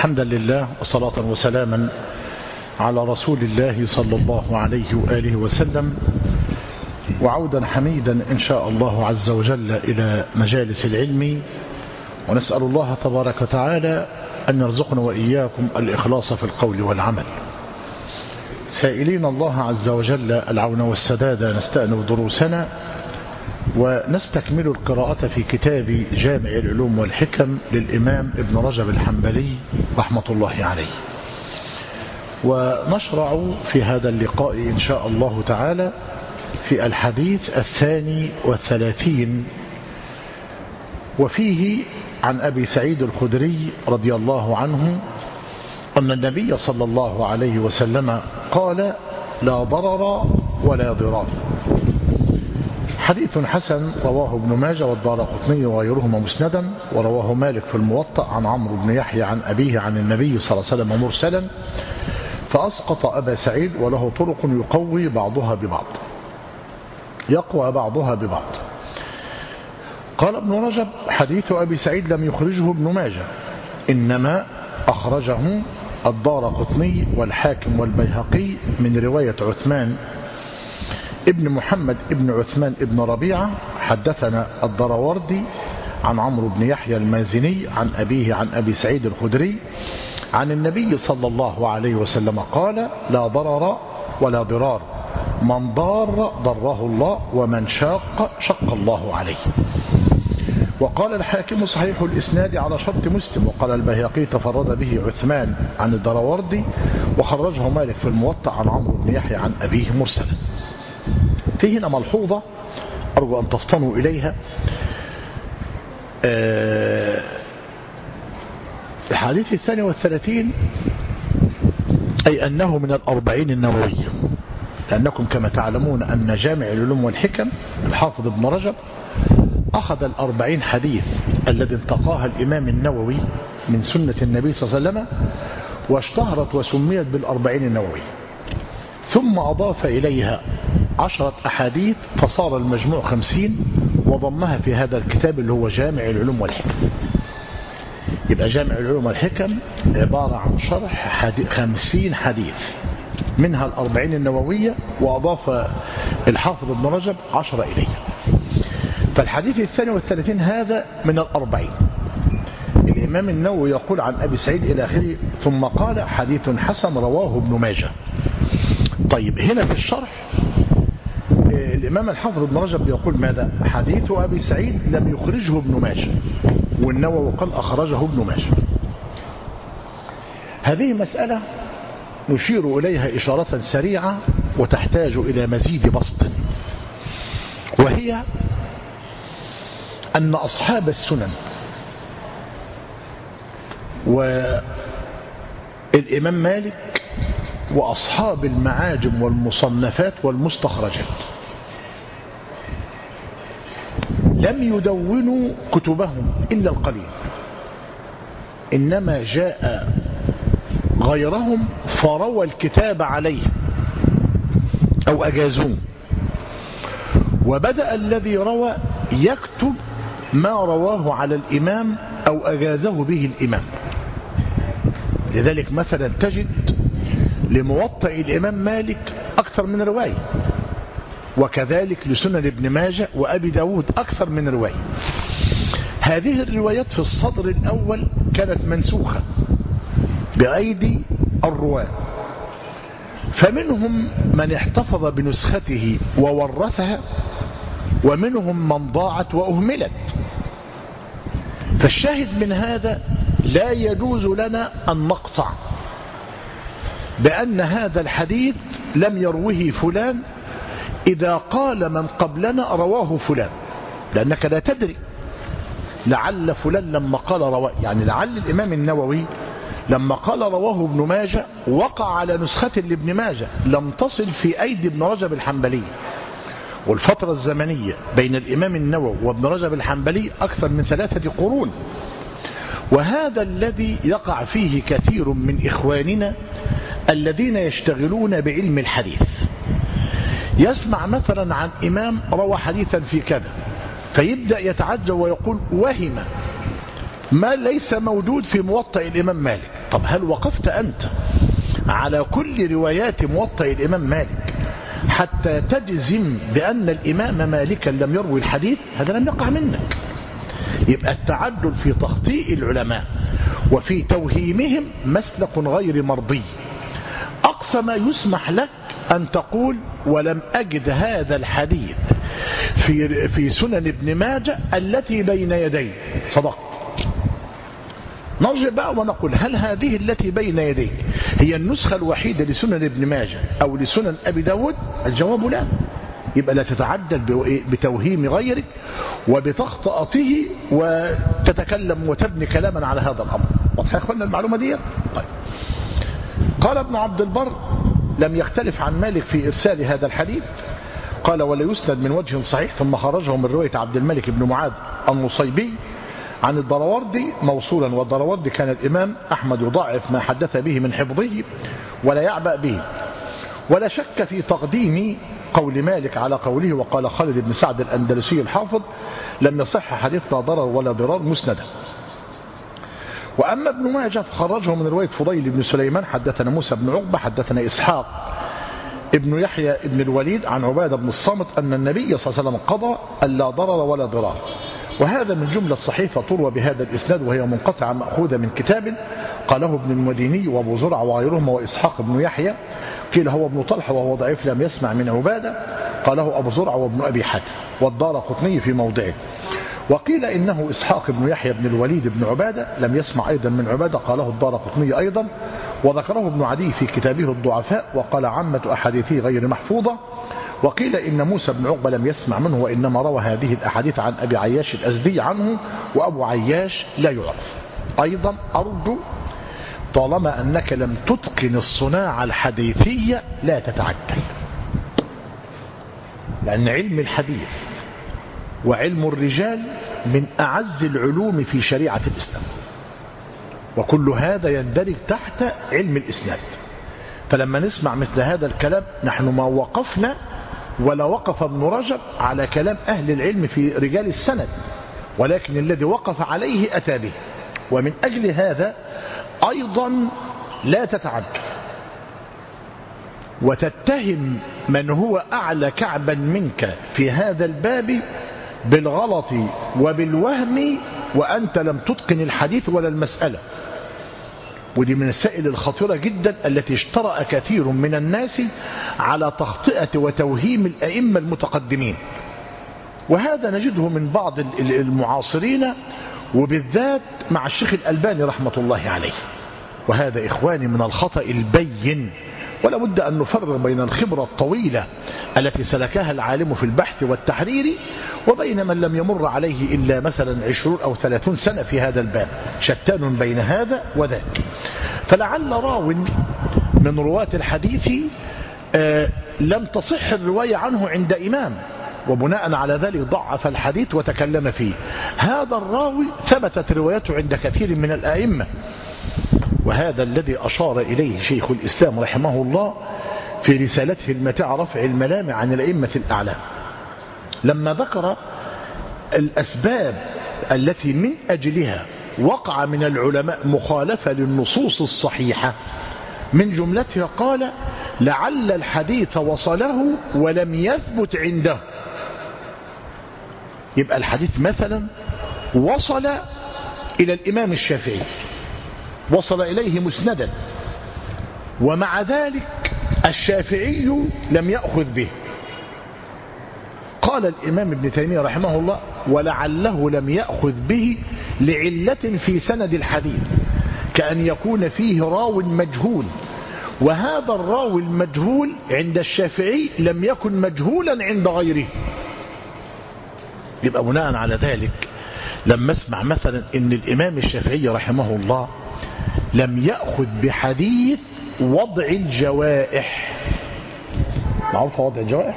حمدا لله وصلاة وسلاما على رسول الله صلى الله عليه وآله وسلم، وعودا حميدا إن شاء الله عز وجل إلى مجالس العلم، ونسأل الله تبارك وتعالى أن يرزقنا وإياكم الإخلاص في القول والعمل، سائلين الله عز وجل العون والسداد. نستأنف دروسنا ونستكمل القراءة في كتاب جامع العلوم والحكم للإمام ابن رجب الحنبلي رحمة الله عليه، ونشرع في هذا اللقاء إن شاء الله تعالى في الحديث 32، وفيه عن أبي سعيد الخدري رضي الله عنه أن النبي صلى الله عليه وسلم قال: لا ضرر ولا ضرار. حديث حسن رواه ابن ماجه والدارقطني وغيرهما مسندا، ورواه مالك في الموطأ عن عمرو بن يحيى عن أبيه عن النبي صلى الله عليه وسلم مرسلا، فأسقط أبا سعيد، وله طرق يقوي بعضها ببعض، يقوى بعضها ببعض. قال ابن رجب: حديث أبي سعيد لم يخرجه ابن ماجه، إنما أخرجه الدارقطني والحاكم والبيهقي من رواية عثمان ابن محمد ابن عثمان ابن ربيعة. حدثنا الدراوردي عن عمرو بن يحيى المازني عن أبيه عن أبي سعيد الخدري عن النبي صلى الله عليه وسلم قال: لا ضرر ولا ضرار، من ضار ضره الله، ومن شاق شق الله عليه. وقال الحاكم: صحيح الإسناد على شرط مسلم. وقال البيهقي: تفرد به عثمان عن الدراوردي، وخرجه مالك في الموطأ عن عمرو بن يحيى عن أبيه مرسلا. في هنا ملحوظة أرجو أن تفطنوا إليها. الحديث 32 أي أنه من 40 النووية، لأنكم كما تعلمون أن جامع العلوم والحكم الحافظ ابن رجب أخذ 40 حديث الذي انتقاها الإمام النووي من سنة النبي صلى الله عليه وسلم، واشتهرت وسميت بال40 النووية، ثم أضاف إليها 10 أحاديث، فصار المجموع 50، وضمها في هذا الكتاب اللي هو جامع العلوم والحكم. يبقى جامع العلوم والحكم عبارة عن شرح 50 حديث، منها 40 النووية، وأضاف الحافظ ابن رجب 10 إليها. فالحديث 32 هذا من 40. الإمام النووي يقول عن أبي سعيد إلى آخره، ثم قال: حديث حسن رواه ابن ماجه. طيب، هنا في الشرح الإمام الحافظ ابن رجب يقول ماذا؟ حديث أبي سعيد لم يخرجه ابن ماجه، والنووي قال أخرجه ابن ماجه. هذه مسألة نشير إليها إشارة سريعة وتحتاج إلى مزيد بسط، وهي أن أصحاب السنن والإمام مالك وأصحاب المعاجم والمصنفات والمستخرجات لم يدونوا كتبهم إلا القليل، إنما جاء غيرهم فروى الكتاب عليه أو أجازوه، وبدأ الذي روى يكتب ما رواه على الإمام أو أجازه به الإمام. لذلك مثلا تجد لموطئ الإمام مالك أكثر من رواية، وكذلك لسنن ابن ماجه وأبي داود أكثر من رواية. هذه الروايات في الصدر الأول كانت منسوخة بأيدي الرواة، فمنهم من احتفظ بنسخته وورثها، ومنهم من ضاعت وأهملت. فالشاهد من هذا لا يجوز لنا أن نقطع بأن هذا الحديث لم يروه فلان إذا قال من قبلنا رواه فلان، لأنك لا تدري، لعل فلان لما قال رواه، يعني لعل الإمام النووي لما قال رواه ابن ماجه وقع على نسخة لابن ماجه لم تصل في أيدي ابن رجب الحنبلي، والفترة الزمنية بين الإمام النووي وابن رجب الحنبلي أكثر من 3 قرون. وهذا الذي يقع فيه كثير من إخواننا الذين يشتغلون بعلم الحديث. يسمع مثلا عن إمام روى حديثا في كذا، فيبدأ يتعجب ويقول: وهم ما ليس موجود في موطأ الإمام مالك، طب هل وقفت أنت على كل روايات موطأ الإمام مالك حتى تجزم بأن الإمام مالكا لم يروي الحديث؟ هذا لم يقع منك. يبقى التعدل في تخطيء العلماء وفي توهيمهم مسلك غير مرضي. أقصى ما يسمح لك أن تقول ولم أجد هذا الحديث في سنن ابن ماجه التي بين يدي. صدقت. نرجع بقى ونقول هل هذه التي بين يدي هي النسخة الوحيدة لسنن ابن ماجه أو لسنن أبي داود؟ الجواب لا. يبقى لا تتعدل بتوهيم غيرك وبتخطئته وتتكلم وتبني كلاما على هذا الأمر. واضح يا اخوانا المعلومة دي؟ طيب. قال ابن عبد البر لم يختلف عن مالك في إرسال هذا الحديث. قال ولا يسند من وجه صحيح، ثم خرجه من رواية عبد الملك بن معاذ النصيبي عن الدراوردي موصولا، والدراوردي كان الإمام أحمد يضاعف ما حدث به من حفظه ولا يعبأ به. ولا شك في تقديم قول مالك على قوله وقال خالد بن سعد الأندلسي الحافظ لم يصح حديث لا ضرر ولا ضرار مسندا. وأما ابن ماجه فخرجه من رواية فضيل بن سليمان حدثنا موسى بن عقبة حدثنا إسحاق ابن يحيى ابن الوليد عن عبادة بن الصامت أن النبي صلى الله عليه وسلم قضى ألا ضرر ولا ضرار. وهذا من جملة صحيفة تروى بهذا الإسناد وهي منقطعة مأخوذة من كتاب قاله ابن المديني وابو زرع وغيرهم وإسحاق بن يحيى، قيل هو ابن طلحة وهو ضعيف لم يسمع من عبادة، قاله أبو زرع وابن أبي حاتم والدارقطني في موضعه. وقيل إنه إسحاق بن يحيى بن الوليد بن عبادة لم يسمع أيضا من عبادة، قاله الدارقطني أيضا، وذكره ابن عدي في كتابه الضعفاء، وقال عامة أحاديثه غير محفوظة. وقيل إن موسى بن عقبة لم يسمع منه وإنما روى هذه الأحاديث عن أبي عياش الأزدي عنه، وأبو عياش لا يعرف. أيضا أرجو طالما أنك لم تتقن الصناعة الحديثية لا تتعجل، لأن علم الحديث وعلم الرجال من أعز العلوم في شريعة الإسلام، وكل هذا يندرج تحت علم الإسناد. فلما نسمع مثل هذا الكلام نحن ما وقفنا ولا وقف ابن رجب على كلام أهل العلم في رجال السند، ولكن الذي وقف عليه أتى به. ومن أجل هذا أيضا لا تتعجل وتتهم من هو أعلى كعبا منك في هذا الباب بالغلط وبالوهم وأنت لم تتقن الحديث ولا المسألة. ودي من السائل الخطيرة جدا التي اشترأ كثير من الناس على تخطئة وتوهيم الأئمة المتقدمين، وهذا نجده من بعض المعاصرين وبالذات مع الشيخ الألباني رحمة الله عليه. وهذا إخواني من الخطأ البين، ولا بد أن نفرق بين الخبرة الطويلة التي سلكها العالم في البحث والتحرير وبين من لم يمر عليه إلا مثلا 20 أو 30 سنة في هذا الباب، شتان بين هذا وذاك. فلعل راو من رواة الحديث لم تصح الرواية عنه عند إمام، وبناء على ذلك ضعف الحديث وتكلم فيه. هذا الراوي ثبتت روايته عند كثير من الآئمة، وهذا الذي أشار إليه شيخ الإسلام رحمه الله في رسالته المتاع رفع الملام عن الأئمة الأعلام، لما ذكر الأسباب التي من أجلها وقع من العلماء مخالفة للنصوص الصحيحة. من جملتها قال لعل الحديث وصله ولم يثبت عنده. يبقى الحديث مثلا وصل إلى الإمام الشافعي، وصل إليه مسندا، ومع ذلك الشافعي لم يأخذ به. قال الإمام ابن تيمية رحمه الله ولعله لم يأخذ به لعلة في سند الحديث، كأن يكون فيه راو مجهول، وهذا الراوي المجهول عند الشافعي لم يكن مجهولا عند غيره. يبقى بناء على ذلك لما اسمع مثلا ان الإمام الشافعي رحمه الله لم يأخذ بحديث وضع الجوائح. معروف وضع الجوائح؟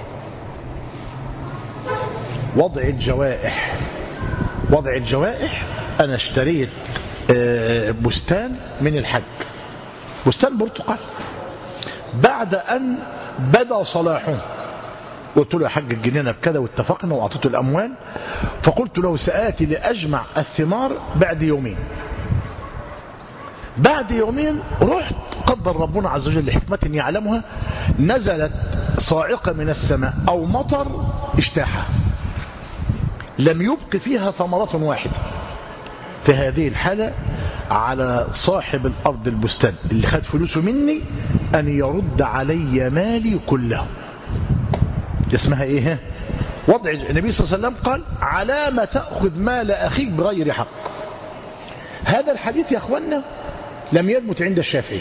وضع الجوائح، وضع الجوائح أنا اشتريت بستان من الحج، بستان برتقال، بعد أن بدأ صلاحه قلت له يا حج الجنينة بكذا واتفقنا وأعطيته الأموال، فقلت له سآتي لأجمع الثمار بعد يومين. بعد يومين رحت، قدر ربنا عز وجل لحكمة يعلمها، نزلت صاعقة من السماء أو مطر اجتاحها، لم يبق فيها ثمرة واحدة. في هذه الحالة على صاحب الأرض البستان اللي خد فلوسه مني أن يرد علي مالي كله. اسمها إيه؟ وضع النبي صلى الله عليه وسلم قال: على ما تأخذ مال أخيك بغير حق. هذا الحديث يا أخوانا لم يثبت عند الشافعي،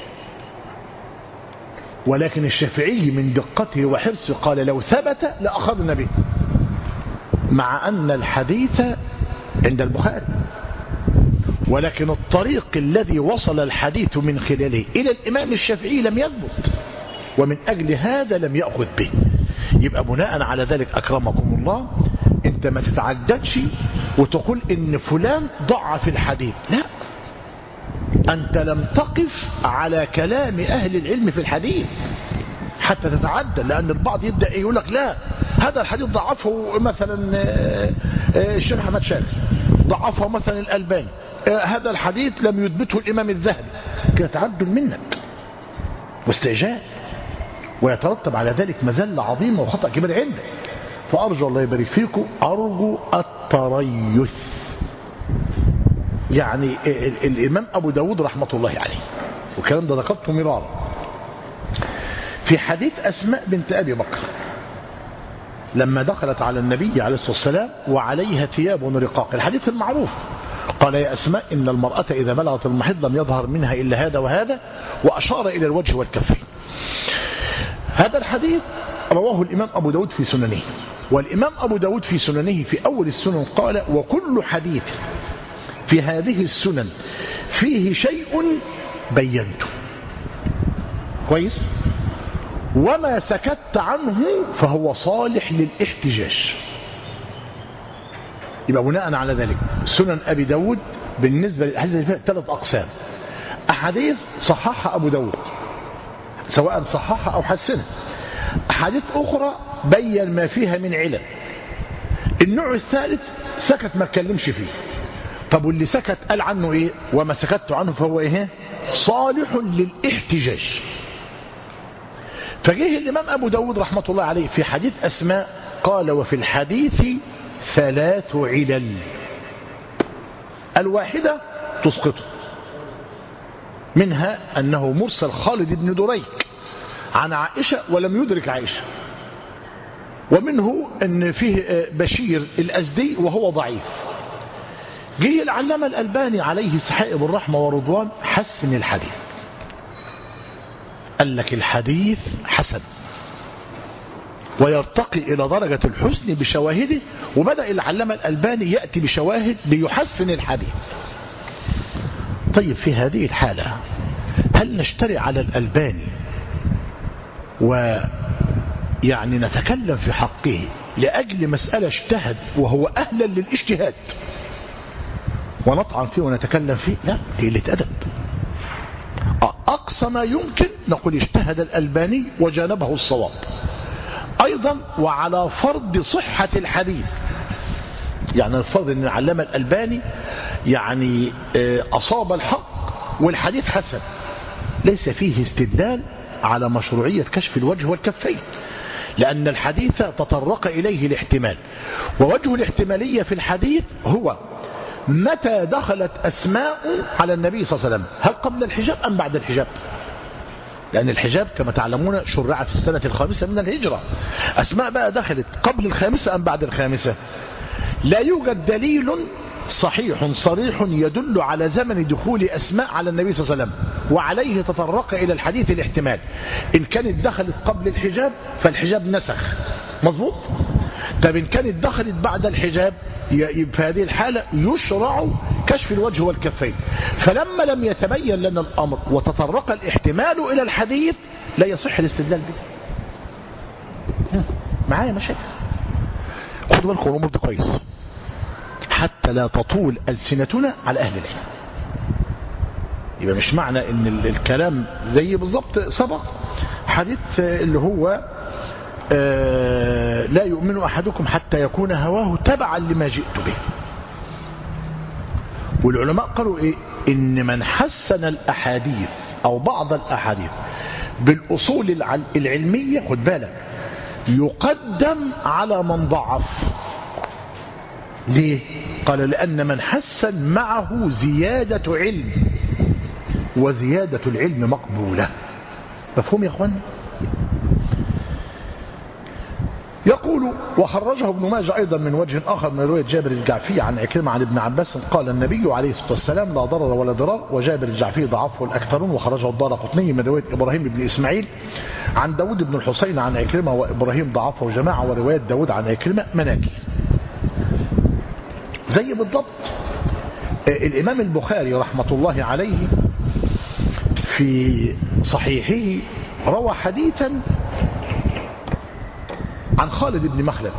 ولكن الشافعي من دقته وحرصه قال: لو ثبت لأخذنا به، مع أن الحديث عند البخاري، ولكن الطريق الذي وصل الحديث من خلاله إلى الإمام الشافعي لم يثبت، ومن أجل هذا لم يأخذ به. يبقى بناء على ذلك أكرمكم الله، أنت ما تتعجدش وتقول إن فلان ضعف الحديث، لا، أنت لم تقف على كلام أهل العلم في الحديث حتى تتعدل، لأن البعض يبدأ يقول لك لا، هذا الحديث ضعفه مثلا الشيخ أحمد شاكر، ضعفه مثلا الألباني، هذا الحديث لم يثبته الإمام الذهبي، كده تعدل منك واستعجال، ويترتب على ذلك مزلة عظيمة وخطأ كبير عندك. فأرجو الله يبارك فيكم، أرجو التريث. يعني الإمام أبو داود رحمة الله عليه، والكلام ده ذكرته مرارا، في حديث أسماء بنت أبي بكر لما دخلت على النبي عليه الصلاة والسلام وعليها ثياب رقاق، الحديث المعروف، قال: يا أسماء إن المرأة إذا بلغت المحيض لم يظهر منها إلا هذا وهذا، وأشار إلى الوجه والكفين. هذا الحديث رواه الإمام أبو داود في سننه، والإمام أبو داود في سننه في أول السنن قال: وكل حديث في هذه السنن فيه شيء بينته. كويس؟ وما سكت عنه فهو صالح للاحتجاج. يبقى بناء على ذلك سنن أبي داود بالنسبة للأحاديث فيها 3 أقسام: أحاديث صححها أبو داود سواء صححها أو حسنها، أحاديث أخرى بين ما فيها من علل، النوع الثالث سكت ما اتكلمش فيه. طب واللي سكت قال عنه إيه؟ وما سكت عنه فهو إيه؟ صالح للاحتجاج. فجيه الإمام أبو داود رحمة الله عليه في حديث أسماء قال: وفي الحديث 3 علل، الواحدة تسقطه، منها أنه مرسل خالد بن دريك عن عائشة ولم يدرك عائشة، ومنه أن فيه بشير الأزدي وهو ضعيف. جه العلامة الألباني عليه سحائب الرحمة ورضوان حسن الحديث، قال لك الحديث حسن ويرتقي إلى درجة الحسن بشواهده، وبدأ العلامة الألباني يأتي بشواهد ليحسن الحديث. طيب في هذه الحالة هل نشتري على الألباني ويعني نتكلم في حقه لأجل مسألة اجتهد وهو أهلا للاجتهاد ونطعن فيه ونتكلم فيه؟ لا، دي قلة أدب. أقصى ما يمكن نقول اجتهد الألباني وجانبه الصواب. أيضا وعلى فرض صحة الحديث، يعني الفرض أن العلامة الألباني يعني أصاب الحق والحديث حسن، ليس فيه استدلال على مشروعية كشف الوجه والكفين، لأن الحديث تطرق إليه الاحتمال، ووجه الاحتمالية في الحديث هو متى دخلت أسماء على النبي صلى الله عليه وسلم، هل قبل الحجاب أم بعد الحجاب؟ لأن الحجاب كما تعلمون شرع في السنة 5 من الهجرة. أسماء بقى دخلت قبل 5 أم بعد 5؟ لا يوجد دليل صحيح صريح يدل على زمن دخول أسماء على النبي صلى الله عليه وسلم، وعليه تطرق إلى الحديث الاحتمال. إن كانت دخلت قبل الحجاب فالحجاب نسخ، مظبوط؟ طب إن كانت دخلت بعد الحجاب في هذه الحالة يشرع كشف الوجه والكفين. فلما لم يتبين لنا الأمر وتطرق الاحتمال إلى الحديث لا يصح الاستدلال به. معايا مشاكل؟ خدوا بالكم الأمور دي كويس حتى لا تطول ألسنتنا على أهل العلم. يبقى مش معنى ان الكلام زي بالضبط سبق حديث اللي هو لا يؤمن أحدكم حتى يكون هواه تبعا لما جئت به. والعلماء قالوا إيه؟ إن من حسن الأحاديث أو بعض الأحاديث بالأصول العلمية، خد بالك، يقدم على من ضعف. ليه؟ قال لأن من حسن معه زيادة علم، وزيادة العلم مقبولة. مفهوم يا أخوان؟ يقول: وخرجه ابن ماجه أيضا من وجه آخر من رواية جابر الجعفي عن عكرمة عن ابن عباس قال النبي عليه الصلاة والسلام: لا ضرر ولا ضرار. وجابر الجعفي ضعفه الأكثرون. وخرجه الدارقطني من رواية إبراهيم بن إسماعيل عن داود بن الحسين عن عكرمة، وإبراهيم ضعفه جماعة، ورواية داود عن عكرمة مناكير. زي بالضبط الإمام البخاري رحمة الله عليه في صحيحه روى حديثا عن خالد بن مخلد،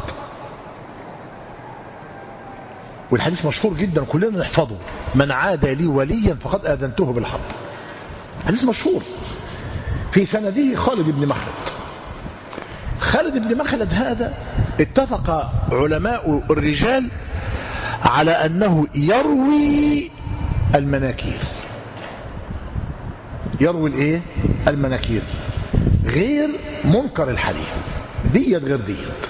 والحديث مشهور جدا كلنا نحفظه: من عاد لي وليا فقد آذنته بالحرب. حديث مشهور. في سنده خالد بن مخلد. خالد بن مخلد هذا اتفق علماء الرجال على أنه يروي المناكير. يروي الايه؟ المناكير، غير منكر الحديث، ديت غير ديت.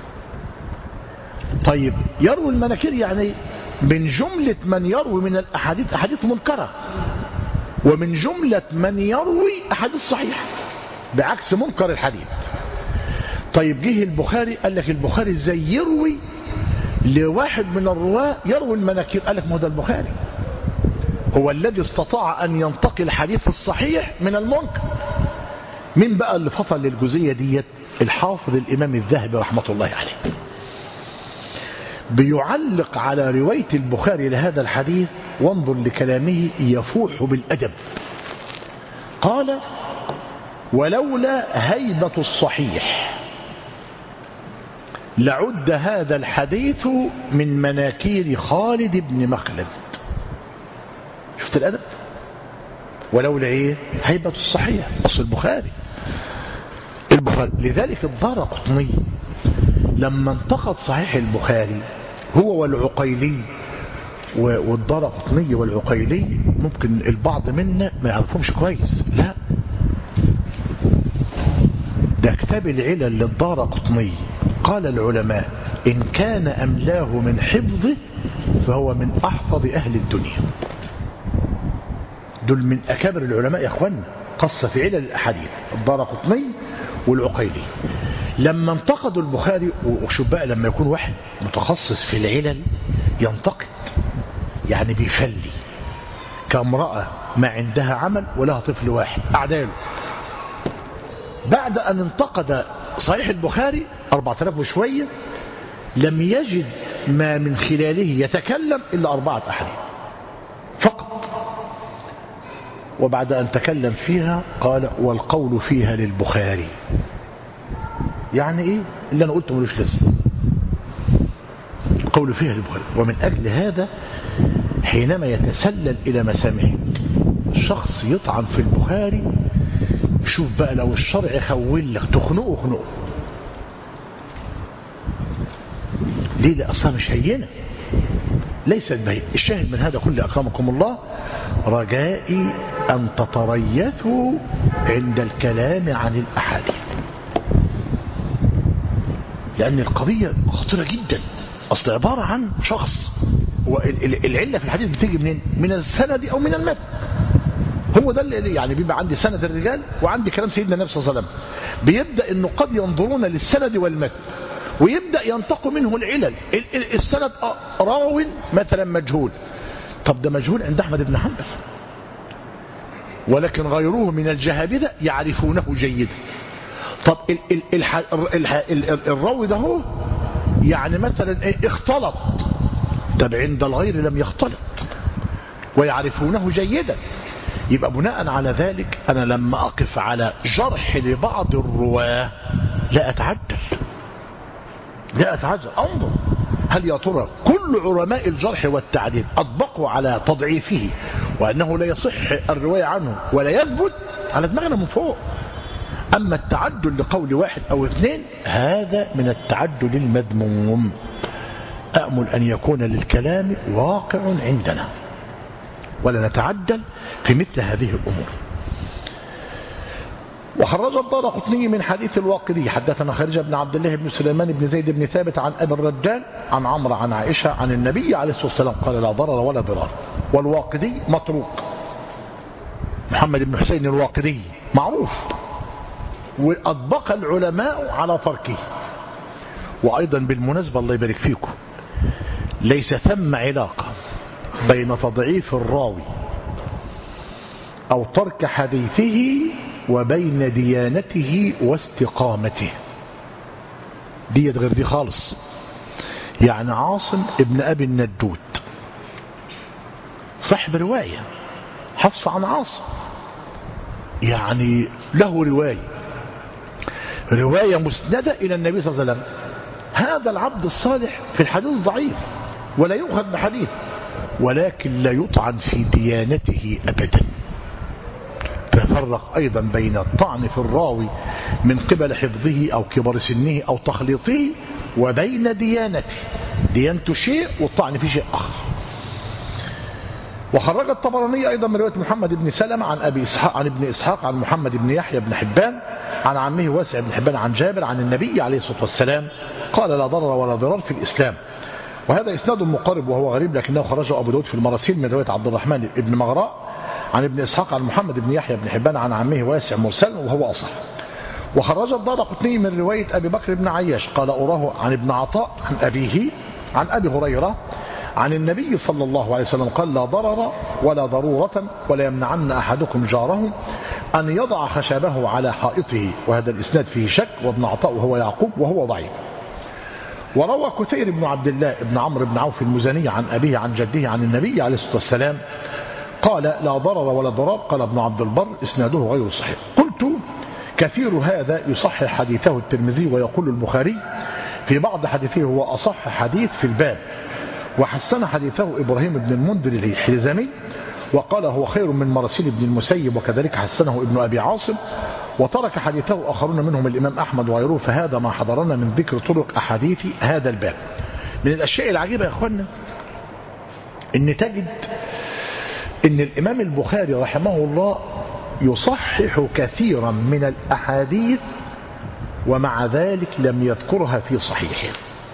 طيب يروي المناكير يعني من جملة من يروي من الأحاديث أحاديث منكرة، ومن جملة من يروي أحاديث صحيحة بعكس منكر الحديث. طيب جه البخاري قال لك: البخاري ازاي يروي لواحد من الرواة يروي المناكير؟ قال لك: ما هو ده البخاري هو الذي استطاع أن ينتقي الحديث الصحيح من المنكر. مين بقى اللي فصل للجزئية ديت؟ الحافظ الإمام الذهبي رحمة الله عليه، بيعلق على رواية البخاري لهذا الحديث، وانظر لكلامه يفوح بالأدب. قال: ولولا هيبة الصحيح لعد هذا الحديث من مناكير خالد بن مخلد. شفت الأدب؟ ولولا ايه؟ هيبة الصحيح، أصل البخاري. لذلك الدارقطني لما انتقد صحيح البخاري هو والعقيلي، والدارقطني والعقيلي ممكن البعض منا ما يعرفهمش كويس، لا، ده كتاب العلل للدارقطني. قال العلماء: إن كان أملاه من حفظه فهو من أحفظ أهل الدنيا. دول من أكابر العلماء يا أخوانا، قصة في علل الأحاديث الدارقطني والعقيلي. لما انتقدوا البخاري، وشوف بقى لما يكون واحد متخصص في العلل ينتقد، يعني بيفلي، كامرأة ما عندها عمل ولها طفل واحد أعداله. بعد أن انتقد صحيح البخاري 4000 وشوية لم يجد ما من خلاله يتكلم إلا 4 أحاديث فقط. وبعد أن تكلم فيها قال: والقول فيها للبخاري. يعني إيه اللي أنا قلته ملوش لازمة، القول فيها للبخاري. ومن أجل هذا حينما يتسلل إلى مسامعه شخص يطعن في البخاري، شوف بقى لو الشرع خول لك تخنقه خنقه. ليه؟ لا، أصلا مش هينة، ليست بهي. الشاهد من هذا كله أكرمكم الله رجائي أن تتريثوا عند الكلام عن الأحاديث، لأن القضية خطيرة جدا. أصل عبارة عن شخص، والعلة في الحديث بتيجي منين؟ من السند أو من المتن. هو ده اللي يعني بيبقى عندي سند الرجال وعندي كلام سيدنا النبي صلى الله عليه وسلم. بيبدأ أنه قد ينظرون للسند والمتن ويبدأ ينتقوا منه العلل. السند راو مثلا مجهول، طب ده مجهول عند أحمد بن حنبل، ولكن غيره من الجهابذة يعرفونه جيدا. طب الراوي ده هو يعني مثلا اختلط، طب عند الغير لم يختلط ويعرفونه جيدا. يبقى بناء على ذلك أنا لما أقف على جرح لبعض الرواه لا أتعجل، أنظر هل يا ترى كل علماء الجرح والتعديل أطبقوا على تضعيفه وأنه لا يصح الرواية عنه ولا يثبت، على دماغنا من فوق. أما التعدل لقول واحد أو اثنين هذا من التعدل المذموم. أأمل أن يكون للكلام واقع عندنا. ولا نتعدل في مثل هذه الأمور. وخرج الدارقطني من حديث الواقدي حدثنا خارجة بن عبد الله بن سليمان بن زيد بن ثابت عن أبي الرجال عن عمرو عن عائشة عن النبي عليه الصلاة والسلام قال لا ضرر ولا ضرار. والواقدي متروك، محمد بن حسين الواقدي معروف، وأطبق العلماء على تركه. وأيضا بالمناسبة الله يبارك فيكم، ليس ثم علاقة بين تضعيف الراوي أو ترك حديثه وبين ديانته واستقامته، دي غير دي خالص. يعني عاصم ابن أبي النجود صاحب رواية حفص عن عاصم، يعني له رواية مسندة إلى النبي صلى الله عليه وسلم. هذا العبد الصالح في الحديث ضعيف ولا يؤخذ بحديث، ولكن لا يطعن في ديانته أبدا. تفرق أيضا بين الطعن في الراوي من قبل حفظه أو كبر سنه أو تخليطه، وبين ديانته شيء والطعن في شيء آخر. وخرج الطبراني أيضا من رواية محمد بن سلمة عن أبي إسحاق عن ابن إسحاق عن محمد بن يحيى بن حبان عن عمه واسع بن حبان عن جابر عن النبي عليه الصلاة والسلام قال لا ضرر ولا ضرار في الإسلام. وهذا إسناد مقارب وهو غريب، لكنه خرجه أبو داود في المراسيل من رواية عبد الرحمن بن مغراء عن ابن إسحاق عن محمد بن يحيى بن حبان عن عمه واسع مرسل وهو أصح. وخرج الدارقطني من رواية أبي بكر بن عياش قال أراه عن ابن عطاء عن أبيه عن أبي هريرة عن النبي صلى الله عليه وسلم قال لا ضرر ولا ضرورة ولا يمنعن أحدكم جاره أن يضع خشبه على حائطه. وهذا الإسناد فيه شك، وابن عطاء وهو يعقوب وهو ضعيف. وروى كثير بن عبد الله بن عمرو بن عوف المزني عن أبيه عن جده عن النبي عليه الصلاة والسلام قال لا ضرر ولا ضرار. قال ابن عبد البر إسناده غير صحيح. قلت كثير هذا يصحح حديثه الترمذي، ويقول البخاري في بعض حديثه هو أصح حديث في الباب، وحسن حديثه إبراهيم بن المنذر الحلزمي وقال هو خير من مراسيل ابن المسيب، وكذلك حسنه ابن أبي عاصم، وترك حديثه آخرون منهم الإمام أحمد وغيره. فهذا ما حضرنا من ذكر طرق أحاديث هذا الباب. من الأشياء العجيبة يا أخوانا إن تجد إن الإمام البخاري رحمه الله يصحح كثيرا من الأحاديث ومع ذلك لم يذكرها في صحيحه،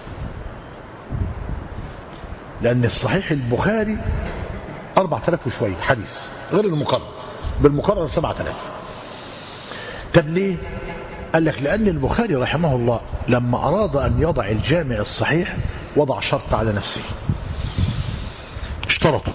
لأن الصحيح البخاري 4000 وشوية حديث غير المقرر، بالمقرر 7000. طب ليه؟ قال لك لأن البخاري رحمه الله لما أراد أن يضع الجامع الصحيح وضع شرط على نفسه، اشترطه،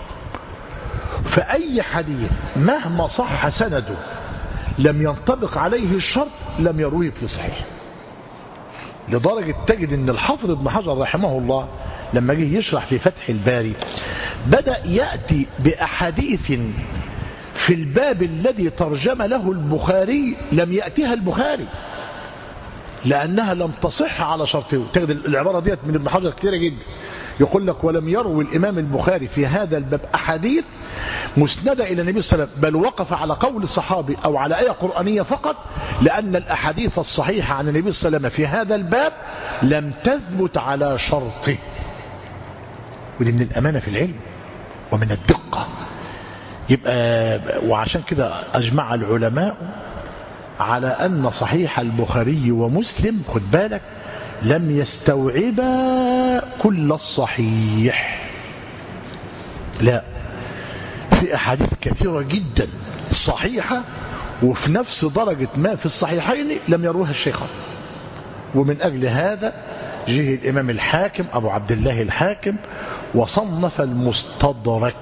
فأي حديث مهما صح سنده لم ينطبق عليه الشرط لم يرويه في صحيح. لدرجة تجد أن الحافظ ابن حجر رحمه الله لما جه يشرح في فتح الباري بدأ يأتي بأحاديث في الباب الذي ترجم له البخاري لم يأتيها البخاري لأنها لم تصح على شرطه. تجد العبارة ديت من ابن حجر كثيرة جدا، يقول لك ولم يروي الإمام البخاري في هذا الباب أحاديث مسندة إلى النبي صلى الله عليه وسلم، بل وقف على قول الصحابي أو على آية قرآنية فقط، لأن الأحاديث الصحيحة عن النبي صلى الله عليه وسلم في هذا الباب لم تثبت على شرطه. ودي من الأمانة في العلم ومن الدقة. يبقى وعشان كده أجمع العلماء على أن صحيح البخاري ومسلم خد بالك لم يستوعبا كل الصحيح، لا، في أحاديث كثيرة جدا صحيحة وفي نفس درجة ما في الصحيحين لم يروها الشيخان. ومن أجل هذا جه الإمام الحاكم أبو عبد الله الحاكم وصنف المستدرك،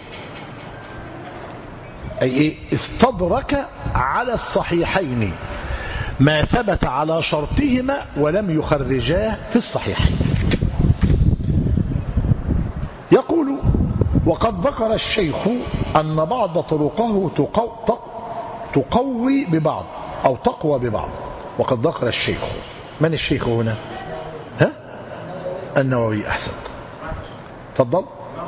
أي إيه؟ استدرك على الصحيحين ما ثبت على شرطهما ولم يخرجاه في الصحيحين. يقول وقد ذكر الشيخ أن بعض طرقه تقوي ببعض أو تقوى ببعض. وقد ذكر الشيخ، من الشيخ هنا؟ ها؟ النووي. أحسن، تفضل.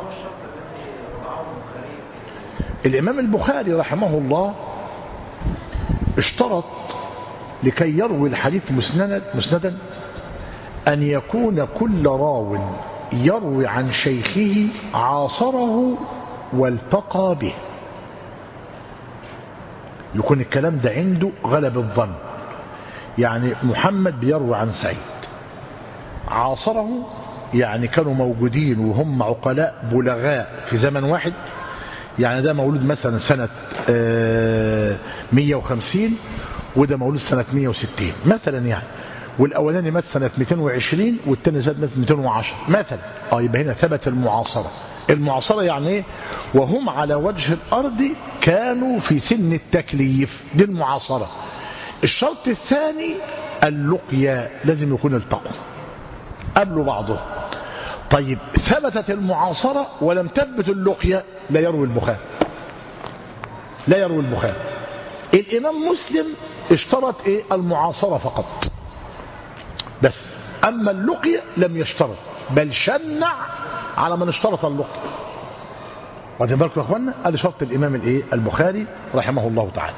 الإمام البخاري رحمه الله اشترط لكي يروي الحديث مسندا أن يكون كل راو يروي عن شيخه عاصره والتقى به. يكون الكلام ده عنده غلب الظن. يعني محمد بيروي عن سعيد، عاصره، يعني كانوا موجودين وهم عقلاء بلغاء في زمن واحد. يعني ده مولود مثلا سنة 150 وده مولود سنة 160 مثلا يعني، والأولاني مات سنة 220 والتاني سنة 210 مثلا. يبقى هنا ثبت المعاصرة. المعاصرة يعني ايه؟ وهم على وجه الأرض كانوا في سن التكليف، دي المعاصرة. الشرط الثاني اللقيا، لازم يكون التقوا قبلوا بعضهم. طيب ثبتت المعاصرة ولم تثبت اللقيا، لا يروي البخاري، لا يروي البخاري. الإمام مسلم اشترط ايه؟ المعاصرة فقط بس، أما اللقيا لم يشترط، بل شنع على من اشترط اللقيا. واخدين بالكم يا اخوانا؟ هذا شرط الإمام الايه؟ البخاري رحمه الله تعالى.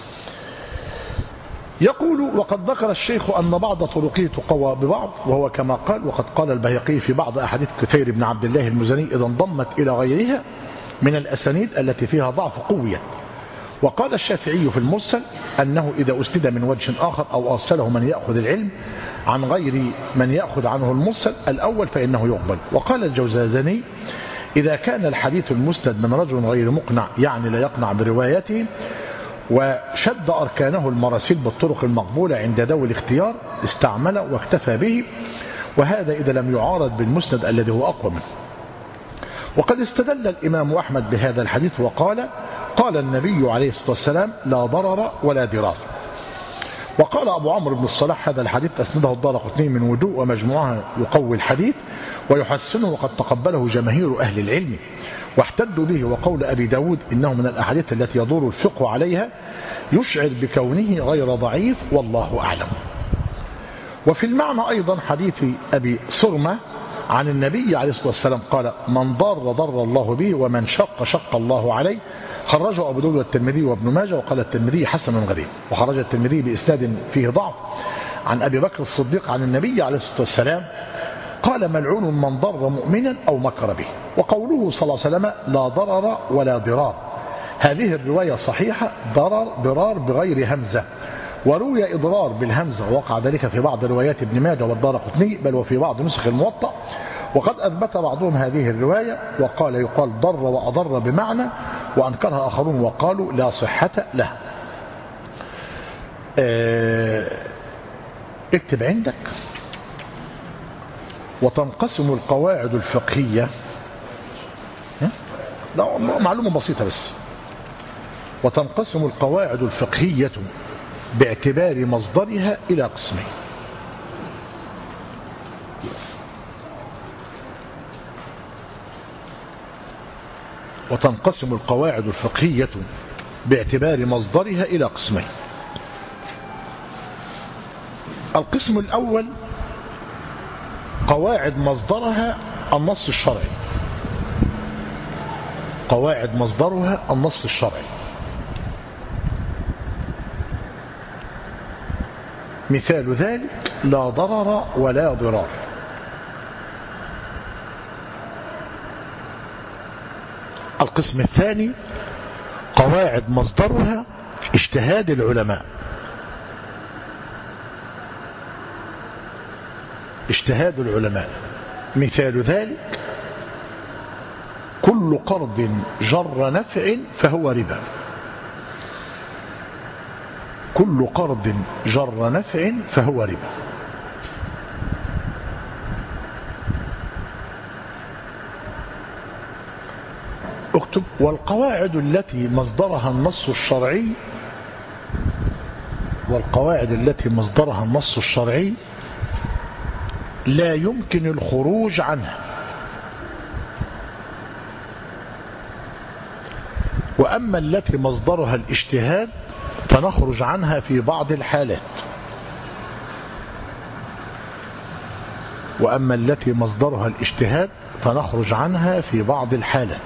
يقول: وقد ذكر الشيخ أن بعض طرقه تقوى ببعض، وهو كما قال. وقد قال البيهقي في بعض أحاديث كثير بن عبد الله المزني إذا انضمت إلى غيرها من الأسانيد التي فيها ضعف قوية. وقال الشافعي في المرسل أنه إذا أسند من وجه آخر أو أرسله من يأخذ العلم عن غير من يأخذ عنه المرسل الأول فإنه يقبل. وقال الجوزجاني: إذا كان الحديث المسند من رجل غير مقنع، يعني لا يقنع بروايته، وشد أركانه المراسيل بالطرق المقبولة عند ذوي الاختيار، استعمل واكتفى به، وهذا إذا لم يعارض بالمسند الذي هو أقوى منه. وقد استدل الإمام أحمد بهذا الحديث وقال: قال النبي عليه الصلاة والسلام: لا ضرر ولا ضرار. وقال أبو عمرو بن الصلاح: هذا الحديث أسنده الدارقطني من وجوه، ومجموعها يقوي الحديث ويحسنه، وقد تقبله جماهير أهل العلم واحتدوا به. وقول أبي داود: إنه من الأحاديث التي يدور الفقه عليها، يشعر بكونه غير ضعيف، والله أعلم. وفي المعنى أيضا حديث أبي سرمة عن النبي عليه الصلاة والسلام قال: من ضر ضر الله به، ومن شق شق الله عليه. خرجه أبو داود والترمذي وابن ماجه، وقال الترمذي حسن غريب. وخرج الترمذي بإسناد فيه ضعف عن أبي بكر الصديق عن النبي عليه الصلاة والسلام قال: ملعون من ضر مؤمنا أو مكر به. وقوله صلى الله عليه وسلم: لا ضرر ولا ضرار، هذه الرواية صحيحة، ضرار بغير همزة، وروي إضرار بالهمزة، ووقع ذلك في بعض روايات ابن ماجه والدارقطني، بل وفي بعض نسخ الموطأ. وقد أثبت بعضهم هذه الرواية وقال: يقال ضر وأضر بمعنى، وأنكرها آخرون وقالوا لا صحة له. اكتب عندك: وتنقسم القواعد الفقهية، لا معلومة بسيطة بس. وتنقسم القواعد الفقهية باعتبار مصدرها إلى قسمين. وتنقسم القواعد الفقهية باعتبار مصدرها إلى قسمين. القسم الأول قواعد مصدرها النص الشرعي، قواعد مصدرها النص الشرعي. مثال ذلك: لا ضرر ولا ضرار. القسم الثاني قواعد مصدرها اجتهاد العلماء، اجتهاد العلماء. مثال ذلك: كل قرض جر نفع فهو ربا، كل قرض جر نفع فهو ربا. اكتب: والقواعد التي مصدرها النص الشرعي، والقواعد التي مصدرها النص الشرعي لا يمكن الخروج عنها، وأما التي مصدرها الاجتهاد فنخرج عنها في بعض الحالات، وأما التي مصدرها الاجتهاد فنخرج عنها في بعض الحالات.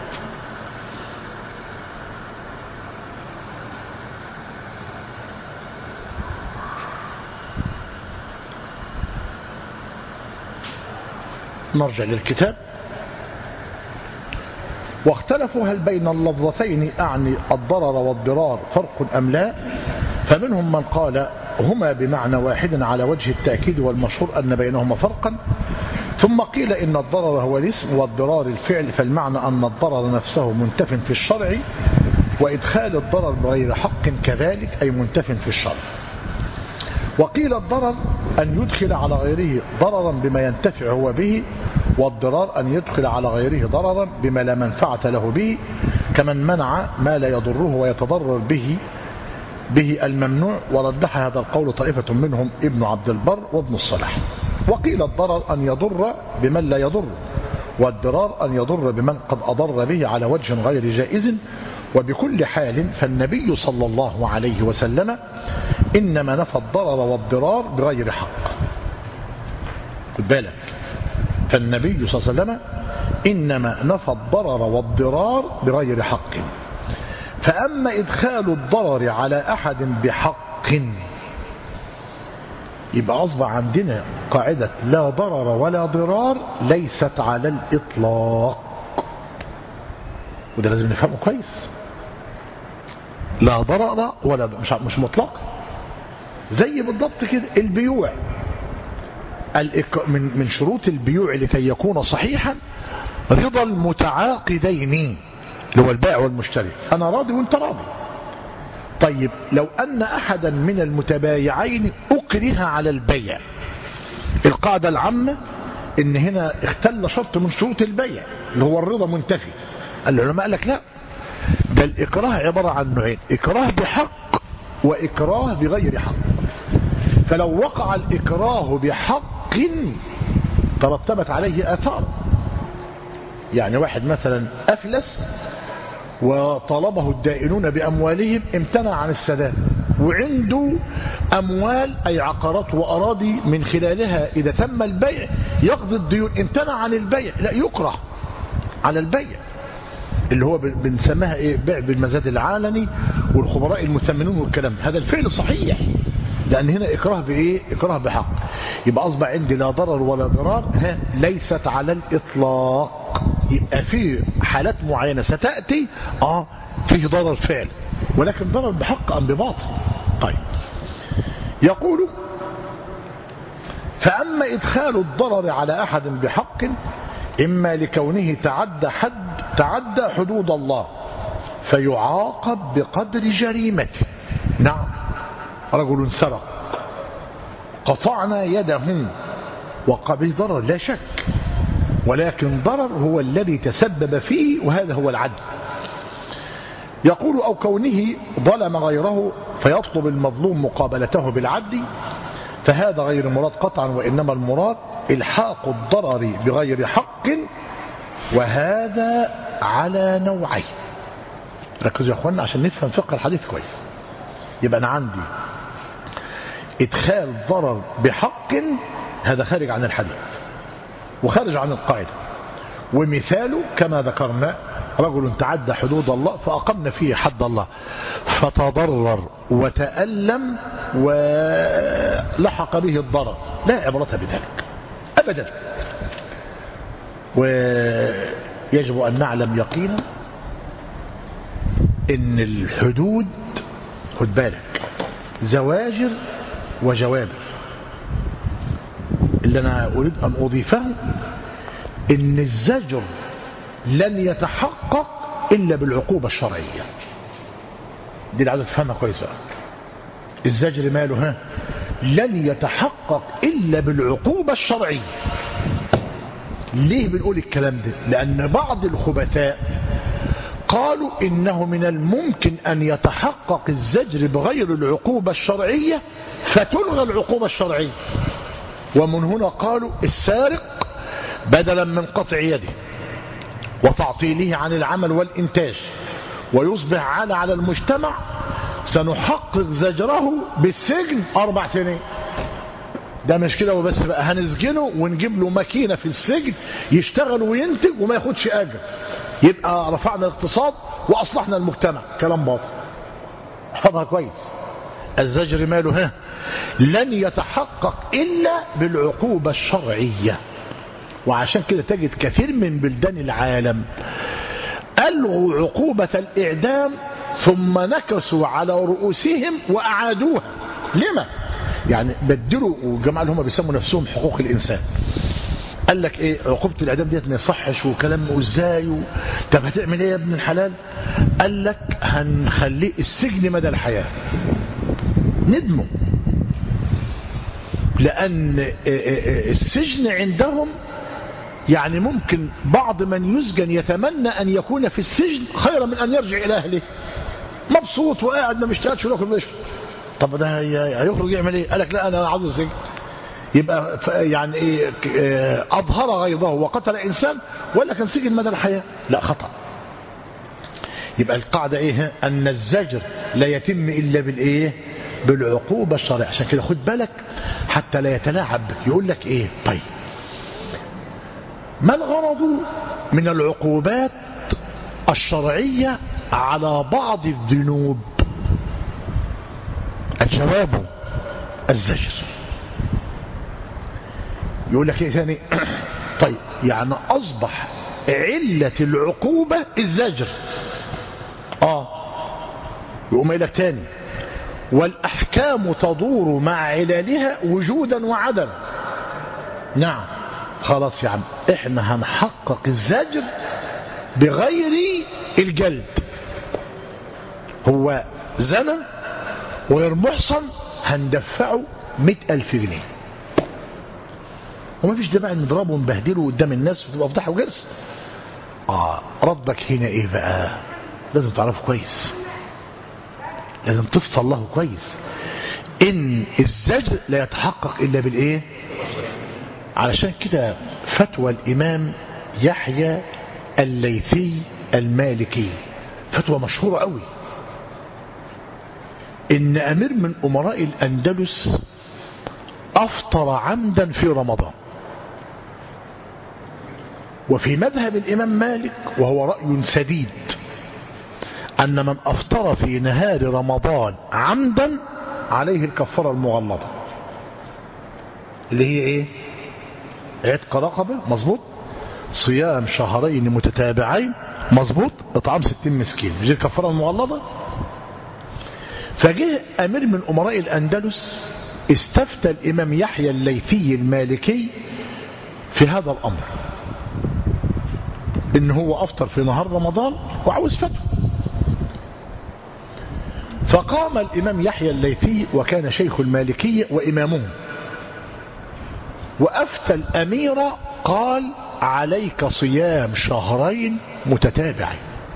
نرجع للكتاب. واختلفوا هل بين اللفظتين أعني الضرر والضرار فرق أم لا، فمنهم من قال هما بمعنى واحد على وجه التأكيد، والمشهور أن بينهما فرقا. ثم قيل إن الضرر هو الاسم والضرار الفعل، فالمعنى أن الضرر نفسه منتف في الشرع، وإدخال الضرر بغير حق كذلك أي منتف في الشرع. وقيل الضرر أن يدخل على غيره ضررا بما ينتفع هو به، والضرار أن يدخل على غيره ضررا بما لا منفعة له به، كمن منع ما لا يضره ويتضرر به الممنوع. ورجح هذا القول طائفة منهم ابن عبد البر وابن الصلاح. وقيل الضرر أن يضر بمن لا يضر، والضرار أن يضر بمن قد أضر به على وجه غير جائز. وبكل حال فالنبي صلى الله عليه وسلم إنما نفى الضرر والضرار بغير حق. خد بالك، فالنبي صلى الله عليه وسلم إنما نفى الضرر والضرار بغير حق. فأما إدخال الضرر على أحد بحق، يبقى أصبح عندنا قاعدة لا ضرر ولا ضرار ليست على الإطلاق، وده لازم نفهمه كويس. لا ضرر ولا مش مطلق، زي بالضبط كده البيوع. من شروط البيوع لكي يكون صحيحا رضا المتعاقدين اللي هو البائع والمشتري، أنا راضي وانت راضي. طيب لو أن أحدا من المتبايعين أكره على البيع، القاعدة العامة إن هنا اختل شرط من شروط البيع اللي هو الرضا منتفي. العلماء قال لك لا، ده الإكراه عبارة عن نوعين: إكراه بحق وإكراه بغير حق. فلو وقع الإكراه بحق ترتبت عليه آثار. يعني واحد مثلا أفلس وطلبه الدائنون بأموالهم، امتنع عن السداد، وعنده أموال أي عقارات وأراضي من خلالها إذا تم البيع يقضي الديون، امتنع عن البيع، لا يكره على البيع، اللي هو بنسميها ايه؟ بيع بالمزاد العالمي والخبراء المثمنون والكلام. هذا الفعل صحيح، لأن هنا إكراه بإيه؟ إكراه بحق. يبقى أصبح عندي لا ضرر ولا ضرار ليست على الإطلاق. يبقى في حالات معينة ستأتي فيه ضرر فعل، ولكن ضرر بحق أم بباطل. طيب، يقول: فأما إدخال الضرر على أحد بحق إما لكونه تعدى حدود الله فيعاقب بقدر جريمته. نعم، رجل سرق قطعنا يده وقبل ضرر لا شك، ولكن ضرر هو الذي تسبب فيه، وهذا هو العدل. يقول: أو كونه ظلم غيره فيطلب المظلوم مقابلته بالعدل، فهذا غير مراد قطعا، وإنما المراد إلحاق الضرر بغير حق، وهذا على نوعين. ركزوا يا أخوانا عشان نفهم فقه الحديث كويس. يبقى أنا عندي إدخال ضرر بحق، هذا خارج عن الحديث وخارج عن القاعدة. ومثاله كما ذكرنا: رجل تعدى حدود الله فأقمنا فيه حد الله فتضرر وتألم ولحق به الضرر، لا عبرة بذلك أبدا. ويجب أن نعلم يقينا إن الحدود، خد بالك، زواجر وجوابر. اللي أنا أريد أن أضيفه إن الزجر لن يتحقق إلا بالعقوبة الشرعية. دي اللي عايز تفهمها كويس بقى. الزجر ماله لن يتحقق إلا بالعقوبة الشرعية. ليه بنقول الكلام ده؟ لأن بعض الخبثاء قالوا إنه من الممكن أن يتحقق الزجر بغير العقوبة الشرعية فتلغى العقوبة الشرعية. ومن هنا قالوا السارق بدلا من قطع يده وتعطيله عن العمل والإنتاج ويصبح على المجتمع، سنحقق زجره بالسجن 4 سنين. ده مش كده وبس بقى، هنسجنه ونجيب له ماكينة في السجن يشتغل وينتج وما ياخدش أجر، يبقى رفعنا الاقتصاد وأصلحنا المجتمع. كلام باطل. حفظها كويس. الزجر ماله لن يتحقق إلا بالعقوبة الشرعية. وعشان كده تجد كثير من بلدان العالم ألغوا عقوبة الإعدام ثم نكسوا على رؤوسهم وأعادوها. لما؟ يعني بدلوا، والجماعة اللي هم بيسموا نفسهم حقوق الإنسان قال لك ايه عقوبة الإعدام ديت ما يصحش وكلام وازاي طب هتعمل ايه يا ابن الحلال؟ قال لك هنخليه السجن مدى الحياة. ندموا، لأن السجن عندهم يعني ممكن بعض من يسجن يتمنى أن يكون في السجن خيرا من أن يرجع إلى أهله، مبسوط وقاعد ما بيشتغلش وياكل ويشرب. طب ده هيخرج يعمل ايه؟ قال لك لا أنا عاوز السجن. يبقى يعني ايه أظهر غيظه وقتل إنسان ولا كان سجن مدى الحياة؟ لا، خطأ. يبقى القاعدة ايه؟ أن الزجر لا يتم إلا بالإيه؟ بالعقوبة الشرعية. عشان كده خد بالك حتى لا يتلاعب. يقول لك ايه؟ طيب ما الغرض من العقوبات الشرعية على بعض الذنوب؟ الجواب الزجر. يقول لك ايه ثاني؟ طيب يعني اصبح علة العقوبة الزجر. يقوم لك تاني والاحكام تدور مع علالها وجودا وعدما. نعم، خلاص يا عم احنا هنحقق الزجر بغير الجلد. هو زنى وغير محصن هندفعه 100,000 جنيه. وما فيش داعي نضربه ونبهدله قدام الناس وتبقى فضحه وجلسه. ردك هنا ايه بقى؟ لازم تعرفه كويس، لازم تفصل له كويس ان الزجر لا يتحقق الا بالايه؟ علشان كده فتوى الامام يحيى الليثي المالكي فتوى مشهورة قوي، ان امير من امراء الاندلس افطر عمدا في رمضان. وفي مذهب الامام مالك وهو رأي سديد ان من افطر في نهار رمضان عمدا عليه الكفارة المغلظة اللي هي ايه؟ عتق رقبة، مظبوط، صيام شهرين متتابعين، مظبوط، اطعام 60 مسكين، مش الكفارة المغلظة. فجاء امير من امراء الاندلس استفتى الامام يحيى الليثي المالكي في هذا الامر، ان هو افطر في نهار رمضان وعاوز فتوى. فقام الامام يحيى الليثي وكان شيخ المالكية وامامهم وافتى الامير قال عليك صيام شهرين متتابعين.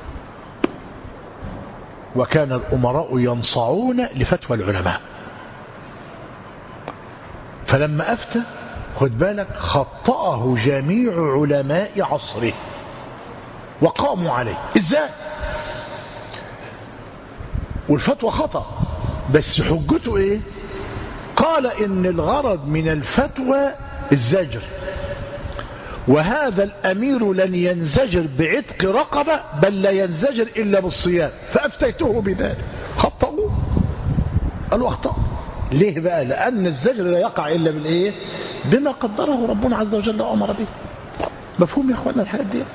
وكان الامراء ينصعون لفتوى العلماء. فلما افتى خد بالك خطأه جميع علماء عصره وقاموا عليه. ازاي؟ والفتوى خطأ، بس حجته ايه؟ قال ان الغرض من الفتوى الزجر، وهذا الامير لن ينزجر بعتق رقبة بل لا ينزجر الا بالصيام، فافتيته بذلك. خطأوا، قالوا اخطأ. ليه بقى؟ لان الزجر لا يقع الا بالايه؟ بما قدره ربنا عز وجل وامر به. مفهوم يا اخوانا الحاجات دي؟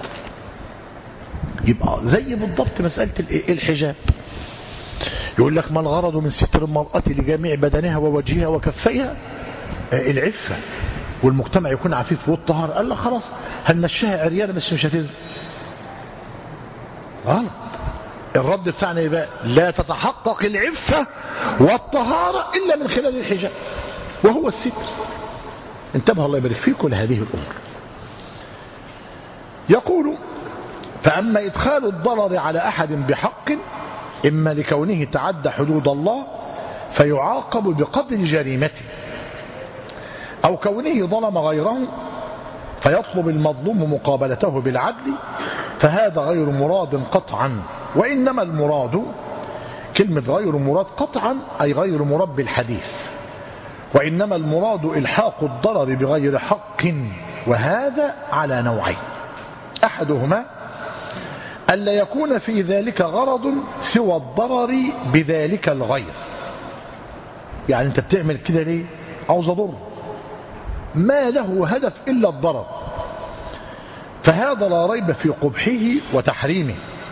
يبقى زي بالضبط مسألة الحجاب. يقول لك ما الغرض من ستر المرأة لجميع بدنها ووجهها وكفيها؟ العفة، والمجتمع يكون عفيف والطهارة. قال لك خلاص هنمشيها عريانة بس مش هتزن. غلط. الرد بتاعنا يبقى لا تتحقق العفة والطهارة إلا من خلال الحجاب وهو الستر. انتبه الله يبارك فيكم لهذه الأمور. يقول فأما إدخال الضرر على أحد بحق إما لكونه تعدى حدود الله فيعاقب بقدر جريمته، أو كونه ظلم غيره فيطلب المظلوم مقابلته بالعدل، فهذا غير مراد قطعا. وإنما المراد، كلمة غير مراد قطعا أي غير مراد بالحديث، وإنما المراد إلحاق الضرر بغير حق، وهذا على نوعين: أحدهما ألا يكون في ذلك غرض سوى الضرر بذلك الغير. يعني أنت بتعمل كده ليه؟ عاوز أضر، ما له هدف إلا الضرر، فهذا لا ريب في قبحه وتحريمه.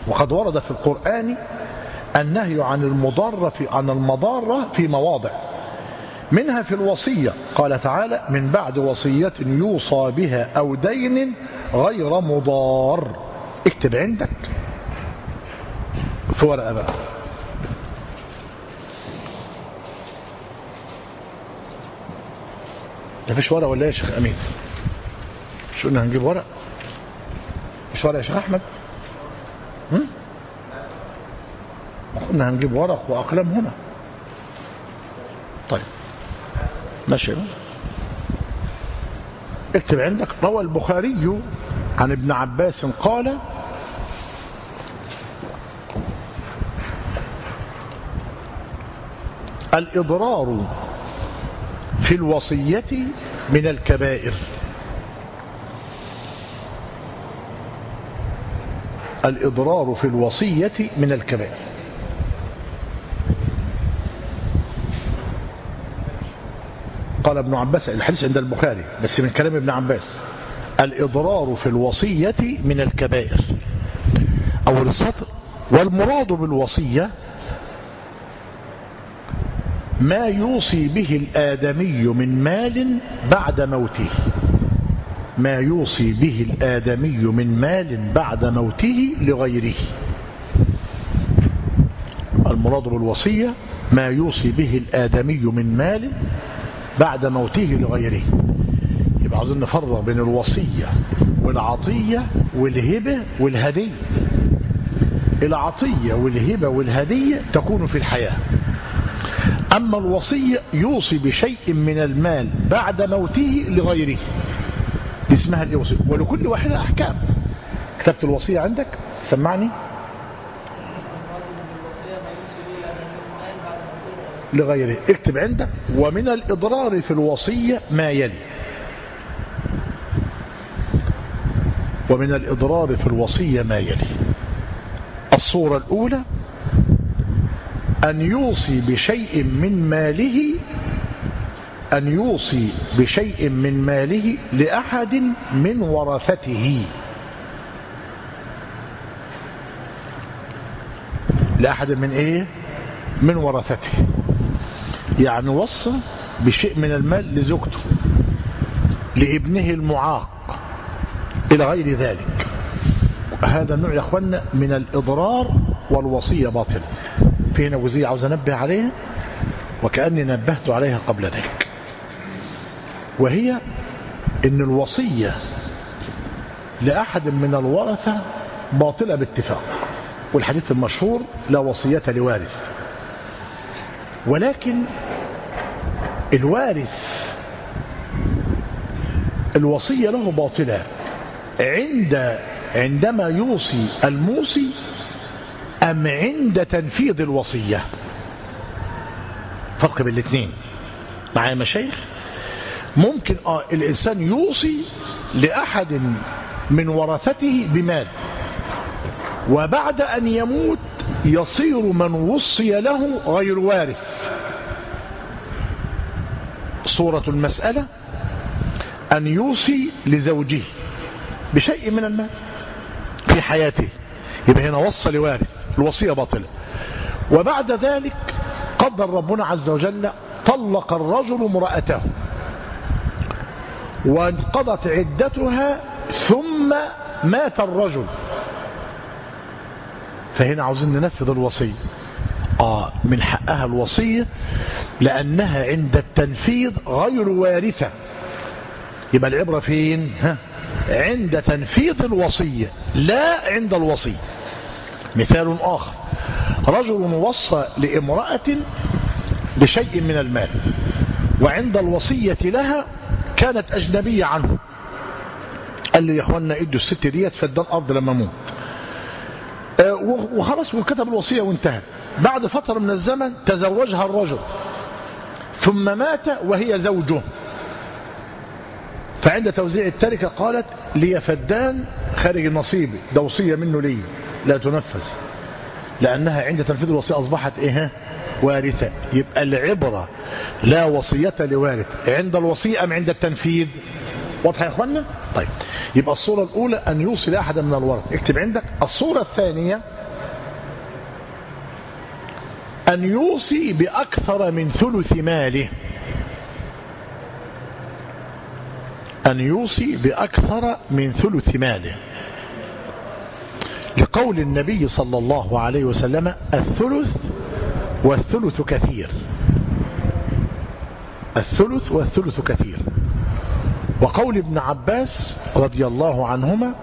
وقد ورد في القرآن النهي عن المضارة في مواضع، منها في الوصية، قال تعالى: من بعد وصية يوصى بها أو دين غير مضار. اكتب عندك في ورقة بقى. مفيش ورقة ولا يا شيخ أمين؟ مش قلنا هنجيب ورق؟ مش ورقة يا شيخ أحمد؟ قلنا هنجيب ورق وأقلام هنا. طيب ماشي. اكتب عندك: روى البخاري عن ابن عباس قال: الإضرار في الوصية من الكبائر. الإضرار في الوصية من الكبائر. قال ابن عباس، الحديث عند البخاري بس من كلام ابن عباس: الإضرار في الوصية من الكبائر. أول السطر: والمراد بالوصية ما يوصي به الآدمي من مال بعد موته. ما يوصي به الآدمي من مال بعد موته لغيره. المراد بالوصية ما يوصي به الآدمي من مال بعد موته لغيره. يبقى عاوزين نفرق بين الوصية والعطية والهبة والهدية. العطية والهبة والهدية تكون في الحياة، أما الوصية يوصي بشيء من المال بعد موته لغيره، اسمها الوصية، ولكل واحدة أحكام. كتبت الوصية عندك؟ سمعني. لغيره. اكتب عندك: ومن الإضرار في الوصية ما يلي. ومن الإضرار في الوصية ما يلي: الصورة الأولى أن يوصي بشيء من ماله، أن يوصي بشيء من ماله لأحد من ورثته. لأحد من إيه؟ من ورثته. يعني وصى بشيء من المال لزوجته، لابنه المعاق، إلى غير ذلك. هذا النوع يا أخوانا من الإضرار، والوصية باطل. في هنا جزئية عاوز أنبه عليها وكأني نبهت عليها قبل ذلك، وهي إن الوصية لأحد من الورثة باطلة باتفاق، والحديث المشهور: لا وصية لوارث. ولكن الوارث الوصية له باطلة عندما يوصي الموصي أم عند تنفيذ الوصية. فرق بين الاثنين معايا مشايخ؟ ممكن الإنسان يوصي لأحد من ورثته بمال، وبعد أن يموت يصير من وصي له غير وارث. صورة المسألة أن يوصي لزوجه بشيء من المال في حياته، يبقى هنا وصى لوارث، الوصية باطلة. وبعد ذلك قدر ربنا عز وجل طلق الرجل امرأته وانقضت عدتها ثم مات الرجل، فهنا عاوزين ننفذ الوصية. من حقها الوصية لأنها عند التنفيذ غير وارثة. يبقى العبرة فين؟ عند تنفيذ الوصية لا عند الوصية. مثال آخر: رجل وصى لامرأة بشيء من المال، وعند الوصية لها كانت أجنبية عنه. قال لي يا اخوانا ادوا الست ديت فدان أرض لما اموت، وخلاص وكتب الوصية وانتهى. بعد فترة من الزمن تزوجها الرجل ثم مات وهي زوجه، فعند توزيع التركة قالت: لي فدان خارج النصيب، ده وصية منه لي لا تنفذ، لأنها عند تنفيذ الوصية أصبحت إيه؟ وارثة. يبقى العبرة لا وصية لوارث عند الوصية أم عند التنفيذ؟ واضحة يا أخوانا؟ طيب، يبقى الصورة الأولى أن يوصي لأحد من الورث. اكتب عندك. الصورة الثانية أن يوصي بأكثر من ثلث ماله، أن يوصي بأكثر من ثلث ماله، لقول النبي صلى الله عليه وسلم: الثلث والثلث كثير، الثلث والثلث كثير. وقول ابن عباس رضي الله عنهما: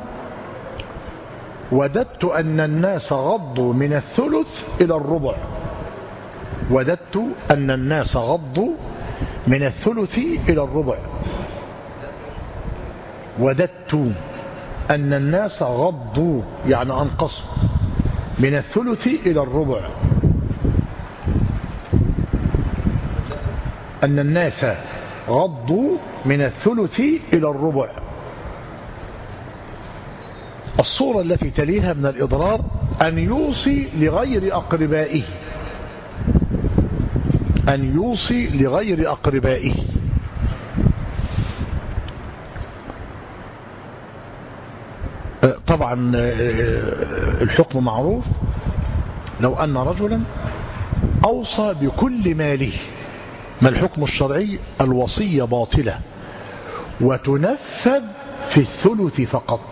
وددت أن الناس غضوا من الثلث إلى الربع، وددت أن الناس غضوا من الثلث إلى الربع، وددت أن الناس غضوا يعني أنقصوا من الثلث إلى الربع، أن الناس غضوا من الثلث إلى الربع. الصورة التي تليها من الإضرار: أن يوصي لغير أقربائه، أن يوصي لغير أقربائه. طبعا الحكم معروف: لو أن رجلا أوصى بكل ماله، ما الحكم الشرعي؟ الوصية باطلة وتنفذ في الثلث فقط.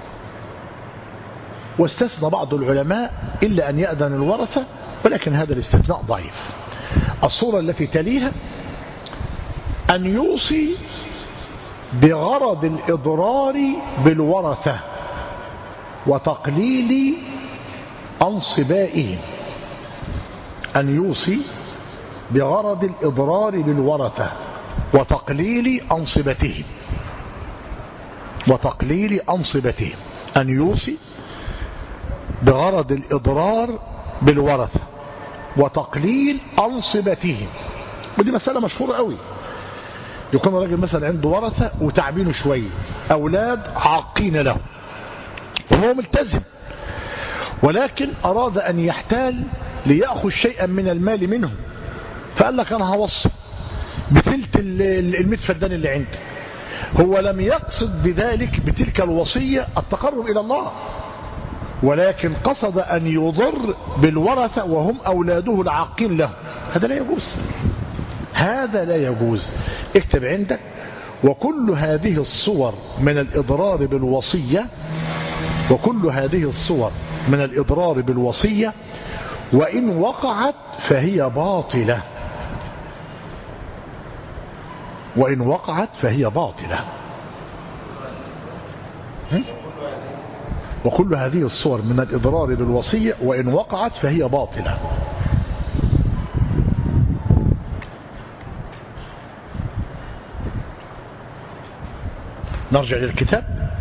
واستثنى بعض العلماء إلا أن يأذن الورثة، ولكن هذا الاستثناء ضعيف. الصورة التي تليها: أن يوصي بغرض الإضرار بالورثة وتقليل أنصبائهم، أن يوصي بغرض الإضرار بالورثة وتقليل أنصبتهم، وتقليل أنصبتهم. أن يوصي بغرض الإضرار بالورثة وتقليل أنصبتهم. ودي مسألة مشهورة قوي. يكون الراجل مثلا عنده ورثة وتعبينه شوية، أولاد عاقين له وهو ملتزم، ولكن أراد أن يحتال ليأخذ شيئا من المال منهم، فقال لك أنا هوصي بثلث المئة فدان اللي عندي. هو لم يقصد بذلك بتلك الوصية التقرب إلى الله، ولكن قصد أن يضر بالورثة وهم أولاده العاقين له. هذا لا يجوز، هذا لا يجوز. اكتب عندك: وكل هذه الصور من الإضرار بالوصية، وكل هذه الصور من الإضرار بالوصية وإن وقعت فهي باطلة، وإن وقعت فهي باطلة. وكل هذه الصور من الإضرار بالوصية وإن وقعت فهي باطلة. نرجع للكتاب.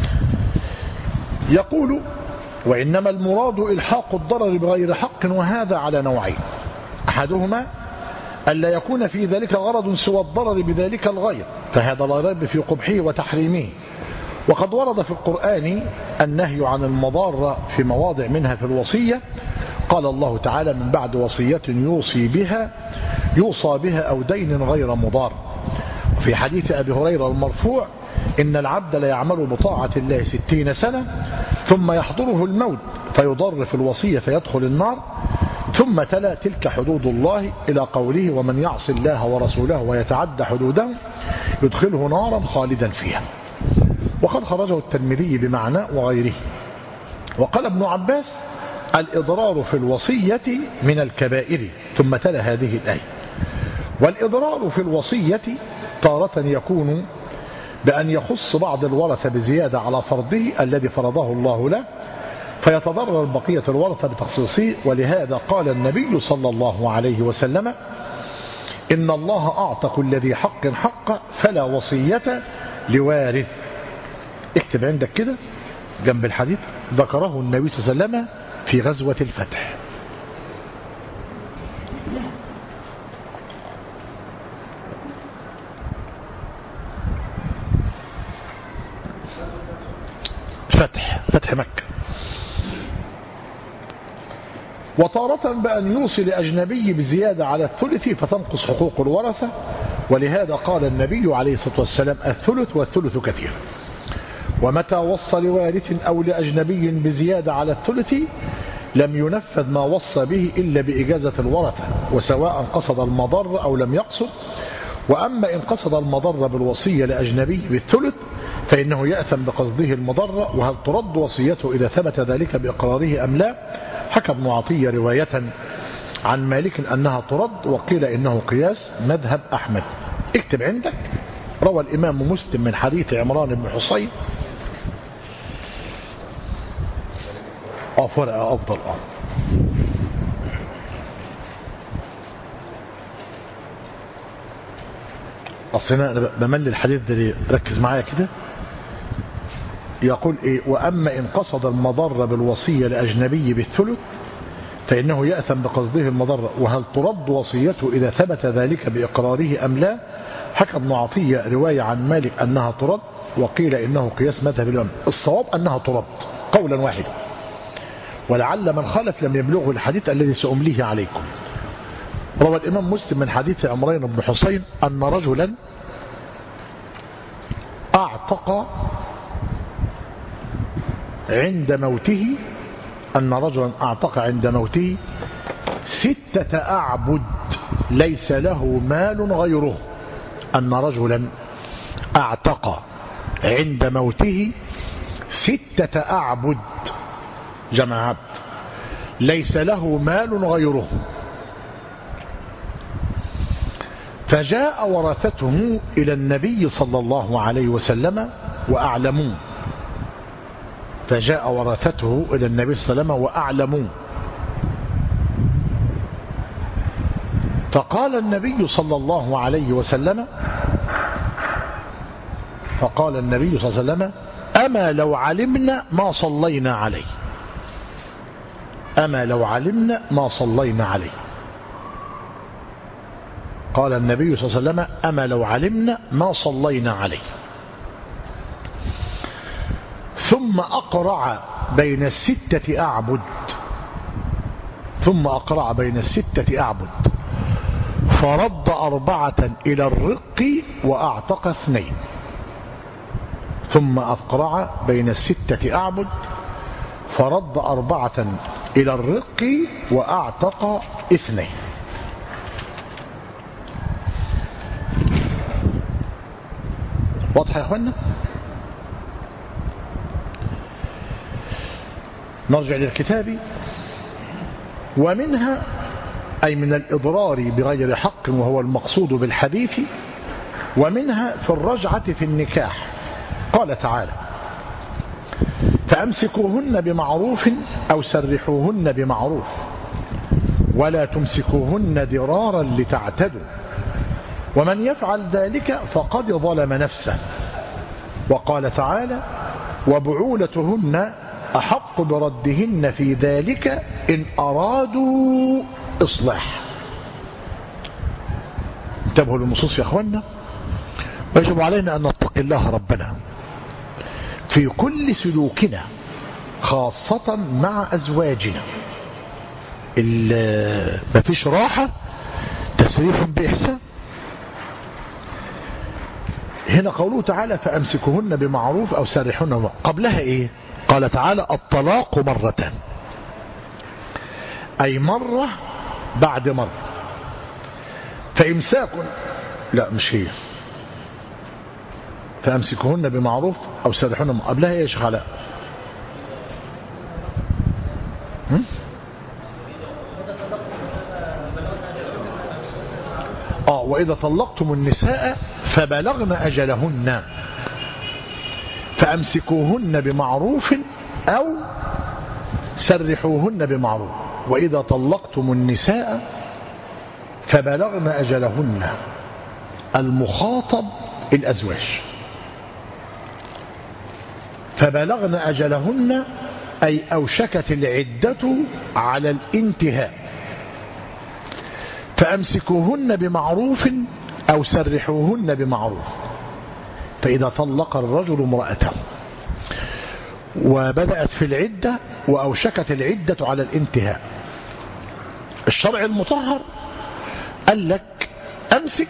يقول: وإنما المراد إلحاق الضرر بغير حق، وهذا على نوعين: أحدهما ألا يكون في ذلك غرض سوى الضرر بذلك الغير، فهذا لا ريب في قبحه وتحريمه. وقد ورد في القرآن النهي عن المضار في مواضع منها في الوصية. قال الله تعالى: من بعد وصية يوصى بها أو دين غير مضار. وفي حديث أبي هريرة المرفوع: إن العبد لا يعمل بطاعة الله 60 سنة ثم يحضره الموت فيضر في الوصية فيدخل النار. ثم تلا: تلك حدود الله، إلى قوله: ومن يعص الله ورسوله ويتعد حدوده يدخله نارا خالدا فيها. وقد خرجه الترمذي بمعنى وغيره. وقال ابن عباس: الإضرار في الوصية من الكبائر. ثم تلا هذه الآية: والإضرار في الوصية تارة يكون بأن يخص بعض الورثة بزيادة على فرضه الذي فرضه الله له، فيتضرر بقية الورثة بتخصيصه. ولهذا قال النبي صلى الله عليه وسلم: إن الله أعطى كل ذي حق حقه فلا وصية لوارث. اكتب عندك كده جنب الحديث: ذكره النبي صلى الله عليه وسلم في غزوة الفتح. فتح مكة. وتارة بأن يوصي لأجنبي بزيادة على الثلث فتنقص حقوق الورثة. ولهذا قال النبي عليه الصلاة والسلام: الثلث والثلث كثير. ومتى وصى لوارث أو لأجنبي بزيادة على الثلث لم ينفذ ما وصى به إلا بإجازة الورثة، وسواء قصد المضر أو لم يقصد. وأما إن قصد المضر بالوصية لأجنبي بالثلث فإنه يأثم بقصده المضر. وهل ترد وصيته إذا ثبت ذلك بإقراره أم لا؟ حكى ابن عطية رواية عن مالك أنها ترد، وقيل إنه قياس مذهب أحمد. اكتب عندك: روى الإمام مسلم من حديث عمران بن حصين. فرقة أفضل. أصلا أنا بمل الحديث ده ليه؟ ركز معايا كده. يقول إيه؟ وأما إن قصد المضر بالوصية لأجنبي بالثلث فإنه يأثم بقصده المضر. وهل ترد وصيته إذا ثبت ذلك بإقراره أم لا؟ حكى ابن عطية رواية عن مالك أنها ترد، وقيل إنه قياس مذهب الإمام. الصواب أنها ترد قولا واحدا، ولعل من خالف لم يبلغه الحديث الذي سأمليه عليكم. روى الإمام مسلم من حديث عمران بن حصين أن رجلا أعتق عند موته 6 أعبد ليس له مال غيره. أن رجلا أعتق عند موته 6 أعبد جمع عبد ليس له مال غيره، فجاء ورثته إلى النبي صلى الله عليه وسلم وأعلموه. فقال النبي صلى الله عليه وسلم أما لو علمنا ما صلينا عليه. قال النبي صلى الله عليه وسلم: أما لو علمنا ما صلينا عليه. ثم أقرع بين الستة أعبد فرد 4 إلى الرق وأعتق 2. ثم أقرع بين 6 أعبد فرد 4 إلى الرق وأعتق 2. واضح يا أخوانا؟ نرجع للكتاب. ومنها أي من الإضرار بغير حق وهو المقصود بالحديث. ومنها في الرجعة في النكاح. قال تعالى: فأمسكوهن بمعروف أو سرحوهن بمعروف ولا تمسكوهن ضرارا لتعتدوا ومن يفعل ذلك فقد ظلم نفسه. وقال تعالى: وبعولتهن أحق بردهن في ذلك إن أرادوا إصلاح. انتبهوا للنصوص يا أخوانا. ويجب علينا أن نتقي الله ربنا في كل سلوكنا، خاصة مع أزواجنا. مفيش راحة، تسريح بإحسان. هنا قوله تعالى: فأمسكوهن بمعروف أو سرحوهن. قبلها إيه؟ قال تعالى: الطلاق مرتان، أي مرة بعد مرة. فإمساك، لا مش هي، فأمسكوهن بمعروف أو سرحوهن. قبلها إيه يا شيخ علاء؟ وإذا طلقتم النساء فبلغن أجلهن فأمسكوهن بمعروف أو سرحوهن بمعروف. وإذا طلقتم النساء فبلغن أجلهن. المخاطب الأزواج. فبلغن أجلهن أي أوشكت العدة على الانتهاء. فأمسكوهن بمعروف أو سرحوهن بمعروف. فإذا طلق الرجل امرأته وبدأت في العدة وأوشكت العدة على الانتهاء، الشرع المطهر قال لك: أمسك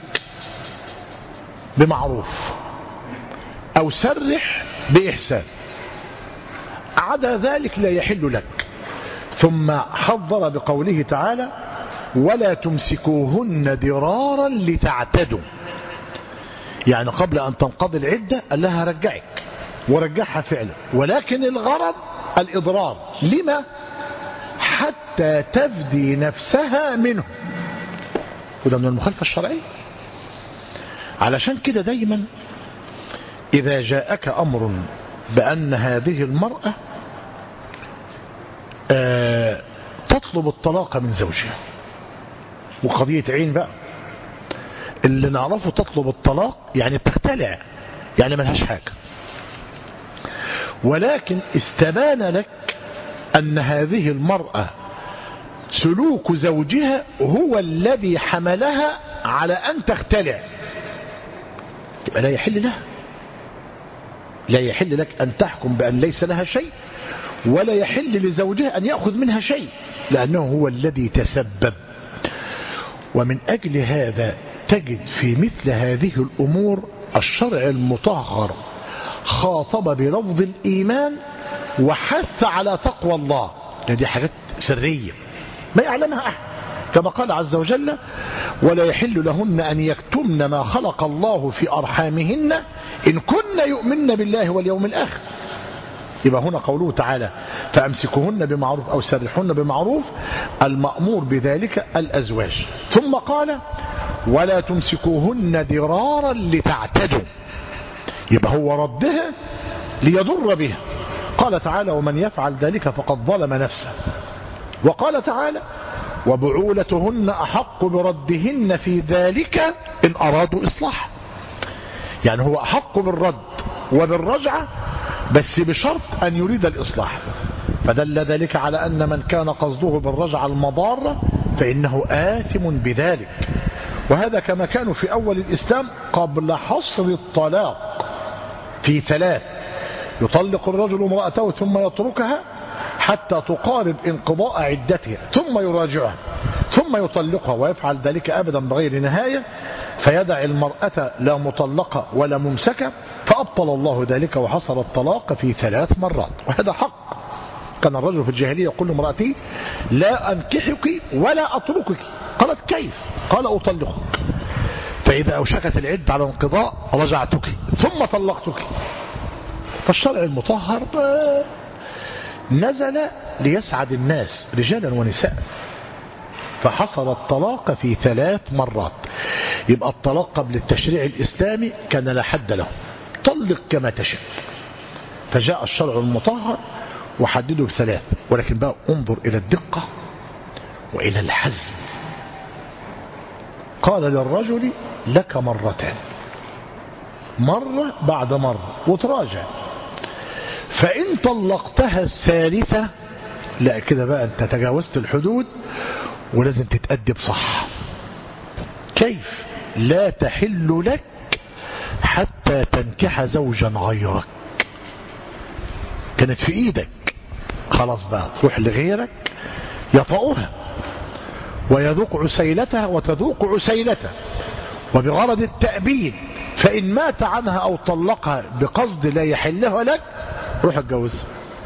بمعروف أو سرح بإحسان، عدا ذلك لا يحل لك. ثم حذر بقوله تعالى ولا تمسكوهن ضرارا لتعتدوا، يعني قبل أن تنقضي العدة قال لها رجعك، ورجعها فعلا، ولكن الغرض الإضرار. لما؟ حتى تفدي نفسها منه، وده من المخالفة الشرعية. علشان كده دايما إذا جاءك أمر بأن هذه المرأة تطلب الطلاق من زوجها، وقضية عين بقى اللي نعرفه تطلب الطلاق يعني بتختلع، يعني ملهاش حاجة، ولكن استبان لك أن هذه المرأة سلوك زوجها هو الذي حملها على أن تختلع، يبقى لا يحل لها، لا يحل لك أن تحكم بأن ليس لها شيء، ولا يحل لزوجها أن يأخذ منها شيء، لأنه هو الذي تسبب. ومن أجل هذا تجد في مثل هذه الأمور الشرع المطهر خاطب بلفظ الإيمان وحث على تقوى الله، لأن دي حاجات سرية ما يعلمها أحد، كما قال عز وجل ولا يحل لهن أن يكتمن ما خلق الله في أرحامهن إن كن يؤمن بالله واليوم الآخر. يبقى هنا قوله تعالى فأمسكوهن بمعروف أو سرحوهن بمعروف، المأمور بذلك الأزواج. ثم قال ولا تمسكوهن ضرارا لتعتدوا، يبقى هو ردها ليضر بها. قال تعالى ومن يفعل ذلك فقد ظلم نفسه. وقال تعالى وبعولتهن أحق بردهن في ذلك إن أرادوا إصلاح، يعني هو أحق بالرد وبالرجعة بس بشرط أن يريد الإصلاح. فدل ذلك على أن من كان قصده بالرجعة المضارة فإنه آثم بذلك. وهذا كما كانوا في أول الإسلام قبل حصر الطلاق في 3، يطلق الرجل امرأته ثم يتركها حتى تقارب انقضاء عدتها ثم يراجعها ثم يطلقها، ويفعل ذلك أبدا بغير نهاية، فيدع المرأة لا مطلقة ولا ممسكة، فأبطل الله ذلك وحصر الطلاق في 3 مرات. وهذا حق. كان الرجل في الجاهلية يقول لامرأته لا أنكحك ولا أتركك، قالت كيف؟ قال أطلقك، فإذا أوشكت العدة على انقضاء رجعتك ثم طلقتك. فالشرع المطهر نزل ليسعد الناس رجالا ونساء، فحصل الطلاق في 3 مرات. يبقى الطلاق قبل التشريع الإسلامي كان لا حد له، طلق كما تشاء. فجاء الشرع المطهر وحدده ب3، ولكن بقى انظر إلى الدقة وإلى الحزم. قال للرجل لك مرتان، مرة بعد مرة وتراجع، فإن طلقتها الثالثة لا كده بقى أنت تجاوزت الحدود ولازم تتأدب صح. كيف؟ لا تحل لك حتى تنكح زوجا غيرك. كانت في ايدك، خلاص بقى تروح لغيرك يطأها ويذوق عسيلتها وتذوق عسيلته، وبغرض التأبيد، فإن مات عنها أو طلقها بقصد لا يحلها لك روح اتجوزها.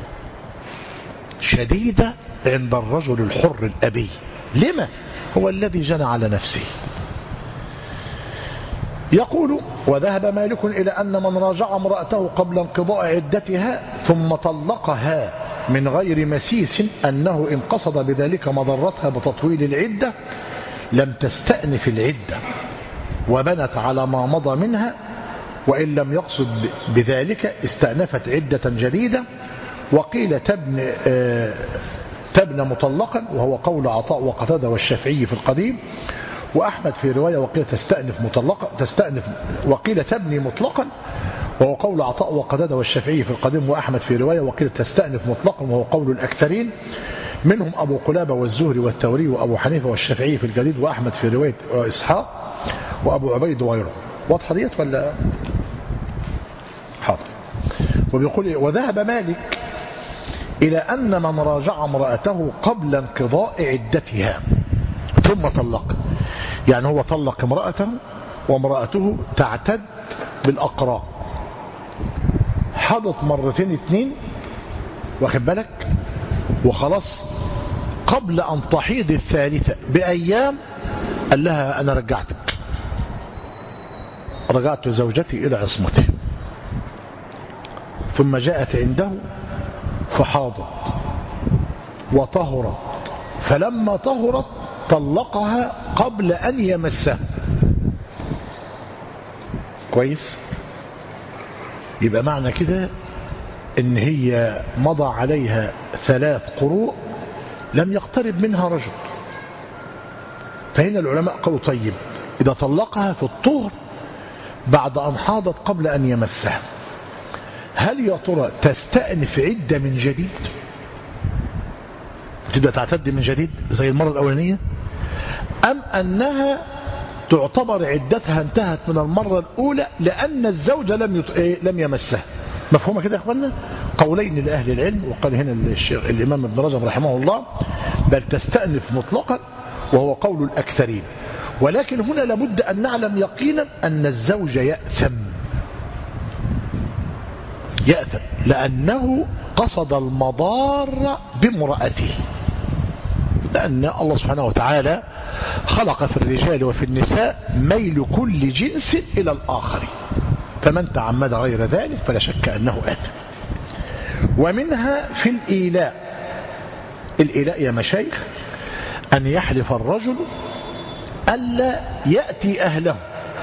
شديدة عند الرجل الحر الأبي. لما؟ هو الذي جنى على نفسه. يقول وذهب مالك إلى أن من راجع امرأته قبل انقضاء عدتها ثم طلقها من غير مسيس أنه إن قصد بذلك مضرتها بتطويل العدة لم تستأنف العدة وبنت على ما مضى منها، وإن لم يقصد بذلك استأنفت عدة جديدة. وقيل تبنى مطلقا، وهو قول عطاء وقتادة والشافعي في القديم، وأحمد في رواية وقيل تستأنف مطلقا، وقيل تبني مطلقا، وهو قول عطاء وقتادة والشافعي في القديم، وأحمد في رواية وقيل تستأنف مطلقا، وهو قول الأكثرين منهم أبو قلابة والزهري والثوري وأبو حنيفة والشافعي في الجديد، وأحمد في رواية إسحاق وأبو عبيد وغيره. واضحة ديت ولا؟ حاضر. وبيقول وذهب مالك إلى أن من راجع امرأته قبل انقضاء عدتها ثم طلق، يعني هو طلق امرأته وامرأته تعتد بالأقراء، حضت 2 واخد بالك، وخلاص قبل أن تحيض الثالثة بأيام قال لها أنا رجعت زوجتي إلى عصمته، ثم جاءت عنده فحاضت وطهرت، فلما طهرت طلقها قبل أن يمسها. كويس؟ يبقى معنى كده إن هي مضى عليها 3 قروء لم يقترب منها رجل. فهنا العلماء قالوا طيب إذا طلقها في الطهر بعد أن حاضت قبل أن يمسها، هل يا ترى تستأنف عدة من جديد، تبدأ تعتد من جديد زي المرة الأولانية، أم أنها تعتبر عدتها انتهت من المرة الأولى لأن الزوج لم يمسها؟ مفهومة كده يا أخوانا؟ قولين لأهل العلم، وقال هنا الإمام ابن رجب رحمه الله بل تستأنف مطلقا، وهو قول الأكثرين. ولكن هنا لابد أن نعلم يقينا أن الزوج يأثم لأنه قصد المضار بامرأته، لأن الله سبحانه وتعالى خلق في الرجال وفي النساء ميل كل جنس إلى الآخر، فمن تعمد غير ذلك فلا شك أنه آثم. ومنها في الإيلاء يا مشايخ أن يحلف الرجل ألا يأتي أهله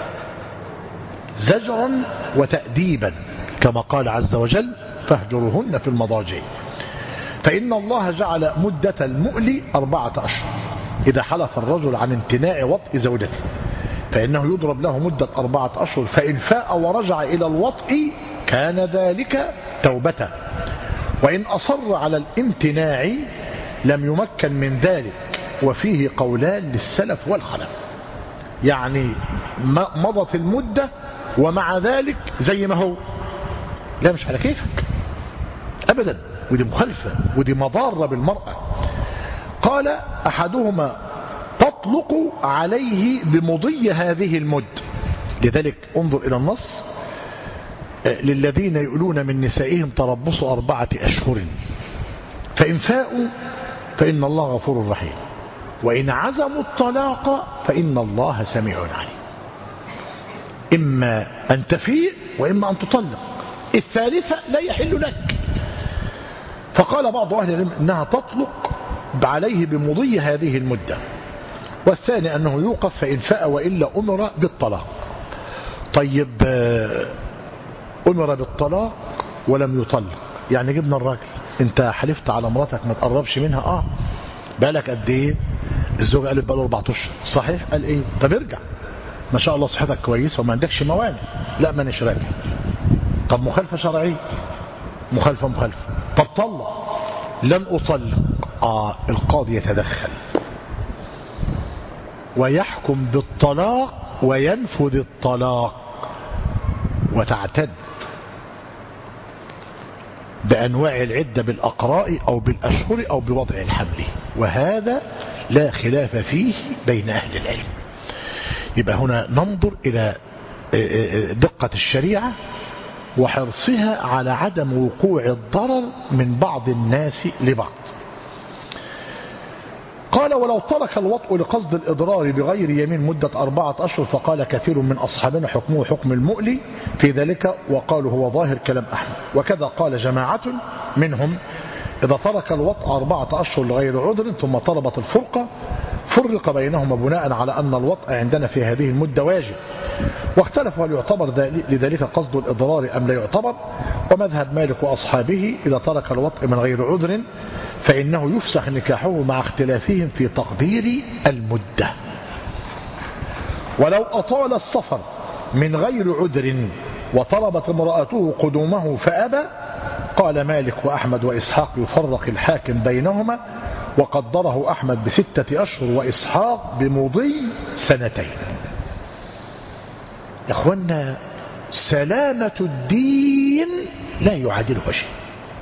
زجرا وتأديبا، كما قال عز وجل فاهجرهن في المضاجع، فإن الله جعل مدة المؤل 4 أشهر. إذا حلف الرجل عن امتناع وطء زوجته فإنه يضرب له مدة 4 أشهر، فإن فاء ورجع إلى الوطء كان ذلك توبته، وإن أصر على الامتناع لم يمكن من ذلك. وفيه قولان للسلف والخلف، يعني مضت المدة ومع ذلك زي ما هو، لا مش على كيفك أبدا، ودي مخالفة ودي مضارة بالمرأة. قال أحدهما تطلق عليه بمضي هذه المدة، لذلك انظر إلى النص للذين يؤلون من نسائهم تربص 4 أشهر فإن فاءوا فإن الله غفور رحيم، وإن عزموا الطلاق فإن الله سميع عليم. إما أن تفيء وإما أن تطلق، الثالثة لا يحل لك. فقال بعض أهل العلم إنها تطلق عليه بمضي هذه المدة، والثاني أنه يوقف فإن فاء وإلا أمر بالطلاق. طيب أمر بالطلاق ولم يطلق، يعني جبنا الراجل انت حلفت على مراتك ما تقربش منها، بالك قد ايه؟ الزوج قال بقى له 4 أشهر، صحيح؟ قال ايه؟ طب ارجع، ما شاء الله صحتك كويسه وما عندكش موانع، لا ما نشرب. طب مخالفه شرعيه، مخالفه. طب طلق، لن اطلق، القاضي يتدخل ويحكم بالطلاق وينفذ الطلاق، وتعتد بأنواع العدة بالأقراء أو بالأشهر أو بوضع الحمل، وهذا لا خلاف فيه بين أهل العلم. يبقى هنا ننظر إلى دقة الشريعة وحرصها على عدم وقوع الضرر من بعض الناس لبعض. قال ولو ترك الوطء لقصد الإضرار بغير يمين مدة 4 أشهر فقال كثير من أصحابنا حكمه حكم المؤلي في ذلك، وقالوا هو ظاهر كلام أحمد. وكذا قال جماعة منهم إذا ترك الوطء 4 أشهر لغير عذر ثم طلبت الفرقة فرق بينهما بناء على أن الوطء عندنا في هذه المدة واجب، واختلفوا هل يعتبر لذلك قصد الإضرار أم لا يعتبر. ومذهب مالك وأصحابه إذا ترك الوطء من غير عذر فإنه يفسخ نكاحه مع اختلافهم في تقدير المدة. ولو أطال السفر من غير عذر وطلبت امرأته قدومه فأبى قال مالك وأحمد وإسحاق يفرق الحاكم بينهما، وقدره أحمد ب6 أشهر وإسحاق بمضي 2 سنين. يا أخوانا سلامة الدين لا يعادله شيء.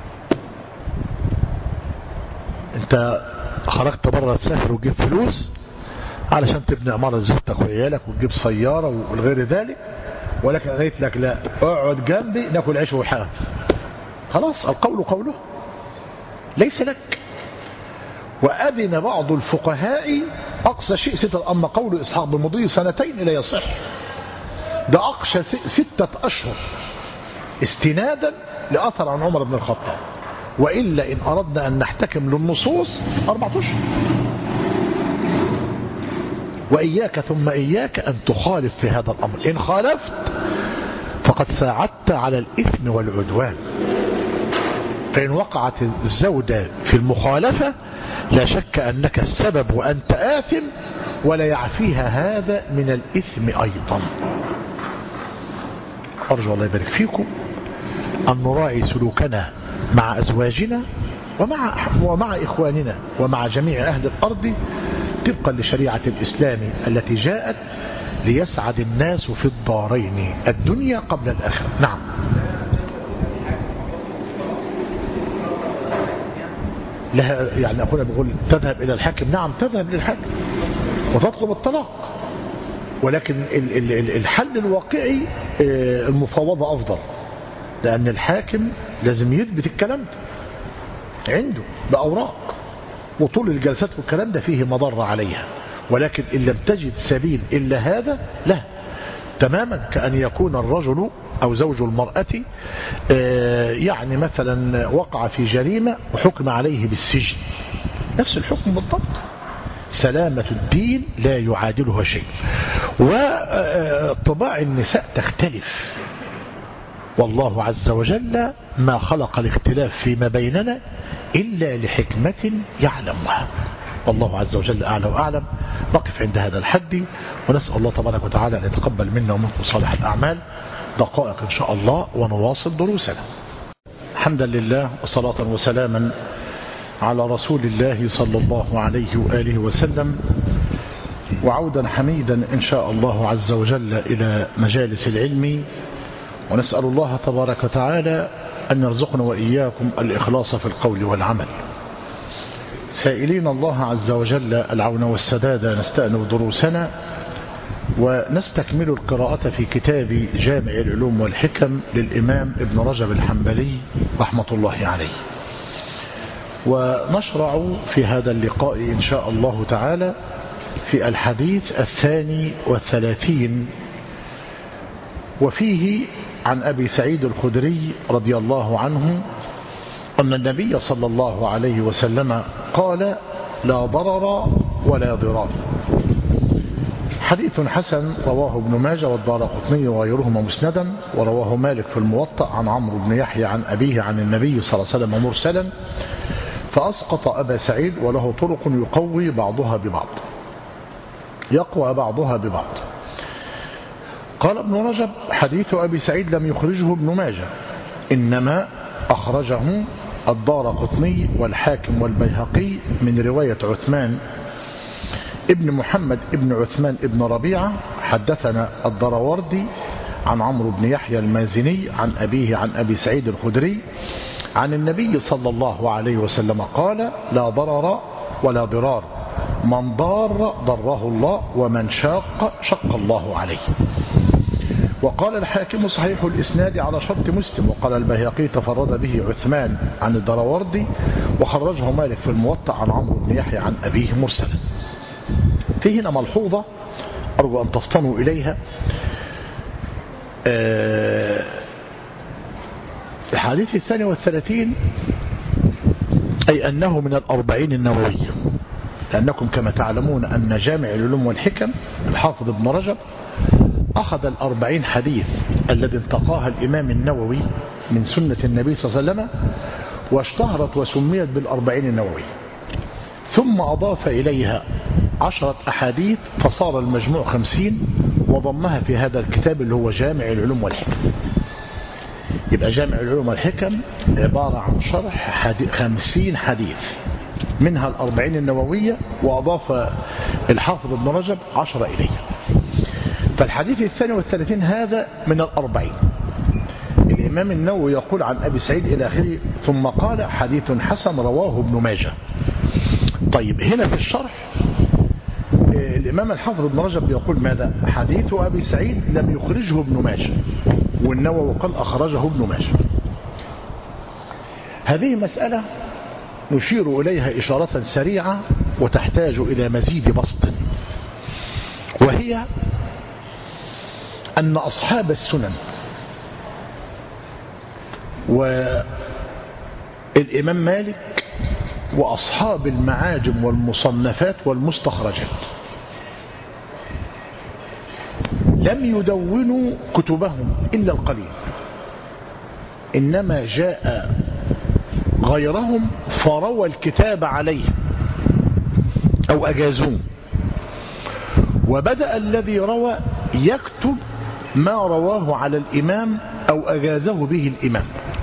انت خرجت بره تسافر وتجيب فلوس علشان تبني عمارة زوجتك وعيالك وتجيب سيارة والغير ذلك، ولكن قالت لك لا اقعد جنبي ناكل عيش وحاف، خلاص القول قوله ليس لك. وأذن بعض الفقهاء أقصى شيء 6، أما قول إسحاق بمضي 2 لا يصح، ده أقصى 6 أشهر استنادا لأثر عن عمر بن الخطاب، وإلا إن أردنا أن نحتكم للنصوص 4 أشهر. وإياك ثم إياك أن تخالف في هذا الأمر، إن خالفت فقد ساعدت على الإثم والعدوان. فإن وقعت الزوجة في المخالفة لا شك أنك السبب وأنت آثم، ولا يعفيها هذا من الإثم أيضا. أرجو الله يبارك فيكم أن نراعي سلوكنا مع أزواجنا ومع إخواننا ومع جميع أهل الأرض طبقا لشريعة الإسلام التي جاءت ليسعد الناس في الدارين، الدنيا قبل الآخرة. نعم. لها يعني أخونا بيقول تذهب إلى الحاكم، نعم تذهب للحاكم وتطلب الطلاق، ولكن الحل الواقعي المفاوضة أفضل، لأن الحاكم لازم يثبت الكلام ده عنده بأوراق، وطول الجلسات والكلام ده فيه مضرة عليها. ولكن إن لم تجد سبيل إلا هذا لا، تماما كأن يكون الرجل أو زوج المرأة يعني مثلا وقع في جريمة وحكم عليه بالسجن، نفس الحكم بالضبط. سلامة الدين لا يعادلها شيء. وطباع النساء تختلف، والله عز وجل ما خلق الاختلاف فيما بيننا إلا لحكمة يعلمها، والله عز وجل أعلى وأعلم. نقف عند هذا الحد، ونسأل الله تبارك وتعالى أن يتقبل منا ومنكم صالح الأعمال. دقائق إن شاء الله ونواصل دروسنا. حمدا لله وصلاة وسلاما على رسول الله صلى الله عليه وآله وسلم، وعودا حميدا إن شاء الله عز وجل إلى مجالس العلم، ونسأل الله تبارك وتعالى أن يرزقنا وإياكم الإخلاص في القول والعمل، سائلين الله عز وجل العون والسداد. نستأنف دروسنا ونستكمل القراءة في كتاب جامع العلوم والحكم للإمام ابن رجب الحنبلي رحمة الله عليه. ونشرع في هذا اللقاء إن شاء الله تعالى في الحديث 32، وفيه عن أبي سعيد الخدري رضي الله عنه أن النبي صلى الله عليه وسلم قال: لا ضرر ولا ضرار. حديث حسن رواه ابن ماجه والدارقطني وغيرهما مسندا، ورواه مالك في الموطأ عن عمرو بن يحيى عن أبيه عن النبي صلى الله عليه وسلم مرسلا، فأسقط أبا سعيد وله طرق يقوي بعضها ببعض، يقوى بعضها ببعض. قال ابن رجب: حديث أبي سعيد لم يخرجه ابن ماجه، إنما أخرجه الدارقطني والحاكم والبيهقي من رواية عثمان ابن محمد ابن عثمان ابن ربيعة. حدثنا الدراوردي عن عمرو بن يحيى المازني عن أبيه عن أبي سعيد الخدري عن النبي صلى الله عليه وسلم قال: لا ضرر ولا ضرار، من ضار ضره الله، ومن شاق شق الله عليه. وقال الحاكم صحيح الإسناد على شرط مسلم. وقال البيهقي تفرد به عثمان عن الدراوردي، وخرجه مالك في الموطأ عن عمرو بن يحيى عن أبيه مرسلا. في هنا ملحوظة أرجو أن تفطنوا إليها. الحديث 32 أي أنه من 40 النووية، لأنكم كما تعلمون أن جامع العلوم والحكم الحافظ ابن رجب أخذ 40 حديث الذي انتقاها الإمام النووي من سنة النبي صلى الله عليه وسلم، واشتهرت وسميت 40 النووي، ثم أضاف إليها 10 أحاديث فصار المجموع 50، وضمها في هذا الكتاب اللي هو جامع العلوم والحكم. يبقى جامع العلوم والحكم عبارة عن شرح 50 حديث، منها 40 النووية، وأضاف الحافظ ابن رجب 10 إليها. فالحديث 32 هذا من 40. الإمام النووي يقول عن أبي سعيد إلى آخره، ثم قال: حديث حسن رواه ابن ماجه. طيب هنا في الشرح الإمام الحافظ ابن رجب يقول ماذا؟ حديث أبي سعيد لم يخرجه ابن ماجه، والنووي قال أخرجه ابن ماجه. هذه مسألة نشير إليها إشارة سريعة وتحتاج إلى مزيد بسط، وهي أن أصحاب السنن والإمام مالك وأصحاب المعاجم والمصنفات والمستخرجات لم يدونوا كتبهم إلا القليل، إنما جاء غيرهم فروى الكتاب عليه أو أجازوه، وبدأ الذي روى يكتب ما رواه على الإمام أو أجازه به الإمام.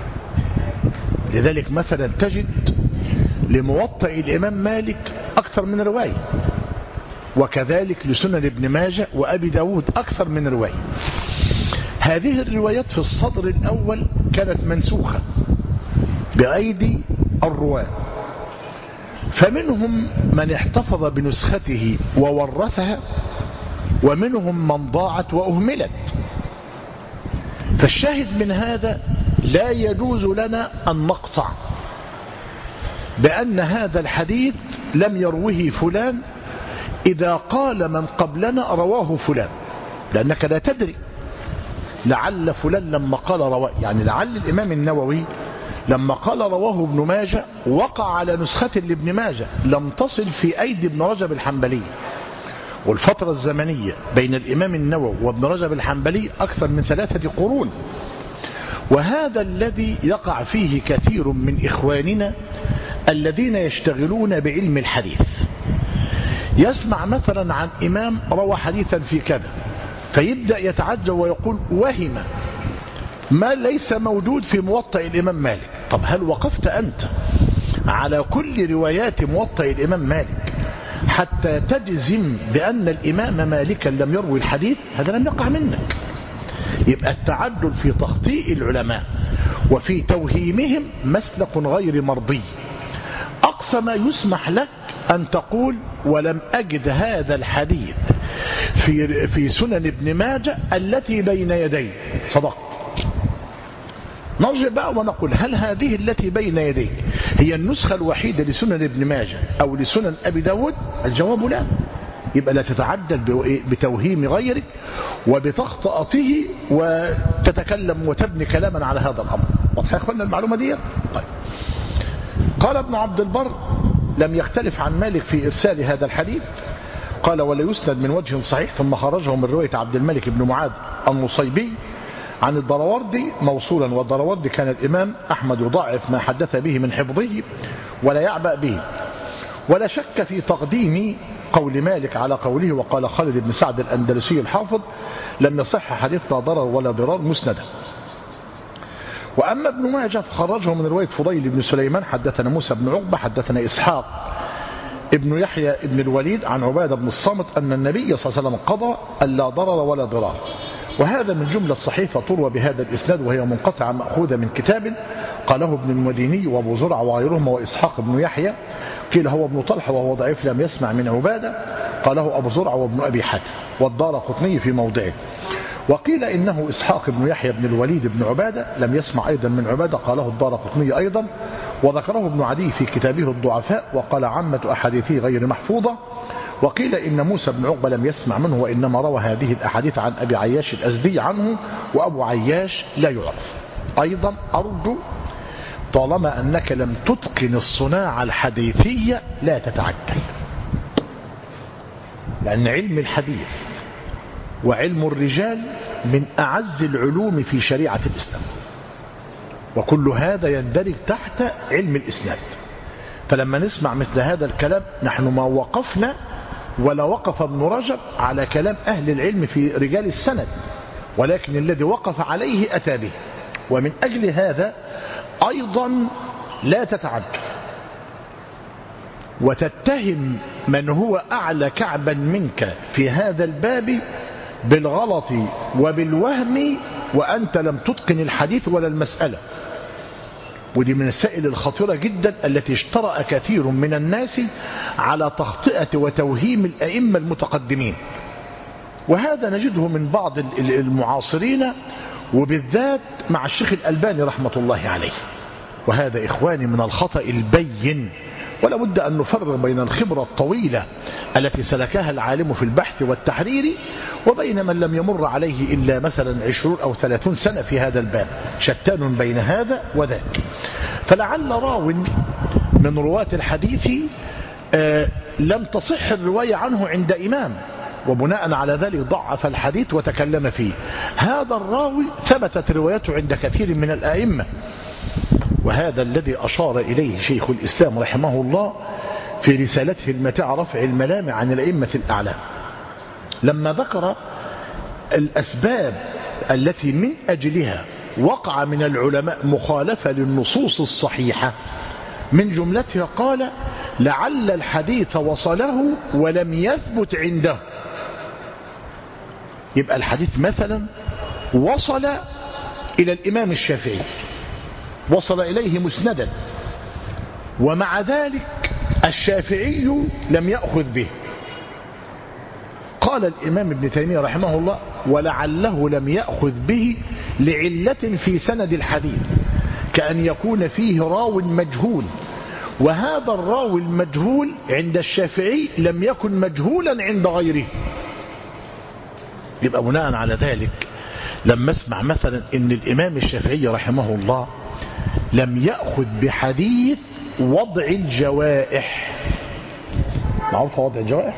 لذلك مثلا تجد لموطأ الإمام مالك أكثر من رواية، وكذلك لسنن ابن ماجه وأبي داود أكثر من رواية. هذه الروايات في الصدر الأول كانت منسوخة بأيدي الرواة، فمنهم من احتفظ بنسخته وورثها، ومنهم من ضاعت وأهملت. فالشاهد من هذا لا يجوز لنا أن نقطع بأن هذا الحديث لم يروه فلان إذا قال من قبلنا رواه فلان، لأنك لا تدري، لعل فلان لما قال رواه، يعني لعل الإمام النووي لما قال رواه ابن ماجه وقع على نسخة لابن ماجه لم تصل في أيدي ابن رجب الحنبلي، والفترة الزمنية بين الإمام النووي وابن رجب الحنبلي أكثر من 3 قرون. وهذا الذي يقع فيه كثير من إخواننا الذين يشتغلون بعلم الحديث. يسمع مثلا عن إمام روى حديثا في كذا، فيبدأ يتعجب ويقول وهم ما ليس موجود في موطأ الإمام مالك. طب هل وقفت أنت على كل روايات موطأ الإمام مالك حتى تجزم بأن الإمام مالكا لم يروي الحديث؟ هذا لم يقع منك. يبقى التعدل في تخطيء العلماء وفي توهيمهم مسلك غير مرضي. أقصى ما يسمح لك أن تقول ولم أجد هذا الحديث في سنن ابن ماجه التي بين يدي، صدقت. نرجع بقى ونقول هل هذه التي بين يديك هي النسخة الوحيدة لسنن ابن ماجه أو لسنن أبي داود؟ الجواب لا. يبقى لا تتعدل بتوهيم غيرك وبتخطئته وتتكلم وتبني كلاما على هذا الأمر. واضح يا اخوانا المعلومة دي؟ طيب. قال ابن عبد البر لم يختلف عن مالك في إرسال هذا الحديث، قال ولا يسند من وجه صحيح، ثم خرجه من رواية عبد الملك بن معاذ النصيبي عن الدراوردي موصولا، والدراوردي كان الإمام أحمد يضاعف ما حدث به من حفظه ولا يعبأ به. ولا شك في تقديم قول مالك على قوله، وقال خالد بن سعد الأندلسي الحافظ لم يصح حديث لا ضرر ولا ضرار مسندا. وأما ابن ماجه فخرجه من رواية فضيل بن سليمان حدثنا موسى بن عقبة حدثنا إسحاق ابن يحيى ابن الوليد عن عبادة بن الصامت أن النبي صلى الله عليه وسلم قضى أن لا ضرر ولا ضرار. وهذا من جملة صحيفة تروى بهذا الإسناد، وهي منقطعة مأخوذة من كتاب قاله ابن المديني وابو زرع وغيرهما وإسحاق بن يحيى، قيل هو ابن طلحة وهو ضعيف لم يسمع من عبادة، قاله أبو زرع وابن أبي حاتم والدارقطني في موضعه. وقيل إنه إسحاق بن يحيى بن الوليد بن عبادة لم يسمع أيضا من عبادة، قاله الدارقطني أيضا، وذكره ابن عدي في كتابه الضعفاء، وقال عامة أحاديثه غير محفوظة. وقيل إن موسى بن عقبة لم يسمع منه، وإنما روى هذه الأحاديث عن أبي عياش الأزدي عنه، وأبو عياش لا يعرف. أيضا أرجو طالما أنك لم تتقن الصناعة الحديثية لا تتعجل، لأن علم الحديث وعلم الرجال من أعز العلوم في شريعة الإسلام، وكل هذا يندرج تحت علم الإسناد. فلما نسمع مثل هذا الكلام نحن ما وقفنا ولا وقف ابن رجب على كلام أهل العلم في رجال السند، ولكن الذي وقف عليه أتى به. ومن أجل هذا أيضا لا تتعجل وتتهم من هو أعلى كعبا منك في هذا الباب بالغلط وبالوهم وأنت لم تتقن الحديث ولا المسألة. ودي من السائل الخطيرة جدا التي اشترأ كثير من الناس على تخطئة وتوهيم الأئمة المتقدمين، وهذا نجده من بعض المعاصرين وبالذات مع الشيخ الألباني رحمة الله عليه. وهذا إخواني من الخطأ البين. ولا بد أن نفرق بين الخبرة الطويلة التي سلكها العالم في البحث والتحرير وبين من لم يمر عليه إلا مثلا 20 أو 30 سنة في هذا الباب، شتان بين هذا وذاك. فلعل راو من رواة الحديث لم تصح الرواية عنه عند إمام، وبناء على ذلك ضعف الحديث وتكلم فيه. هذا الراوي ثبتت روايته عند كثير من الآئمة، وهذا الذي أشار إليه شيخ الإسلام رحمه الله في رسالته الماتعة رفع الملام عن الأئمة الأعلام، لما ذكر الأسباب التي من أجلها وقع من العلماء مخالفة للنصوص الصحيحة، من جملتها قال: لعل الحديث وصله ولم يثبت عنده. يبقى الحديث مثلا وصل إلى الإمام الشافعي، وصل إليه مسندا، ومع ذلك الشافعي لم يأخذ به. قال الإمام ابن تيمية رحمه الله: ولعله لم يأخذ به لعلة في سند الحديث، كأن يكون فيه راو مجهول، وهذا الراوي المجهول عند الشافعي لم يكن مجهولا عند غيره. يبقى بناء على ذلك لما اسمع مثلا ان الإمام الشافعي رحمه الله لم يأخذ بحديث وضع الجوائح. معروف وضع الجوائح؟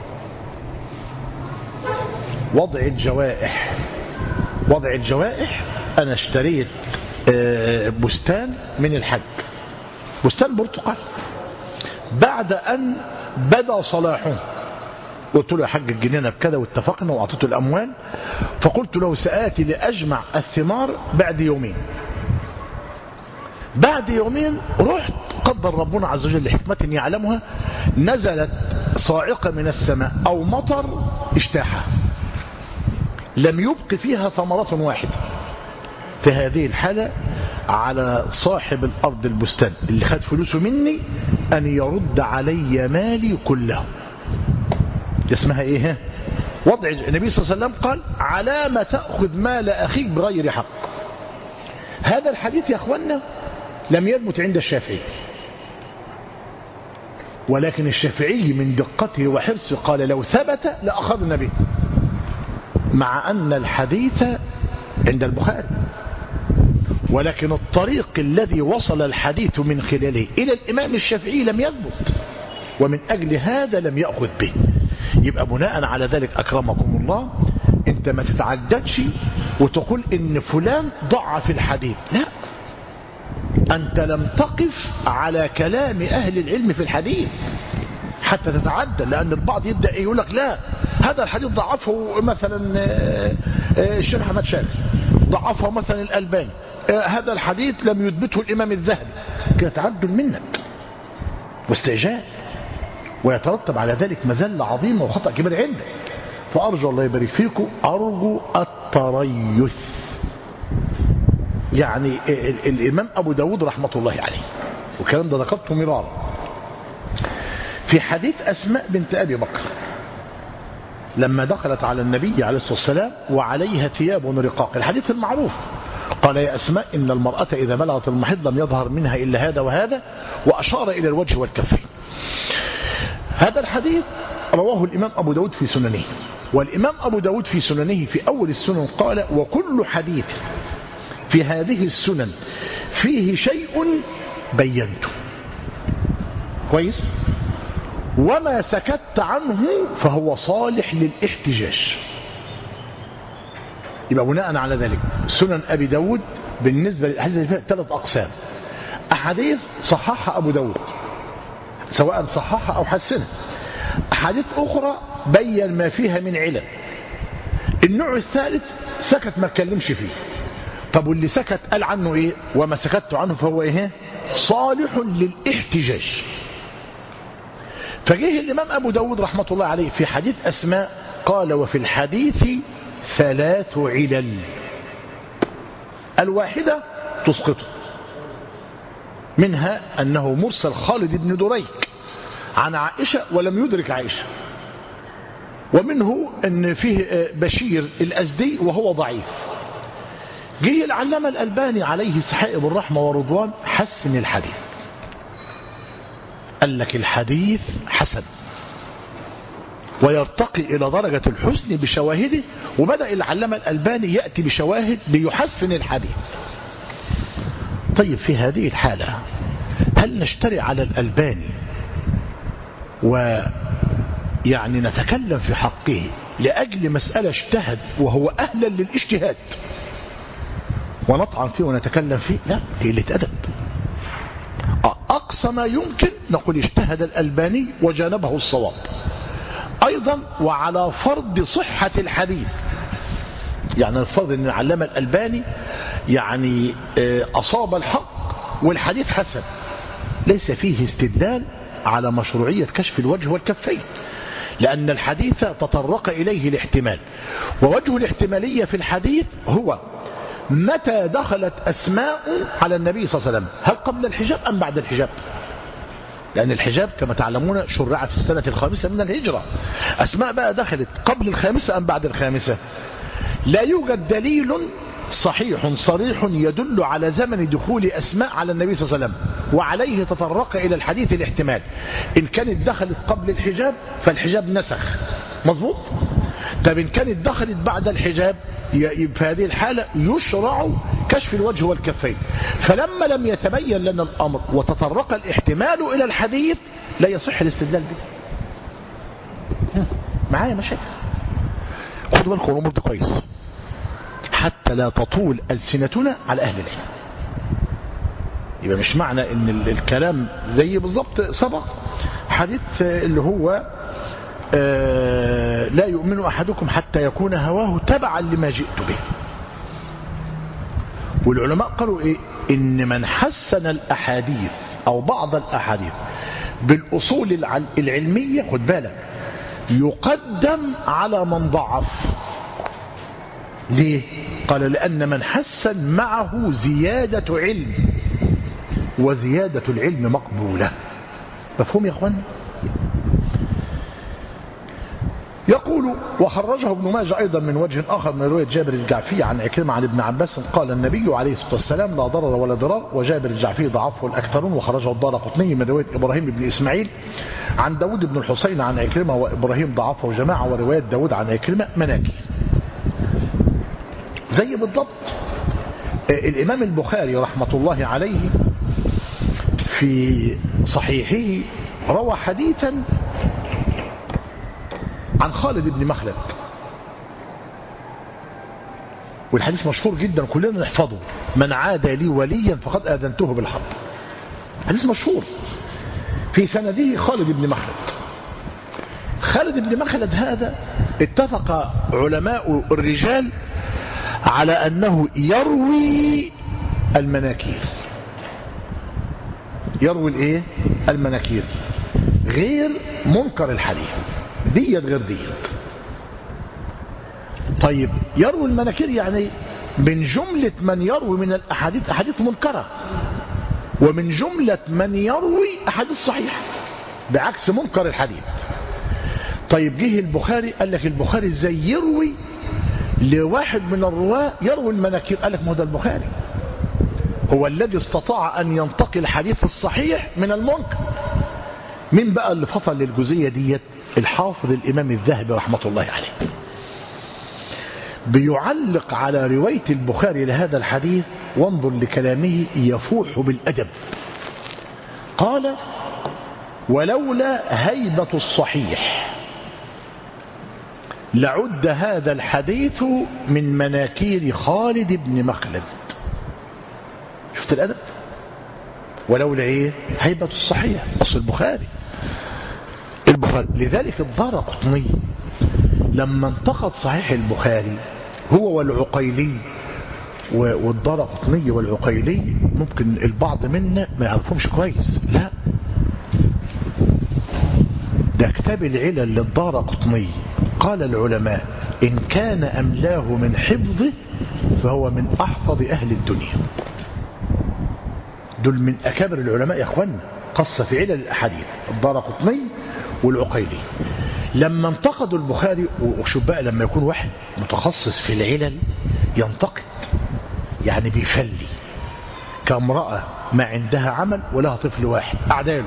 وضع الجوائح، وضع الجوائح، أنا اشتريت بستان من الحج، بستان برتقال، بعد أن بدا صلاحه قلت له يا حج الجنينة بكذا واتفقنا وأعطيته الأموال، فقلت له سآتي لأجمع الثمار بعد يومين. بعد يومين رحت، قدر ربنا عز وجل لحكمة يعلمها، نزلت صاعقة من السماء أو مطر اجتاحها، لم يبق فيها ثمرة واحدة. في هذه الحالة على صاحب الأرض البستان اللي خد فلوسه مني أن يرد علي مالي كله. اسمها ايه؟ وضع. النبي صلى الله عليه وسلم قال: على ما تأخذ مال أخيك بغير حق. هذا الحديث يا أخوانا لم يثبت عند الشافعي، ولكن الشافعي من دقته وحرصه قال: لو ثبت لأخذنا به، مع أن الحديث عند البخاري، ولكن الطريق الذي وصل الحديث من خلاله إلى الإمام الشافعي لم يثبت، ومن أجل هذا لم يأخذ به. يبقى بناء على ذلك أكرمكم الله، أنت ما تتعجدش وتقول إن فلان ضعف الحديث، لا، أنت لم تقف على كلام أهل العلم في الحديث حتى تتعدل، لأن البعض يبدأ يقول لك لا، هذا الحديث ضعفه مثلا الشيخ أحمد شاكر، ضعفه مثلا الألباني، هذا الحديث لم يثبته الإمام الذهبي، كده تعدل منك واستعجال، ويترتب على ذلك مزلة عظيمة وخطأ كبير عندك. فأرجو الله يبارك فيكم، أرجو التريث. يعني الإمام أبو داود رحمة الله عليه، والكلام ده ذكرته مرارا، في حديث أسماء بنت أبي بكر لما دخلت على النبي عليه الصلاة والسلام وعليها ثياب رقاق، الحديث المعروف، قال: يا أسماء إن المرأة إذا بلغت المحيض لم يظهر منها إلا هذا وهذا، وأشار إلى الوجه والكفين. هذا الحديث رواه الإمام أبو داود في سننه، والإمام أبو داود في سننه في أول السنن قال: وكل حديث في هذه السنن فيه شيء بينته. كويس؟ وما سكت عنه فهو صالح للاحتجاج. يبقى بناء على ذلك سنن أبي داود بالنسبة للأحاديث فيها 3 أقسام: أحاديث صححها أبو داود سواء صححها أو حسنها، أحاديث أخرى بين ما فيها من علل، النوع الثالث سكت ما اتكلمش فيه. طب واللي سكت قال عنه إيه؟ وما سكت عنه فهو إيه؟ صالح للاحتجاج. فجه الإمام أبو داود رحمة الله عليه في حديث أسماء قال: وفي الحديث 3 علل، الواحدة تسقطه، منها أنه مرسل خالد بن دريك عن عائشة ولم يدرك عائشة، ومنه أن فيه بشير الأزدي وهو ضعيف، جه العلامة الألباني عليه سحائب الرحمة ورضوان حسن الحديث، قال لك الحديث حسن ويرتقي إلى درجة الحسن بشواهده، وبدأ العلامة الألباني يأتي بشواهد ليحسن الحديث. طيب في هذه الحالة هل نشتري على الألباني ويعني نتكلم في حقه لأجل مسألة اجتهد وهو أهلا للاجتهاد ونطعن فيه ونتكلم فيه؟ لا، دي قلة أدب. أقصى ما يمكن نقول اجتهد الألباني وجانبه الصواب. أيضا وعلى فرض صحة الحديث، يعني الفرض أن العلامة الألباني يعني أصاب الحق والحديث حسن، ليس فيه استدلال على مشروعية كشف الوجه والكفين، لأن الحديث تطرق إليه الاحتمال، ووجه الاحتمالية في الحديث هو متى دخلت أسماء على النبي صلى الله عليه وسلم، هل قبل الحجاب أم بعد الحجاب؟ لأن الحجاب كما تعلمون شرع في السنة الخامسة من الهجرة. أسماء بقى دخلت قبل الخامسة أم بعد الخامسة؟ لا يوجد دليل صحيح صريح يدل على زمن دخول أسماء على النبي صلى الله عليه وسلم، وعليه تطرق إلى الحديث الاحتمال. إن كانت دخلت قبل الحجاب فالحجاب نسخ، مظبوط؟ طب إن كانت دخلت بعد الحجاب في هذه الحالة يشرع كشف الوجه والكفين. فلما لم يتبين لنا الأمر وتطرق الاحتمال إلى الحديث لا يصح الاستدلال به. معايا مشاكل؟ خدوا بالكم الأمور دي كويس حتى لا تطول ألسنتنا على أهل العلم. يبقى مش معنى ان الكلام زي بالضبط سبق حديث اللي هو لا يؤمن أحدكم حتى يكون هواه تبعا لما جئت به. والعلماء قالوا إيه؟ إن من حسن الأحاديث أو بعض الأحاديث بالأصول العلمية، خد بالك، يقدم على من ضعف. ليه؟ قال لأن من حسن معه زيادة علم، وزيادة العلم مقبولة. مفهوم يا أخوان؟ يقول وخرجه ابن ماجه أيضا من وجه آخر من رواية جابر الجعفي عن عكرمة عن ابن عباس قال النبي عليه الصلاة والسلام لا ضرر ولا ضرار. وجابر الجعفي ضعفه الأكثرون. وخرجه الدارقطني من رواية إبراهيم بن إسماعيل عن داود بن الحسين عن عكرمة وإبراهيم ضعفه جماعة. ورواية داود عن عكرمة مناكير. زي بالضبط الإمام البخاري رحمة الله عليه في صحيحه روى حديثا عن خالد بن مخلد، والحديث مشهور جدا كلنا نحفظه: من عاد لي وليا فقد آذنته بالحرب. حديث مشهور في سنده خالد بن مخلد. خالد بن مخلد هذا اتفق علماء الرجال على أنه يروي المناكير. يروي الايه؟ المناكير، غير منكر الحديث، ديت غير ديت. طيب يروي المناكير يعني من جملة من يروي من الأحاديث أحاديث منكرة، ومن جملة من يروي أحاديث صحيحة بعكس منكر الحديث. طيب جه البخاري قال لك البخاري ازاي يروي لواحد من الرواة يروي المناكير؟ قال لك ما هو ده البخاري هو الذي استطاع أن ينتقل الحديث الصحيح من المنكر. مين بقى اللي فصل للجزئية ديت؟ الحافظ الإمام الذهبي رحمة الله عليه بيعلق على رواية البخاري لهذا الحديث، وانظر لكلامه يفوح بالأدب. قال ولولا هيبة الصحيح لعد هذا الحديث من مناكير خالد بن مخلد. شفت الأدب؟ ولولا ايه؟ هيبة الصحيح، أصل البخاري. لذلك الدارقطني لما انتقد صحيح البخاري هو والعقيلي، والدارقطني والعقيلي ممكن البعض منا ما يعرفهمش كويس، لا ده كتاب العلل للدارقطني. قال العلماء إن كان أملاه من حفظه فهو من أحفظ أهل الدنيا. دول من أكابر العلماء يا أخوان، قصة في علل الأحاديث الدارقطني والعقيلي. لما انتقدوا البخاري، وشوف بقى لما يكون واحد متخصص في العلل ينتقد، يعني بيفلي، كامرأة ما عندها عمل ولها طفل واحد أعداله.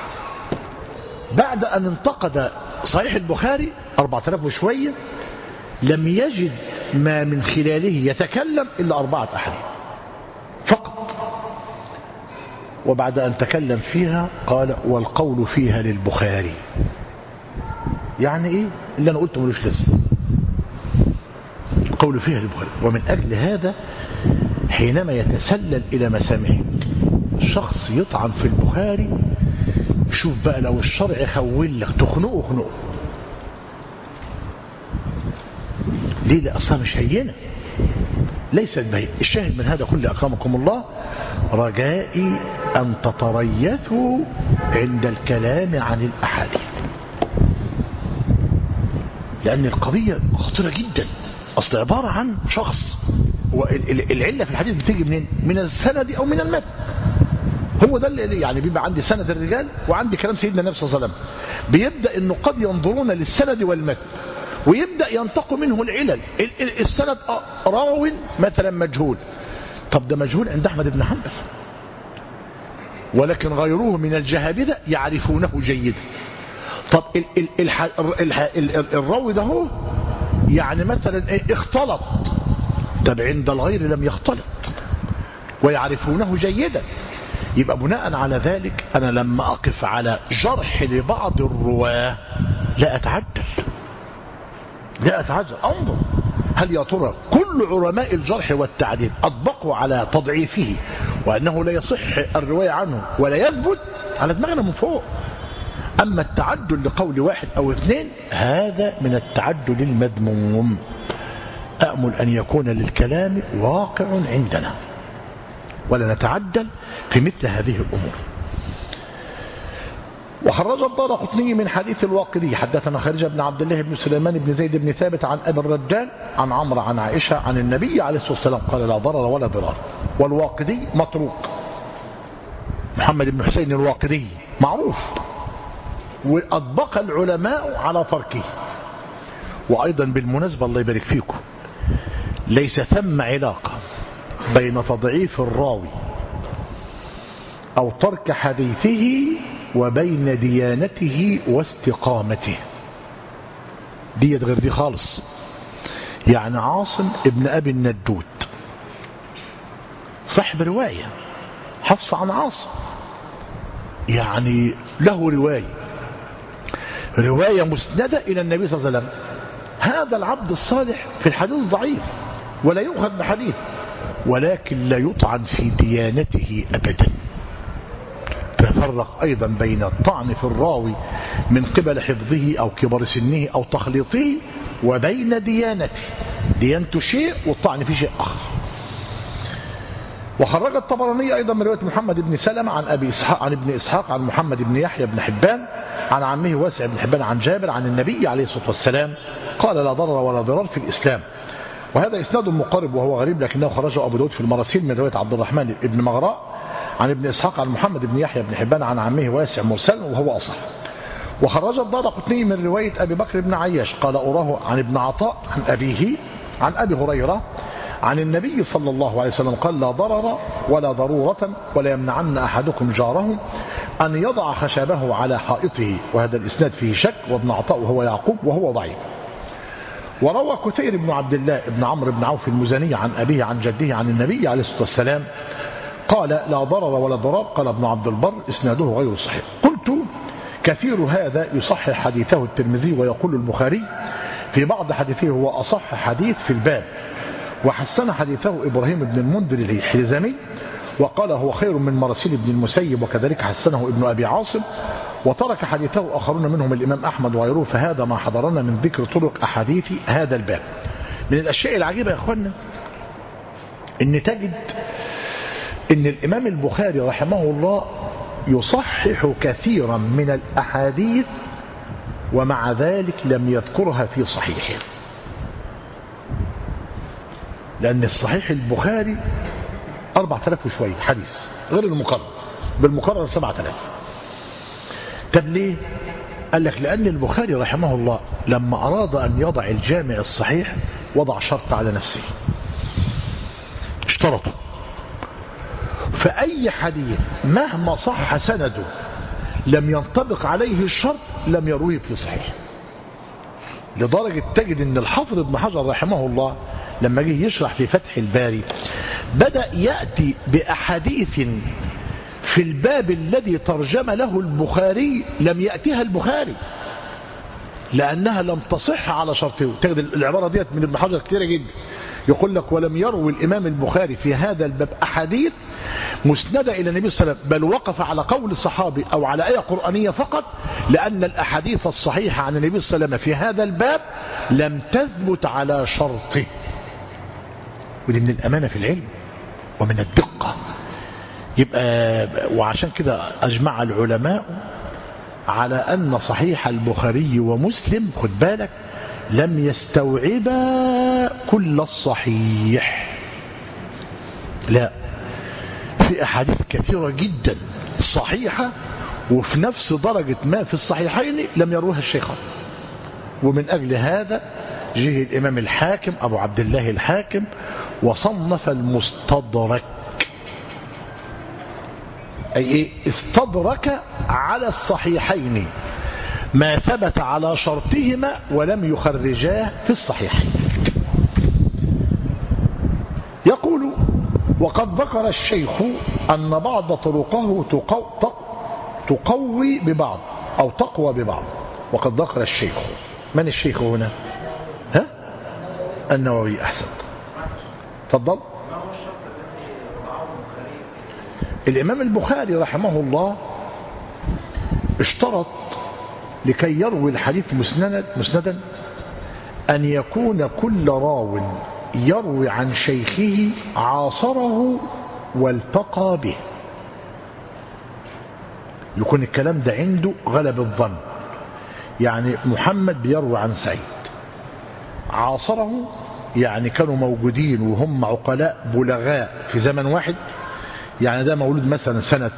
بعد أن انتقد صحيح البخاري 4000 وشوية لم يجد ما من خلاله يتكلم إلا 4 أحاديث فقط. وبعد أن تكلم فيها قال والقول فيها للبخاري. يعني إيه اللي أنا قلته ملوش لازمة، القول فيها للبخاري. ومن أجل هذا حينما يتسلل إلى مسامعك شخص يطعن في البخاري، شوف بقى لو الشرع خول لك تخنقه خنقه. ليه؟ لأصلا مش هينة، ليست بهي. الشاهد من هذا كله أكرمكم الله رجائي أن تتريثوا عند الكلام عن الأحاديث، لأن القضية خطيرة جدا. أصل عبارة عن شخص، والعلة في الحديث بتيجي منين؟ من السند أو من المتن. هو ده اللي يعني بيبقى عندي سند الرجال وعندي كلام سيدنا النبي صلى الله عليه وسلم. بيبدأ أنه قد ينظرون للسند والمتن ويبدأ ينتقوا منه العلل. السند راو مثلا مجهول، طب ده مجهول عند أحمد بن حنبل، ولكن غيره من الجهابذة يعرفونه جيدا. طب الراوي ده هو يعني مثلا اختلط، طب عند الغير لم يختلط ويعرفونه جيدا. يبقى بناء على ذلك أنا لما أقف على جرح لبعض الرواه لا أتعجل، أنظر هل يا ترى كل علماء الجرح والتعديل أطبقوا على تضعيفه وأنه لا يصح الرواية عنه ولا يثبت، على دماغنا من فوق. أما التعدل لقول واحد أو اثنين هذا من التعدل المذموم. أأمل أن يكون للكلام واقع عندنا ولا نتعدل في مثل هذه الأمور. وخرج الدارقطني من حديث الواقدي حدثنا خارجة بن عبد الله بن سليمان بن زيد بن ثابت عن أبي الرجال عن عمرو عن عائشة عن النبي عليه الصلاة والسلام قال لا ضرر ولا ضرار. والواقدي متروك، محمد بن حسين الواقدي معروف، وأطبق العلماء على تركه. وأيضا بالمناسبة الله يبارك فيكم ليس ثم علاقة بين تضعيف الراوي أو ترك حديثه وبين ديانته واستقامته، دي غير دي خالص. يعني عاصم ابن أبي النجود صاحب رواية حفص عن عاصم، يعني له رواية مسندة إلى النبي صلى الله عليه وسلم. هذا العبد الصالح في الحديث ضعيف ولا يؤخذ بحديث، ولكن لا يطعن في ديانته أبدا. تفرق أيضا بين الطعن في الراوي من قبل حفظه أو كبر سنه أو تخليطه وبين ديانته شيء والطعن في شيء آخر. وخرج الطبراني أيضا من رواية محمد بن سلمة عن ابن إسحاق عن محمد بن يحيى بن حبان عن عمه واسع بن حبان عن جابر عن النبي عليه الصلاة والسلام قال لا ضرر ولا ضرار في الإسلام. وهذا إسناد مقارب وهو غريب، لكنه خرجه أبو داود في المراسيل من رواية عبد الرحمن بن مغراء عن ابن إسحاق عن محمد بن يحيى بن حبان عن عمه واسع مرسل وهو أصح. وخرج الدارقطني من رواية أبي بكر بن عياش قال أراه عن ابن عطاء عن أبيه عن أبي هريرة عن النبي صلى الله عليه وسلم قال لا ضرر ولا ضرورة ولا يمنعن أحدكم جاره أن يضع خشبه على حائطه. وهذا الإسناد فيه شك، وابن عطاء وهو يعقوب وهو ضعيف. وروى كثير بن عبد الله بن عمرو بن عوف المزني عن أبيه عن جده عن النبي عليه الصلاة والسلام قال لا ضرر ولا ضرار. قال ابن عبد البر إسناده غير صحيح. قلت كثير هذا يصحح حديثه الترمذي ويقول البخاري في بعض حديثه هو أصح حديث في الباب، وحسن حديثه إبراهيم بن المنذر الحلزمي وقال هو خير من مراسيل بن المسيب، وكذلك حسنه ابن أبي عاصم، وترك حديثه آخرون منهم الإمام أحمد وغيره. فهذا ما حضرنا من ذكر طرق أحاديث هذا الباب. من الأشياء العجيبة يا أخوانا إن تجد إن الإمام البخاري رحمه الله يصحح كثيرا من الأحاديث ومع ذلك لم يذكرها في صحيحه، لأن الصحيح البخاري 4000 وشوية حديث غير المقرر، بالمقرر 7000. طب ليه؟ قال لك لأن البخاري رحمه الله لما أراد أن يضع الجامع الصحيح وضع شرط على نفسه. اشترطوا. فأي حديث مهما صح سنده لم ينطبق عليه الشرط لم يرويه في صحيح. لدرجة تجد ان الحافظ ابن حجر رحمه الله لما جه يشرح في فتح الباري بدأ يأتي بأحاديث في الباب الذي ترجم له البخاري لم يأتيها البخاري لأنها لم تصح على شرطه. تجد العبارة ديت من ابن حجر كثيرة جدا، يقول لك ولم يروي الإمام البخاري في هذا الباب أحاديث مسندة إلى النبي صلى الله عليه وسلم، بل وقف على قول الصحابي أو على آية قرآنية فقط، لأن الأحاديث الصحيحة عن النبي صلى الله عليه وسلم في هذا الباب لم تثبت على شرطه. ودي من الأمانة في العلم ومن الدقة. يبقى وعشان كده أجمع العلماء على أن صحيح البخاري ومسلم خد بالك لم يستوعبا كل الصحيح، لا، في أحاديث كثيرة جدا صحيحة وفي نفس درجة ما في الصحيحين لم يروها الشيخان. ومن أجل هذا جه الإمام الحاكم أبو عبد الله الحاكم وصنف المستدرك، أي إيه؟ استدرك على الصحيحين ما ثبت على شرطهما ولم يخرجاه في الصحيحين. يقول وقد ذكر الشيخ أن بعض طرقه تقوي ببعض أو تقوى ببعض. وقد ذكر الشيخ، من الشيخ هنا؟ ها؟ النووي. أحسن، تفضل. الإمام البخاري رحمه الله اشترط لكي يروي الحديث مسندا أن يكون كل راو يروي عن شيخه عاصره والتقى به. يكون الكلام ده عنده غلب الظن، يعني محمد بيروي عن سعيد، عاصره يعني كانوا موجودين وهم عقلاء بلغاء في زمن واحد، يعني ده مولود مثلا سنة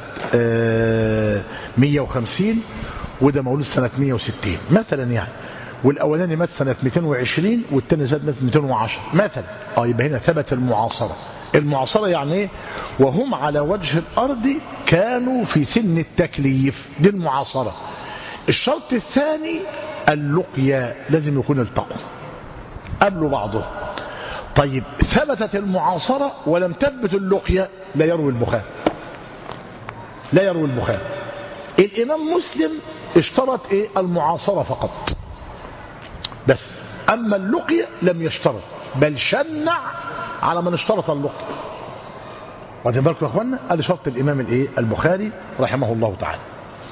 150 وده مولود سنة 160 مثلا يعني، والأولاني مات سنة 220 والتاني سنة 210 مثلا. يبقى هنا ثبت المعاصرة. المعاصرة يعني ايه؟ وهم على وجه الأرض كانوا في سن التكليف، دي المعاصرة. الشرط الثاني اللقيا، لازم يكون التقوا قبلوا بعضهم. طيب ثبتت المعاصرة ولم تثبت اللقيا، لا يروي البخاري، لا يروي البخاري. الإمام مسلم اشترط ايه؟ المعاصرة فقط بس، أما اللقيا لم يشترط، بل شنع على من اشترط اللقيا. واخدين بالكم يا اخوانا؟ ادي شرط الإمام الايه؟ البخاري رحمه الله تعالى.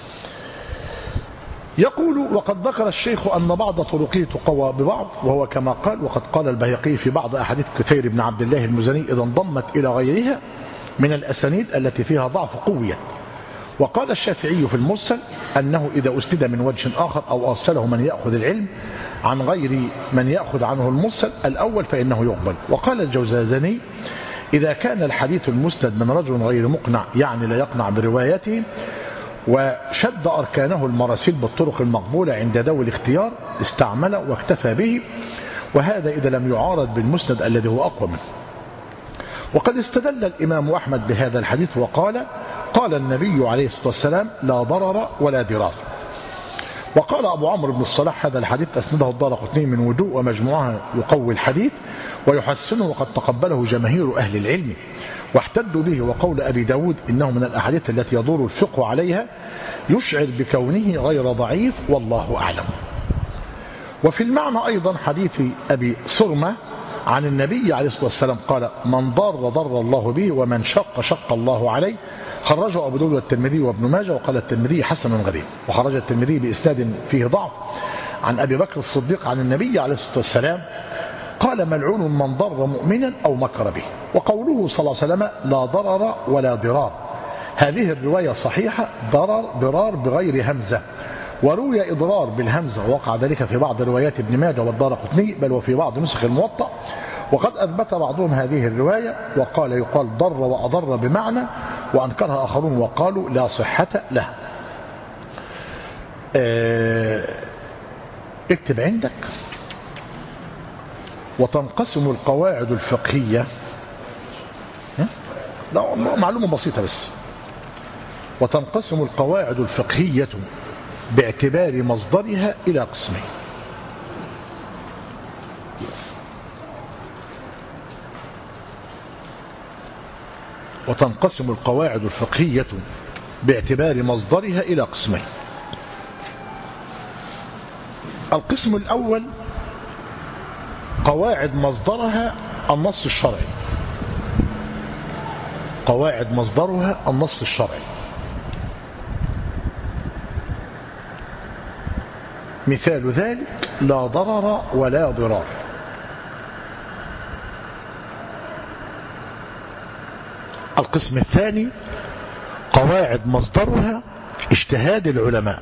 يقول وقد ذكر الشيخ أن بعض طرقه تقوى ببعض، وهو كما قال. وقد قال البيهقي في بعض أحاديث كثير بن عبد الله المزني إذا انضمت إلى غيرها من الأسانيد التي فيها ضعف قوية. وقال الشافعي في المرسل أنه إذا أسند من وجه آخر أو أرسله من يأخذ العلم عن غير من يأخذ عنه المرسل الأول فإنه يقبل. وقال الجوزازني إذا كان الحديث المسند من رجل غير مقنع، يعني لا يقنع بروايته، وشد أركانه المراسيل بالطرق المقبولة عند ذوي الاختيار، استعمل واكتفى به، وهذا إذا لم يعارض بالمسند الذي هو أقوى منه. وقد استدل الإمام أحمد بهذا الحديث وقال قال النبي عليه الصلاة والسلام لا ضرر ولا ضرار. وقال أبو عمرو بن الصلاح هذا الحديث أسنده الدارقطني من وجوه ومجموعها يقوي الحديث ويحسنه، وقد تقبله جماهير أهل العلم واحتدوا به. وقول أبي داود إنه من الأحاديث التي يدور الفقه عليها يشعر بكونه غير ضعيف والله أعلم. وفي المعنى أيضا حديث أبي صرمة عن النبي عليه الصلاة والسلام قال من ضر ضر الله به ومن شق شق الله عليه، خرجه أبو داود والترمذي وابن ماجه، وقال الترمذي حسن غريب. وخرج الترمذي بإسناد فيه ضعف عن أبي بكر الصديق عن النبي عليه الصلاة والسلام قال ملعون من ضر مؤمنا أو مكر به. وقوله صلى الله عليه وسلم لا ضرر ولا ضرار، هذه الرواية صحيحة، ضرار بغير همزة، وروي إضرار بالهمزة، ووقع ذلك في بعض روايات ابن ماجه والدارقطني بل وفي بعض نسخ الموطأ. وقد أثبت بعضهم هذه الرواية وقال يقال ضر وأضر بمعنى، وأنكرها آخرون وقالوا لا صحة لها. اكتب عندك. وتنقسم القواعد الفقهية ده معلومة بسيطة بس. وتنقسم القواعد الفقهية باعتبار مصدرها إلى قسمين. وتنقسم القواعد الفقهية باعتبار مصدرها إلى قسمين. القسم الأول قواعد مصدرها النص الشرعي. قواعد مصدرها النص الشرعي. مثال ذلك لا ضرر ولا ضرار. القسم الثاني قواعد مصدرها اجتهاد العلماء.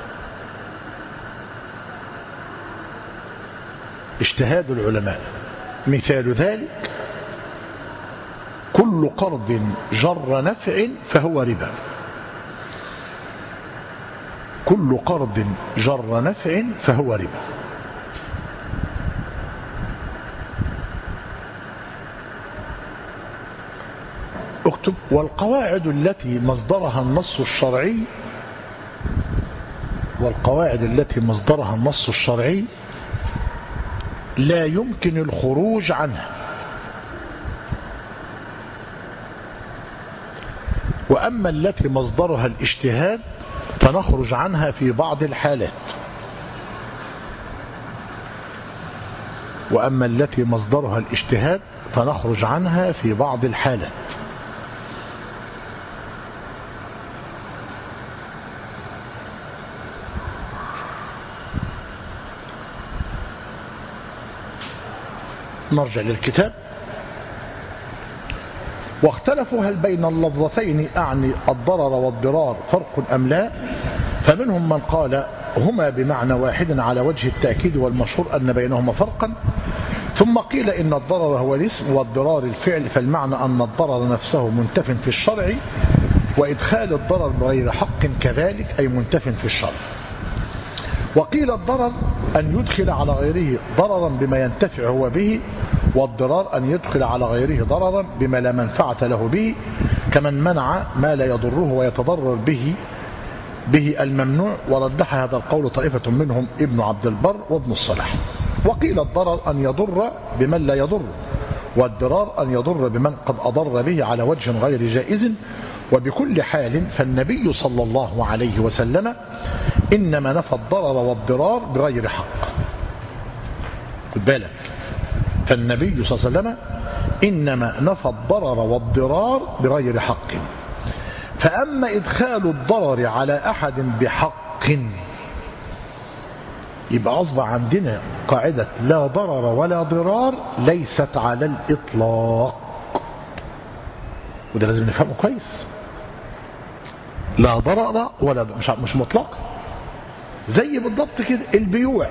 اجتهاد العلماء. مثال ذلك كل قرض جر نفع فهو ربا. كل قرض جر نفع فهو ربا. اكتب. والقواعد التي مصدرها النص الشرعي، والقواعد التي مصدرها النص الشرعي لا يمكن الخروج عنها. وأما التي مصدرها الاجتهاد فنخرج عنها في بعض الحالات. وأما التي مصدرها الاجتهاد فنخرج عنها في بعض الحالات. نرجع للكتاب. واختلفوا هل بين اللفظتين أعني الضرر والضرار فرق أم لا، فمنهم من قال هما بمعنى واحد على وجه التأكيد، والمشهور أن بينهما فرقا. ثم قيل إن الضرر هو الاسم والضرار الفعل، فالمعنى أن الضرر نفسه منتف في الشرع، وإدخال الضرر بغير حق كذلك أي منتف في الشرع. وقيل الضرر أن يدخل على غيره ضررا بما ينتفع هو به، والضرار أن يدخل على غيره ضررا بما لا منفعة له به، كمن منع ما لا يضره ويتضرر به الممنوع. ورجح هذا القول طائفة منهم ابن عبد البر وابن الصلاح. وقيل الضرر أن يضر بمن لا يضر، والضرار أن يضر بمن قد أضر به على وجه غير جائز. وبكل حال فالنبي صلى الله عليه وسلم إنما نفى الضرر والضرار بغير حق. خد بالك، فالنبي صلى الله عليه وسلم إنما نفى الضرر والضرار بغير حق. فأما إدخال الضرر على أحد بحق يبقى أصبح عندنا قاعدة لا ضرر ولا ضرار ليست على الإطلاق، وده لازم نفهمه كويس. لا ضرر ولا مش مطلق. زي بالضبط كده البيوع،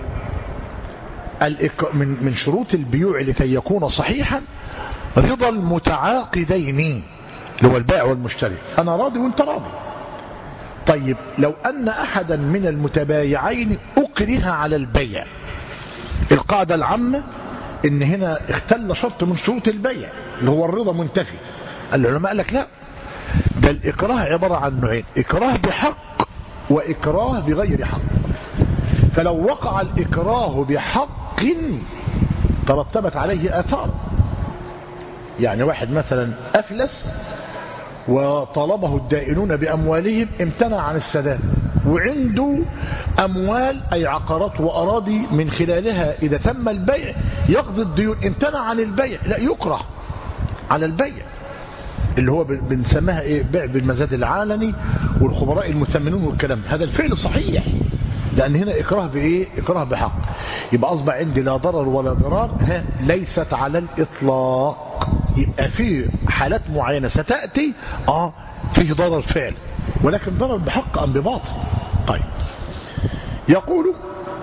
من شروط البيوع لكي يكون صحيحا رضا المتعاقدين اللي هو البائع والمشتري، أنا راضي وانت راضي. طيب لو أن أحدا من المتبايعين أكره على البيع، القاعدة العامة إن هنا اختل شرط من شروط البيع اللي هو الرضا منتفي. العلماء قال لك لا، ده الإكراه عبارة عن نوعين: إكراه بحق وإكراه بغير حق. فلو وقع الإكراه بحق ترتبت عليه آثار. يعني واحد مثلا أفلس وطالبه الدائنون بأموالهم، امتنع عن السداد، وعنده أموال أي عقارات وأراضي من خلالها إذا تم البيع يقضي الديون، امتنع عن البيع، لا يكره على البيع، اللي هو بنسميها ايه؟ بيع بالمزاد العالمي والخبراء المثمنون والكلام. هذا الفعل صحيح لأن هنا إكراه بإيه؟ إكراه بحق. يبقى أصبح عندي لا ضرر ولا ضرار ليست على الإطلاق. يبقى في حالات معينة ستأتي فيه ضرر فعل، ولكن ضرر بحق أم بباطل. طيب يقول: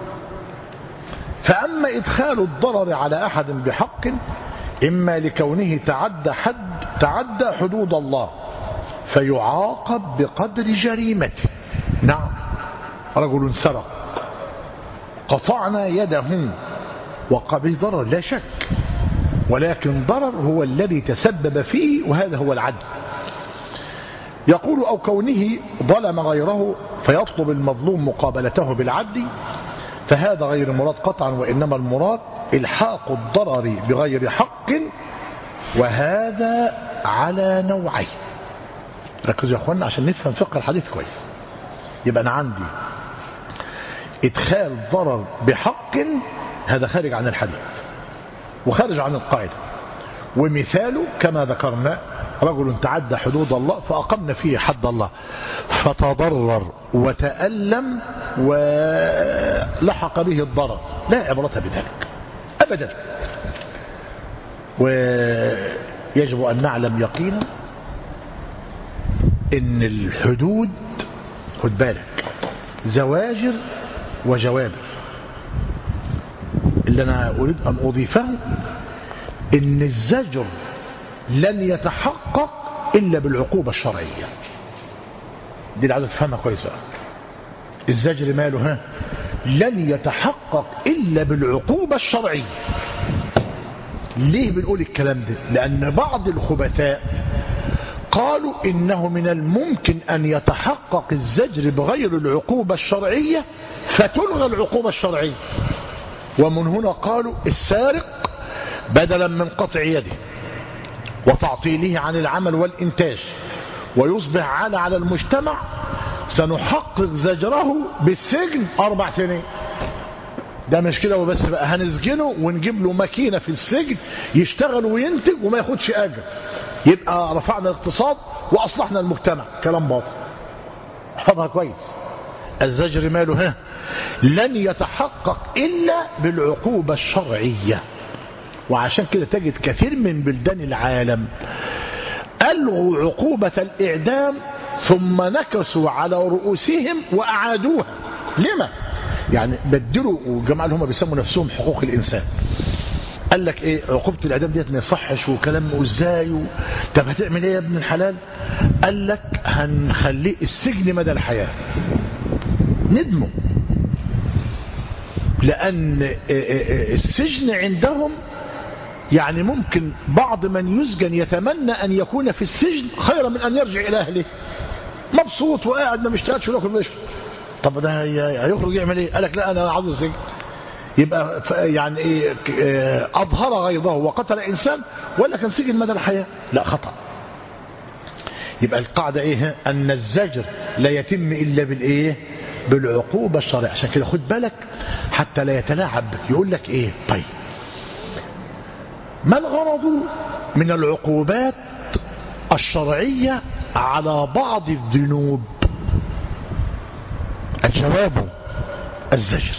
فأما إدخال الضرر على أحد بحق إما لكونه تعدى حدود الله فيعاقب بقدر جريمته. نعم، رجل سرق قطعنا يده وقبل ضرر لا شك، ولكن ضرر هو الذي تسبب فيه، وهذا هو العدل. يقول: أو كونه ظلم غيره فيطلب المظلوم مقابلته بالعدل، فهذا غير مراد قطعا، وإنما المراد إلحاق الضرر بغير حق، وهذا على نوعين. ركزوا يا أخوانا عشان نفهم فقه الحديث كويس. يبقى أنا عندي إدخال ضرر بحق، هذا خارج عن الحديث وخارج عن القاعدة. ومثاله كما ذكرنا: رجل تعدى حدود الله فأقمنا فيه حد الله فتضرر وتألم ولحق به الضرر، لا عبرة بذلك أبدا. ويجب أن نعلم يقينا إن الحدود، خد بالك، زواجر وجوابر. اللي أنا أريد أن أضيفه إن الزجر لن يتحقق إلا بالعقوبة الشرعية. دي اللي عايز تفهمها كويس بقى. الزجر ماله لن يتحقق إلا بالعقوبة الشرعية. ليه بنقول الكلام ده؟ لأن بعض الخبثاء قالوا إنه من الممكن أن يتحقق الزجر بغير العقوبة الشرعية فتلغى العقوبة الشرعية. ومن هنا قالوا: السارق بدلا من قطع يده وتعطيله عن العمل والإنتاج ويصبح على المجتمع، سنحقق زجره بالسجن 4 سنين. ده مش كده وبس بقى، هنسجنه ونجيب له ماكينة في السجن يشتغل وينتج وما ياخدش أجر، يبقى رفعنا الاقتصاد وأصلحنا المجتمع. كلام باطل. احفظها كويس. الزجر ماله لن يتحقق إلا بالعقوبة الشرعية. وعشان كده تجد كثير من بلدان العالم ألغوا عقوبة الإعدام ثم نكسوا على رؤوسهم وأعادوها. لما؟ يعني بدلوا، وجماعة اللي هم بيسموا نفسهم حقوق الإنسان، قال لك ايه؟ عقوبة الإعدام ديت ما يصحش وكلام ازاي طب هتعمل ايه يا ابن الحلال؟ قال لك هنخليه السجن مدى الحياة. ندموا، لأن السجن عندهم يعني ممكن بعض من يسجن يتمنى أن يكون في السجن خيرا من أن يرجع إلى أهله مبسوط وقاعد ما بيشتغلش وياكل ويشرب. طب ده هيخرج يعمل ايه؟ قال لك لا أنا عاوز السجن. يبقى يعني ايه؟ أظهر غيظه وقتل إنسان ولا كان سجن مدى الحياة؟ لا، خطأ. يبقى القاعدة ايه؟ أن الزجر لا يتم إلا بالإيه؟ بالعقوبة الشرعية. عشان كده خد بالك حتى لا يتلاعب. يقول لك ايه؟ طيب ما الغرض من العقوبات الشرعية على بعض الذنوب؟ الجواب الزجر.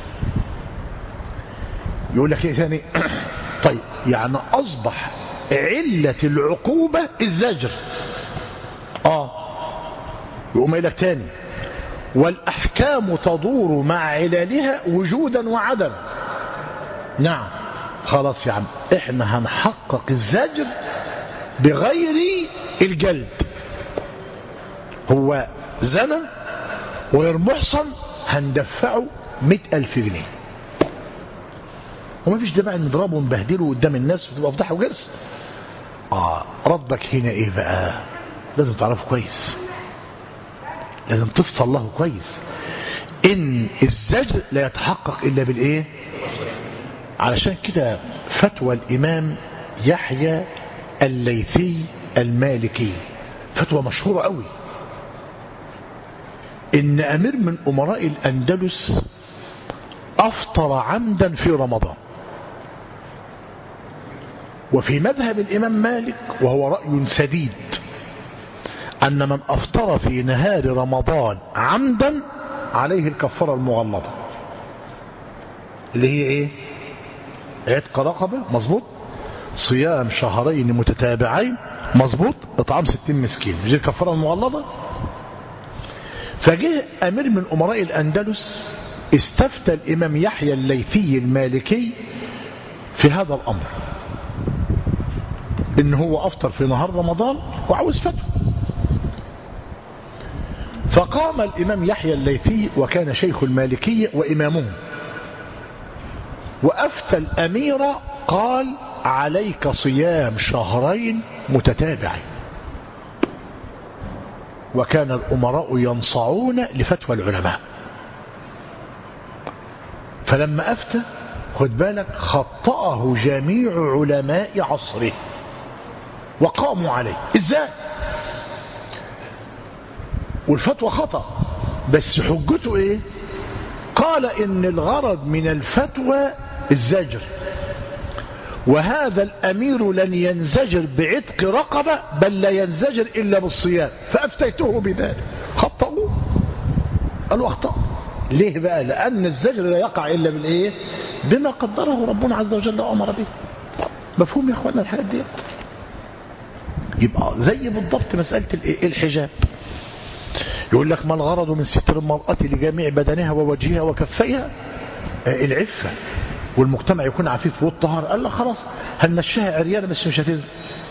يقول لك ايه ثاني؟ طيب يعني أصبح علة العقوبة الزجر. يقوم يقول لك تاني: والأحكام تدور مع علالها وجودا وعدما. نعم، خلاص يا عم، احنا هنحقق الزجر بغير الجلد. هو زنى وغير محصن هندفعه 100,000 جنيه. وما فيش داعي نضربه ونبهدله قدام الناس وتبقى فضحه وجرس. ردك هنا ايه بقى؟ لازم تعرفه كويس، لازم تفصل له كويس ان الزجر لا يتحقق الا بالايه؟ علشان كده فتوى الامام يحيى الليثي المالكي فتوى مشهورة قوي، ان امير من امراء الاندلس افطر عمدا في رمضان. وفي مذهب الامام مالك وهو رأي سديد ان من افطر في نهار رمضان عمدا عليه الكفارة المغلظة، اللي هي ايه؟ عتق رقبة، مظبوط، صيام شهرين متتابعين، مظبوط، اطعام 60 مسكين، مش الكفارة المغلظة. فجاء امير من امراء الاندلس استفتى الامام يحيى الليثي المالكي في هذا الامر، ان هو افطر في نهار رمضان وعاوز فتوى. فقام الامام يحيى الليثي وكان شيخ المالكية وامامهم، وافتى الامير قال عليك صيام شهرين متتابعين. وكان الأمراء ينصعون لفتوى العلماء. فلما أفتى خد بالك خطأه جميع علماء عصره وقاموا عليه. إزاي؟ والفتوى خطأ، بس حجته إيه؟ قال إن الغرض من الفتوى الزجر، وهذا الأمير لن ينزجر بعتق رقبة بل لا ينزجر إلا بالصيام، فأفتيته بذلك. خطأوه، قالوا أخطأ. ليه بقى؟ لأن الزجر لا يقع إلا بالإيه؟ بما قدره ربنا عز وجل وأمر به. مفهوم يا أخوانا الحاجات دي؟ يبقى زي بالضبط مسألة الحجاب. يقول لك ما الغرض من ستر المرأة لجميع بدنها ووجهها وكفيها؟ العفة والمجتمع يكون عفيف والطهارة. قال لك خلاص هنمشيها عريانة بس مش هتزن.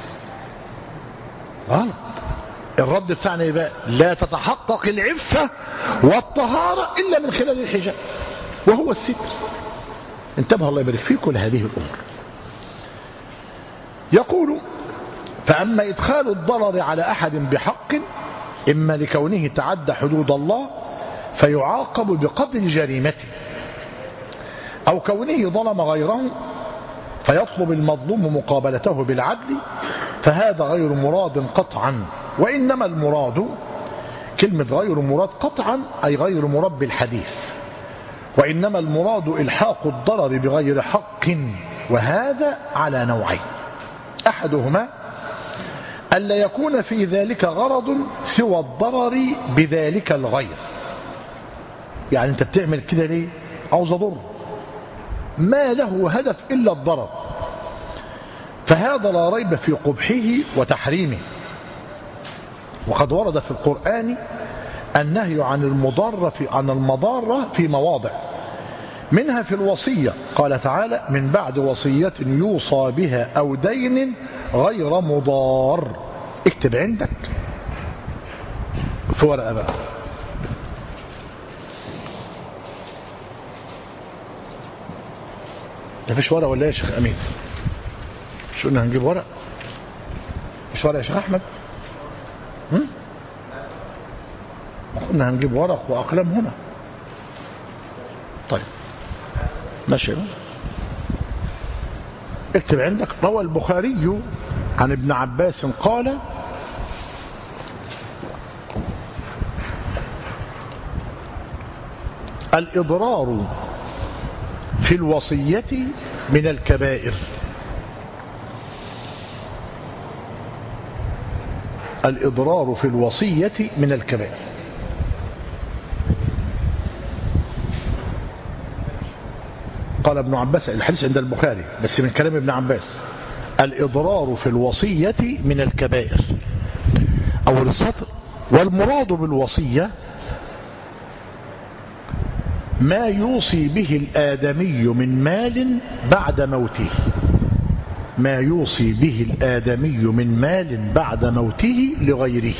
غلط. الرد بتاعنا يبقى لا تتحقق العفة والطهارة إلا من خلال الحجاب وهو الستر. انتبه الله يبارك فيكم لهذه الأمور. يقول فأما إدخال الضرر على أحد بحق إما لكونه تعدى حدود الله فيعاقب بقدر جريمته، أو كونه ظلم غيره فيطلب المظلوم مقابلته بالعدل، فهذا غير مراد قطعا. وإنما المراد، كلمة غير مراد قطعا أي غير مراد بالحديث، وإنما المراد إلحاق الضرر بغير حق، وهذا على نوعين: أحدهما ألا يكون في ذلك غرض سوى الضرر بذلك الغير. يعني أنت بتعمل كده ليه؟ عاوز أضر، ما له هدف إلا الضرر، فهذا لا ريب في قبحه وتحريمه. وقد ورد في القرآن النهي عن المضارة في مواضع، منها في الوصية، قال تعالى: من بعد وصية يوصى بها أو دين غير مضار. اكتب عندك في ورقة بقى. مفيش ورقة ولا يا شيخ أمين؟ مش قلنا هنجيب ورق؟ مش ورقة يا شيخ أحمد؟ قلنا هنجيب ورق وأقلام هنا. طيب ماشي. اكتب عندك: روى البخاري عن ابن عباس قال: الإضرار في الوصية من الكبائر. الإضرار في الوصية من الكبائر. قال ابن عباس، الحديث عند البخاري بس من كلام ابن عباس: الإضرار في الوصية من الكبائر. أول السطر: والمراد بالوصية ما يوصي به الآدمي من مال بعد موته. ما يوصي به الآدمي من مال بعد موته لغيره.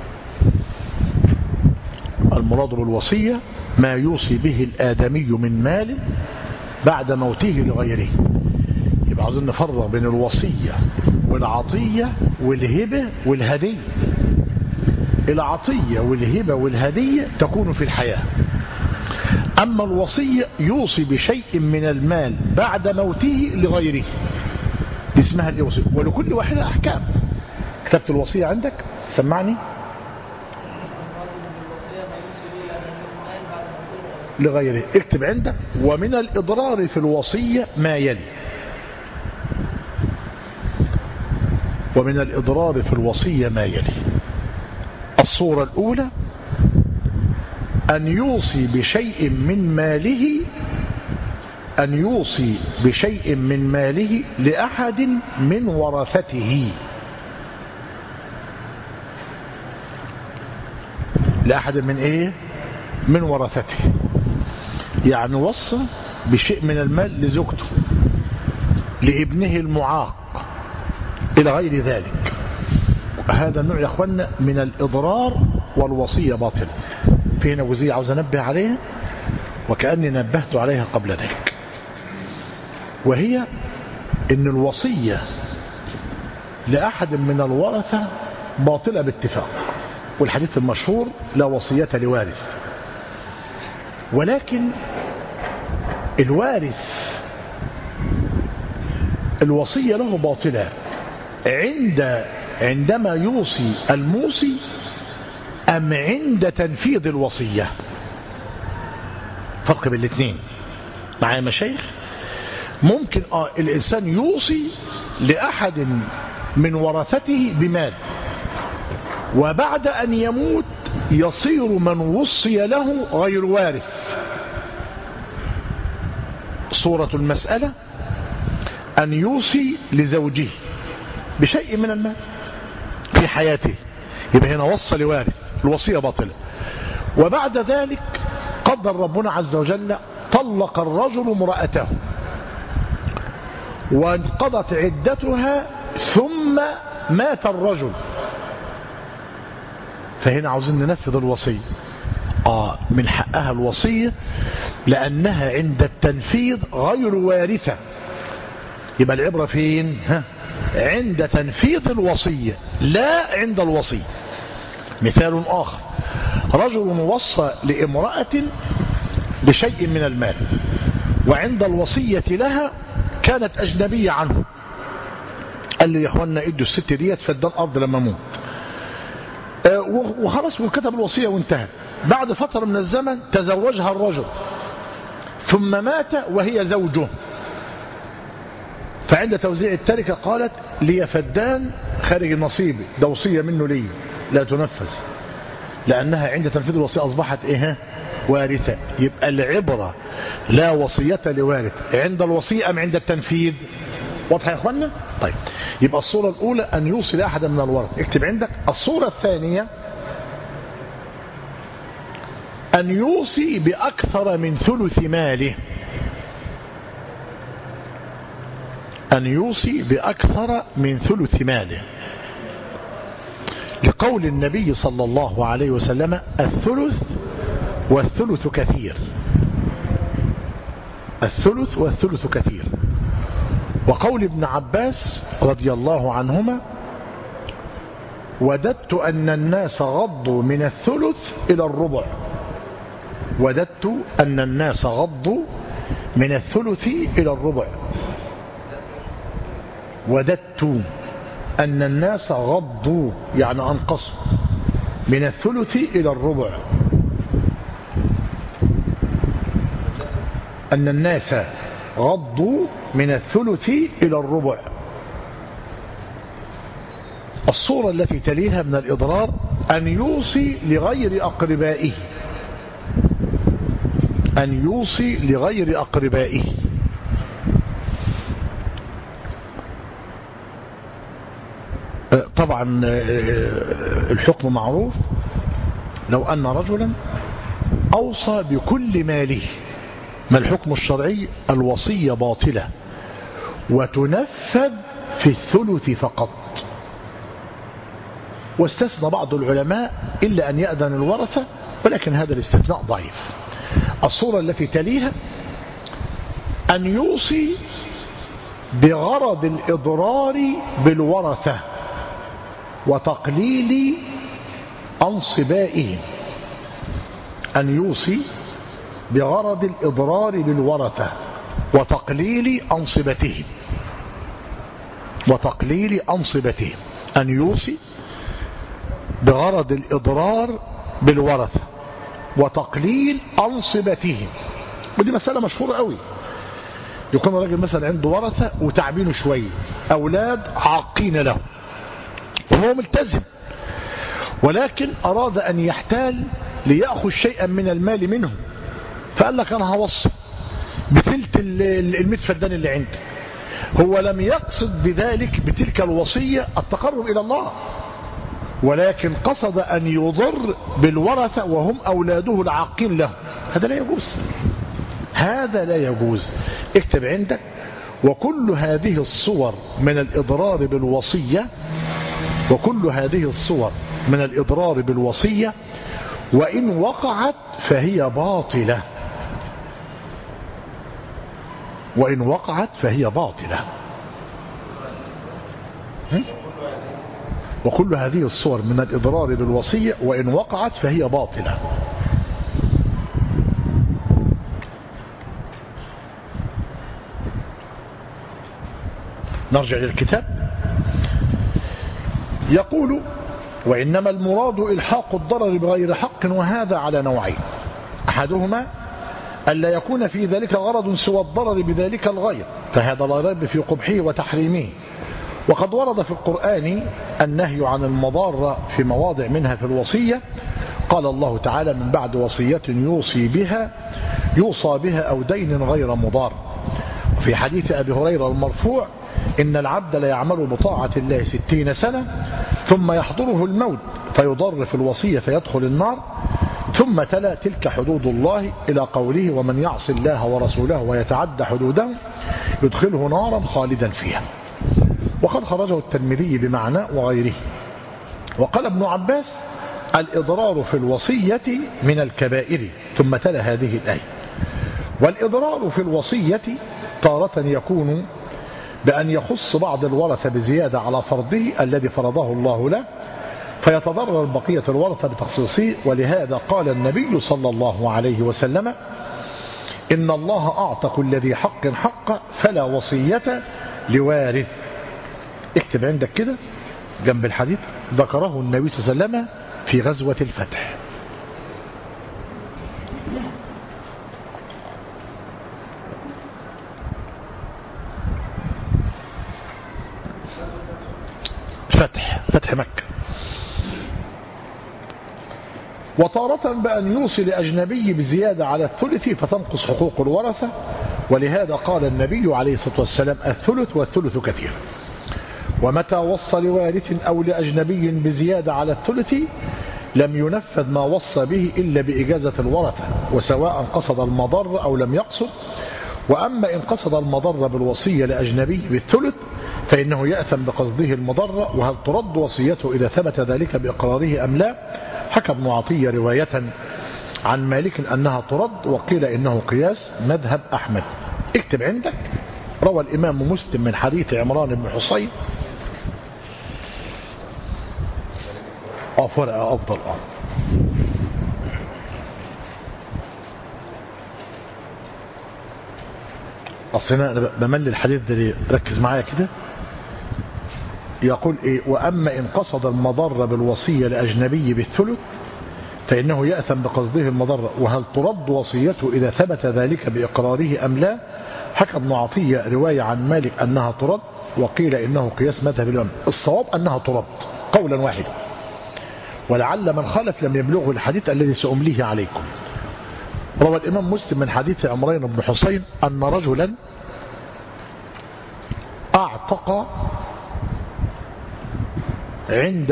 المراد بالوصية ما يوصي به الآدمي من مال بعد موته لغيره. يبقى عاوزين نفرق بين الوصية والعطية والهبة والهدية. العطية والهبة والهدية تكون في الحياة، أما الوصية يوصي بشيء من المال بعد موته لغيره، دي اسمها الوصية، ولكل واحدة أحكام. كتبت الوصية عندك؟ سمعني. لغيره. اكتب عندك: ومن الإضرار في الوصية ما يلي. ومن الإضرار في الوصية ما يلي: الصورة الأولى أن يوصي بشيء من ماله، أن يوصي بشيء من ماله لأحد من ورثته. لأحد من إيه؟ من ورثته. يعني وصى بشيء من المال لزوجته، لابنه المعاق، إلى غير ذلك. هذا النوع يا أخوانا من الإضرار، والوصية باطلة. في هنا وزية عاوز أنبه عليها وكأني نبهت عليها قبل ذلك، وهي إن الوصية لأحد من الورثة باطلة باتفاق، والحديث المشهور لا وصية لوارث. ولكن الوارث الوصية له باطلة عندما يوصي الموصي أم عند تنفيذ الوصية؟ فرق بين الاثنين معايا مشايخ. ممكن الإنسان يوصي لأحد من ورثته بمال، وبعد أن يموت يصير من وصي له غير وارث. صورة المسألة أن يوصي لزوجه بشيء من المال في حياته، يبقى هنا وصى لوارث، الوصية باطلة. وبعد ذلك قدر ربنا عز وجل طلق الرجل امرأته وانقضت عدتها ثم مات الرجل، فهنا عاوزين ننفذ الوصية. من حقها الوصية لأنها عند التنفيذ غير وارثة. يبقى العبرة فين؟ عند تنفيذ الوصية لا عند الوصي. مثال آخر، رجل وصى لامرأة بشيء من المال، وعند الوصية لها كانت أجنبية عنه، قال لي يا اخوانا ادوا الست ديت فدان أرض لما موت، وخلاص وكتب الوصية وانتهى. بعد فترة من الزمن تزوجها الرجل ثم مات وهي زوجه، فعند توزيع التركة قالت لي فدان خارج النصيب، ده وصية منه لي لا تنفذ، لأنها عند تنفيذ الوصية أصبحت وارثة. يبقى العبرة لا وصية لوارث عند الوصية أم عند التنفيذ؟ واضح يا أخوانا؟ طيب، يبقى الصورة الأولى أن يوصي لأحد من الورث، اكتب عندك. الصورة الثانية أن يوصي بأكثر من ثلث ماله، أن يوصي بأكثر من ثلث ماله، لقول النبي صلى الله عليه وسلم الثلث والثلث كثير، الثلث والثلث كثير. وقول ابن عباس رضي الله عنهما وددت أن الناس غضوا من الثلث إلى الربع، وددت أن الناس غضوا من الثلث إلى الربع، وددت أن الناس غضوا يعني أنقصوا من الثلث إلى الربع، أن الناس غضوا من الثلث إلى الربع. الصورة التي تليها من الإضرار أن يوصي لغير أقربائه، أن يوصي لغير أقربائه. طبعا الحكم معروف، لو أن رجلا أوصى بكل ماله، ما الحكم الشرعي؟ الوصية باطلة وتنفذ في الثلث فقط. واستثنى بعض العلماء إلا أن يأذن الورثة، ولكن هذا الاستثناء ضعيف. الصورة التي تليها أن يوصي بغرض الإضرار بالورثة وتقليل أنصبائهم، أن يوصي بغرض الإضرار بالورثة وتقليل أنصبتهم، وتقليل أنصبتهم، أن يوصي بغرض الإضرار بالورثة وتقليل أنصبتهم. ودي مسألة مشهورة قوي، يكون الراجل مثلا عنده ورثة وتعبينه شوية، أولاد عاقين له وهو ملتزم، ولكن أراد أن يحتال ليأخذ شيئا من المال منهم، فقال لك أنا هوصي بثلث المئة فدان اللي عندي. هو لم يقصد بذلك بتلك الوصية التقرب إلى الله، ولكن قصد أن يضر بالورثة وهم أولاده العاقين له. هذا لا يجوز، هذا لا يجوز. اكتب عندك: وكل هذه الصور من الإضرار بالوصية، وكل هذه الصور من الإضرار بالوصية وإن وقعت فهي باطلة، وإن وقعت فهي باطلة. وكل هذه الصور من الإضرار بالوصية وإن وقعت فهي باطلة. نرجع للكتاب. يقول: وإنما المراد إلحاق الضرر بغير حق، وهذا على نوعين: أحدهما ألا يكون في ذلك غرض سوى الضرر بذلك الغير، فهذا لا ريب في قبحه وتحريمه. وقد ورد في القرآن النهي عن المضار في مواضع منها في الوصية. قال الله تعالى: من بعد وصية يوصى بها أو دين غير مضار. وفي حديث أبي هريرة المرفوع: إن العبد ليعمل بطاعة الله 60 سنة ثم يحضره الموت فيضر في الوصية فيدخل النار، ثم تلا: تلك حدود الله، إلى قوله: ومن يعص الله ورسوله ويتعدى حدوده يدخله نارا خالدا فيها. وقد خرجه الترمذي بمعنى وغيره. وقال ابن عباس: الإضرار في الوصية من الكبائر، ثم تلا هذه الآية. والإضرار في الوصية تارة يكون بأن يخص بعض الورثة بزيادة على فرضه الذي فرضه الله له، فيتضرر بقية الورثة بتخصيصه. ولهذا قال النبي صلى الله عليه وسلم: إن الله أعطى كل ذي حق حقه فلا وصية لوارث. اكتب عندك كده جنب الحديث: ذكره النبي صلى الله عليه وسلم في غزوة الفتح. فتح مكة. وتارة بأن يوصي لأجنبي بزيادة على الثلث فتنقص حقوق الورثة. ولهذا قال النبي عليه الصلاة والسلام: الثلث والثلث كثير. ومتى وصى لوارث أو لأجنبي بزيادة على الثلث لم ينفذ ما وصى به إلا بإجازة الورثة، وسواء قصد المضر أو لم يقصد. وأما إن قصد المضر بالوصية لأجنبي بالثلث فإنه يأثم بقصده المضر. وهل ترد وصيته إذا ثبت ذلك بإقراره أم لا؟ حكى ابن عطية رواية عن مالك أنها ترد، وقيل إنه قياس مذهب أحمد. اكتب عندك: روى الإمام مسلم من حديث عمران بن حصين. فرقة أفضل. أصلنا أنا بمل الحديث ده ليه؟ ركز معايا كده. يقول إيه: وأما إن قصد المضر بالوصية لأجنبي بالثلث فإنه يأثم بقصده المضر. وهل ترد وصيته إذا ثبت ذلك بإقراره أم لا؟ حكى ابن عطية رواية عن مالك أنها ترد، وقيل إنه قياس مذهب الإمام. الصواب أنها ترد قولا واحدا، ولعل من خالف لم يبلغه الحديث الذي سأمليه عليكم. روى الإمام مسلم من حديث عمران بن حصين أن رجلا أعتق عند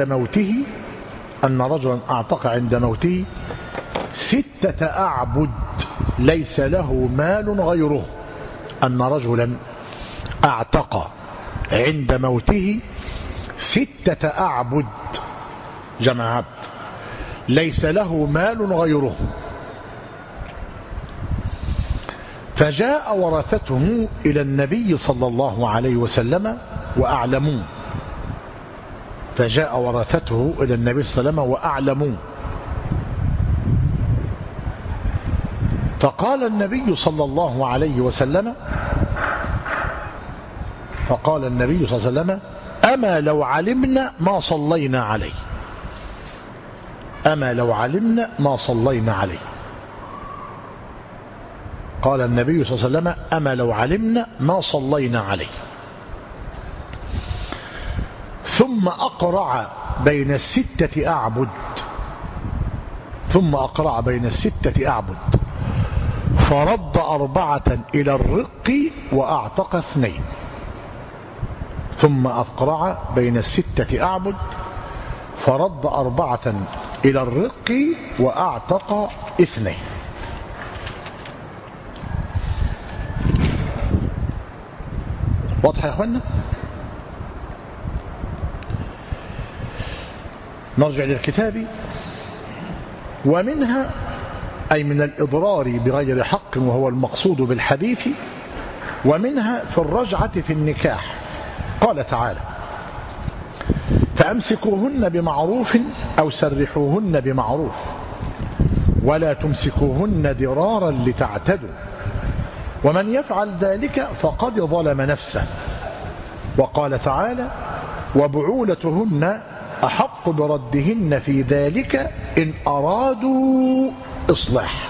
موته 6 أعبد ليس له مال غيره. أن رجلا أعتق عند موته 6 أعبد، جمع عبد، ليس له مال غيره. فجاء ورثته إلى النبي صلى الله عليه وسلم وأعلموه. فقال النبي صلى الله عليه وسلم: أما لو علمنا ما صلينا عليه. قال النبي صلى الله عليه وسلم: أما لو علمنا ما صلينا عليه. ثم أقرع بين 6 أعبد، فرد 4 إلى الرق وأعتق 2. ثم أقرع بين 6 أعبد فرد 4 إلى الرق وأعتق 2. واضح يا أخوانا؟ نرجع للكتاب. ومنها أي من الإضرار بغير حق وهو المقصود بالحديث، ومنها في الرجعة في النكاح. قال تعالى: فأمسكوهن بمعروف أو سرحوهن بمعروف ولا تمسكوهن ضرارا لتعتدوا ومن يفعل ذلك فقد ظلم نفسه. وقال تعالى وبعولتهن أحق بردهن في ذلك إن أرادوا إصلاح.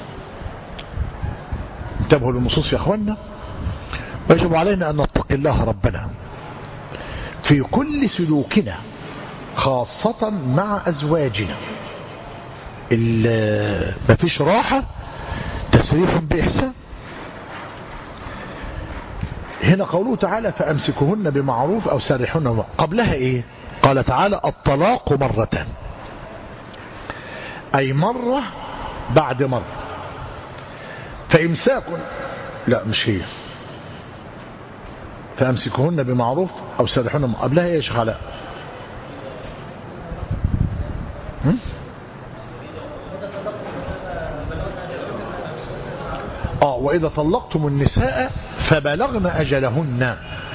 انتبهوا للنصوص يا أخوانا، ويجب علينا أن نتقي الله ربنا في كل سلوكنا خاصة مع أزواجنا. ما فيش راحة، تسريح بإحسان. هنا قوله تعالى فأمسكوهن بمعروف أو سرحوهن بمعروف، قبلها إيه؟ قال تعالى الطلاق مرتان، أي مرة بعد مرة. فإمساك، لا مش هي، فأمسكوهن بمعروف أو سرحوهن بمعروف، قبلها إيه يا شيخ علاء؟ وإذا طلقتم النساء فبلغن أجلهن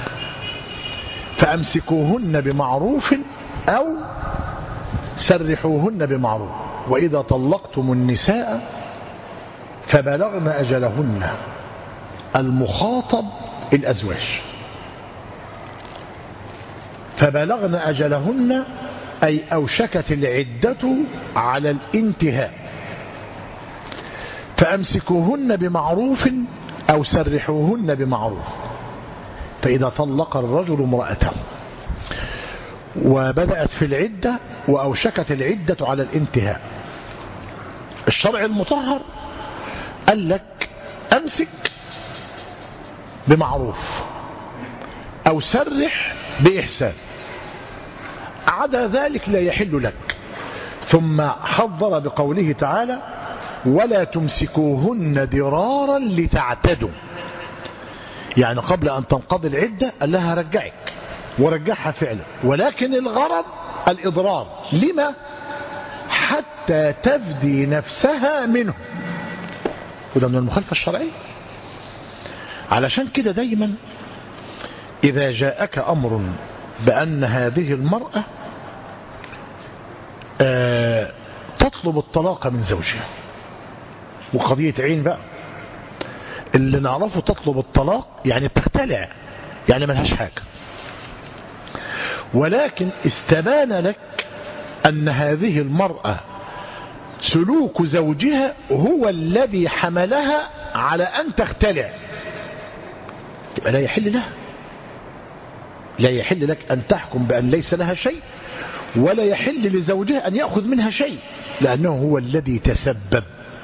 فأمسكوهن بمعروف أو سرحوهن بمعروف. وإذا طلقتم النساء فبلغن أجلهن، المخاطب الأزواج، فبلغن أجلهن أي أوشكت العدة على الانتهاء. فأمسكوهن بمعروف أو سرحوهن بمعروف. فإذا طلق الرجل امرأته وبدأت في العدة وأوشكت العدة على الانتهاء، الشرع المطهر قال لك أمسك بمعروف أو سرح بإحسان، عدا ذلك لا يحل لك. ثم حذر بقوله تعالى ولا تمسكوهن ضرارا لتعتدوا، يعني قبل أن تنقضي العدة قال لها رجعك، ورجعها فعلا، ولكن الغرض الإضرار. لما؟ حتى تفدي نفسها منه، وده من المخالفة الشرعية. علشان كده دايما إذا جاءك أمر بأن هذه المرأة تطلب الطلاق من زوجها، وقضية عين بقى اللي نعرفه، تطلب الطلاق يعني بتختلع، يعني ملهاش حاجة، ولكن استبان لك أن هذه المرأة سلوك زوجها هو الذي حملها على أن تختلع، يبقى لا يحل لها، لا يحل لك أن تحكم بأن ليس لها شيء، ولا يحل لزوجها أن يأخذ منها شيء، لأنه هو الذي تسبب.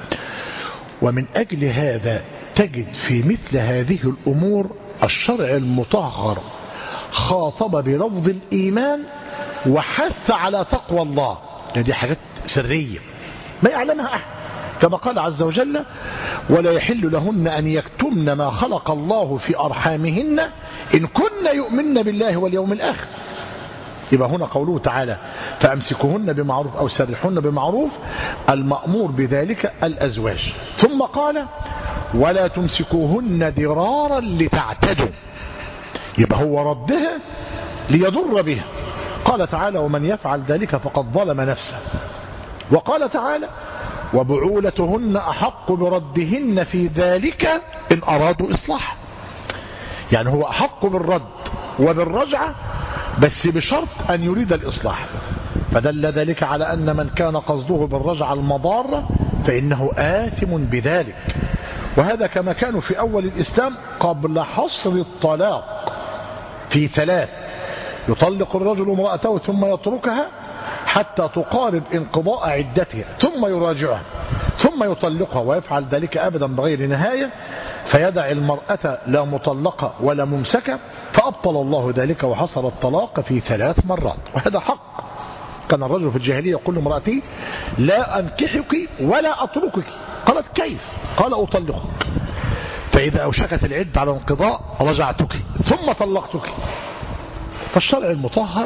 ومن أجل هذا تجد في مثل هذه الأمور الشرع المطهر خاطب بلفظ الإيمان وحث على تقوى الله، لأن دي حاجات سرية ما يعلمها أحد، كما قال عز وجل ولا يحل لهن أن يكتمن ما خلق الله في أرحامهن إن كن يؤمن بالله واليوم الآخر. يبقى هنا قوله تعالى فأمسكوهن بمعروف أو سرحوهن بمعروف، المأمور بذلك الأزواج. ثم قال ولا تمسكوهن ضرارا لتعتدوا، يبقى هو ردها ليضر بها. قال تعالى ومن يفعل ذلك فقد ظلم نفسه. وقال تعالى وبعولتهن أحق بردهن في ذلك إن أرادوا إصلاح، يعني هو أحق بالرد وبالرجعة بس بشرط أن يريد الإصلاح. فدل ذلك على أن من كان قصده بالرجعة المضارة فإنه آثم بذلك. وهذا كما كانوا في أول الإسلام قبل حصر الطلاق في 3، يطلق الرجل امرأته ثم يتركها حتى تقارب انقضاء عدتها ثم يراجعها ثم يطلقها، ويفعل ذلك أبدا بغير نهاية، فيدع المرأة لا مطلقة ولا ممسكة، فأبطل الله ذلك وحصر الطلاق في 3 مرات. وهذا حق. كان الرجل في الجاهلية يقول لامرأته لا أنكحك ولا أتركك، قالت كيف؟ قال أطلقك، فإذا أوشكت العدة على انقضاء رجعتك ثم طلقتك. فالشرع المطهر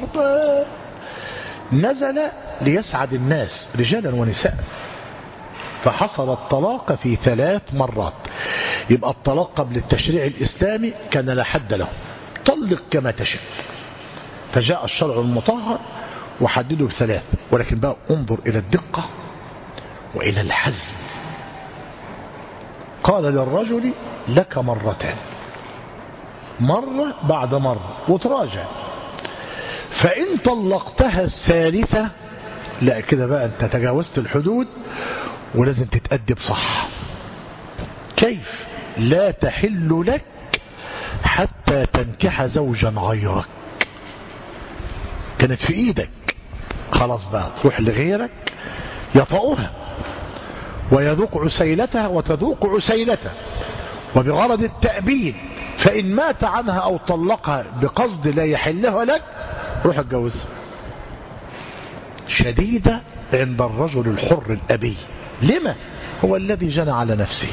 نزل ليسعد الناس رجالا ونساء، فحصل الطلاق في 3 مرات. يبقى الطلاق قبل التشريع الإسلامي كان لا حد له، طلق كما تشاء. فجاء الشرع المطهر وحدده بثلاث، ولكن بقى انظر إلى الدقة وإلى الحزم. قال للرجل لك مرتان، مرة بعد مرة وتراجع، فإن طلقتها الثالثة لا كده بقى أنت تجاوزت الحدود ولازم تتأدب صح. كيف؟ لا تحل لك حتى تنكح زوجا غيرك. كانت في ايدك، خلاص بقى تروح لغيرك يطأها ويذوق عسيلتها وتذوق عسيلته، وبغرض التأبيد، فإن مات عنها أو طلقها بقصد لا يحلها لك روح اتجوزها. شديدة عند الرجل الحر الأبي. لما؟ هو الذي جنى على نفسه.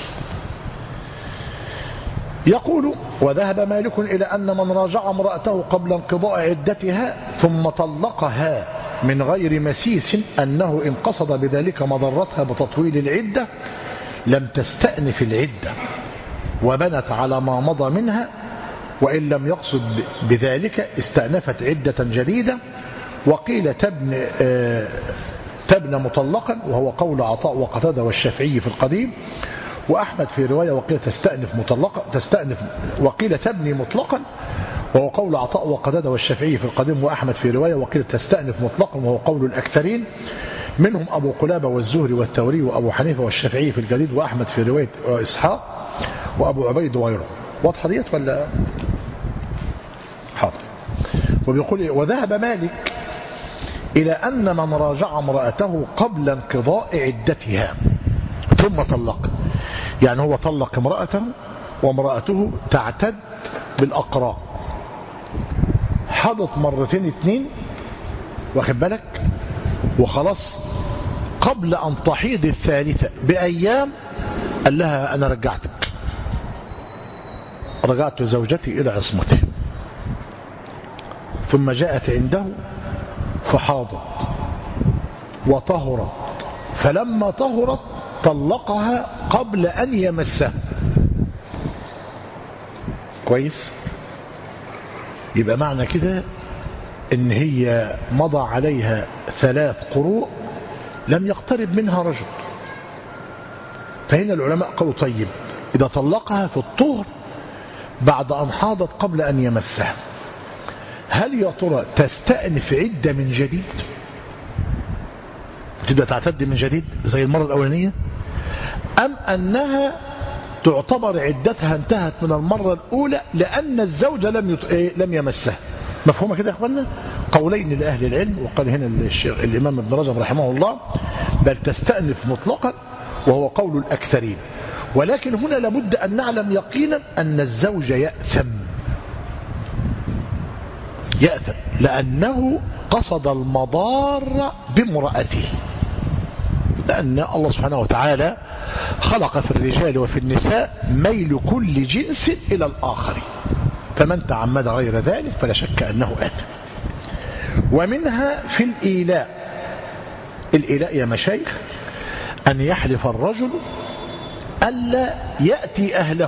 يقول: وذهب مالك إلى أن من راجع امرأته قبل انقضاء عدتها ثم طلقها من غير مسيس أنه إن قصد بذلك مضرتها بتطويل العدة لم تستأنف العدة وبنت على ما مضى منها، وإن لم يقصد بذلك استأنفت عدة جديدة. وقيل تبنى مطلقا، وهو قول عطاء وقتادة والشافعي في القديم، وأحمد في رواية وقيل تستأنف مطلقا، وقيل تبني مطلقا، وهو قول عطاء وقتادة والشافعي في القديم، وأحمد في رواية وقيل تستأنف مطلقا، وهو قول الأكثرين منهم أبو قلابة والزهري والثوري وأبو حنيفة والشافعي في الجليد، وأحمد في رواية إسحاق وأبو عبيد وغيره. واضحة ديت ولا؟ حاضر. وبيقول: وذهب مالك إلى أن من راجع امرأته قبل انقضاء عدتها ثم طلق، يعني هو طلق امرأته وامرأته تعتد بالأقراء، حضت مرتين اتنين، واخد بالك، وخلاص قبل أن تحيض الثالثة بأيام قال لها أنا رجعت زوجتي إلى عصمتي، ثم جاءت عنده فحاضت وطهرت، فلما طهرت طلقها قبل أن يمسها. كويس؟ يبقى معنى كده ان هي مضى عليها 3 قروء لم يقترب منها رجل. فهنا العلماء قالوا: طيب إذا طلقها في الطهر بعد أن حاضت قبل أن يمسها، هل يا ترى تستأنف عدة من جديد؟ تبدأ تعتد من جديد زي المرة الأولانية، أم أنها تعتبر عدتها انتهت من المرة الأولى لأن الزوج لم يمسها؟ مفهومة كده يا أخوانا؟ قولين لأهل العلم، وقال هنا الإمام ابن رجب رحمه الله: بل تستأنف مطلقا، وهو قول الأكثرين. ولكن هنا لابد أن نعلم يقينا أن الزوج يأثم لأنه قصد المضار بامرأته، لأن الله سبحانه وتعالى خلق في الرجال وفي النساء ميل كل جنس إلى الآخر، فمن تعمد غير ذلك فلا شك أنه آثم. ومنها في الإيلاء يا مشايخ أن يحلف الرجل ألا يأتي أهله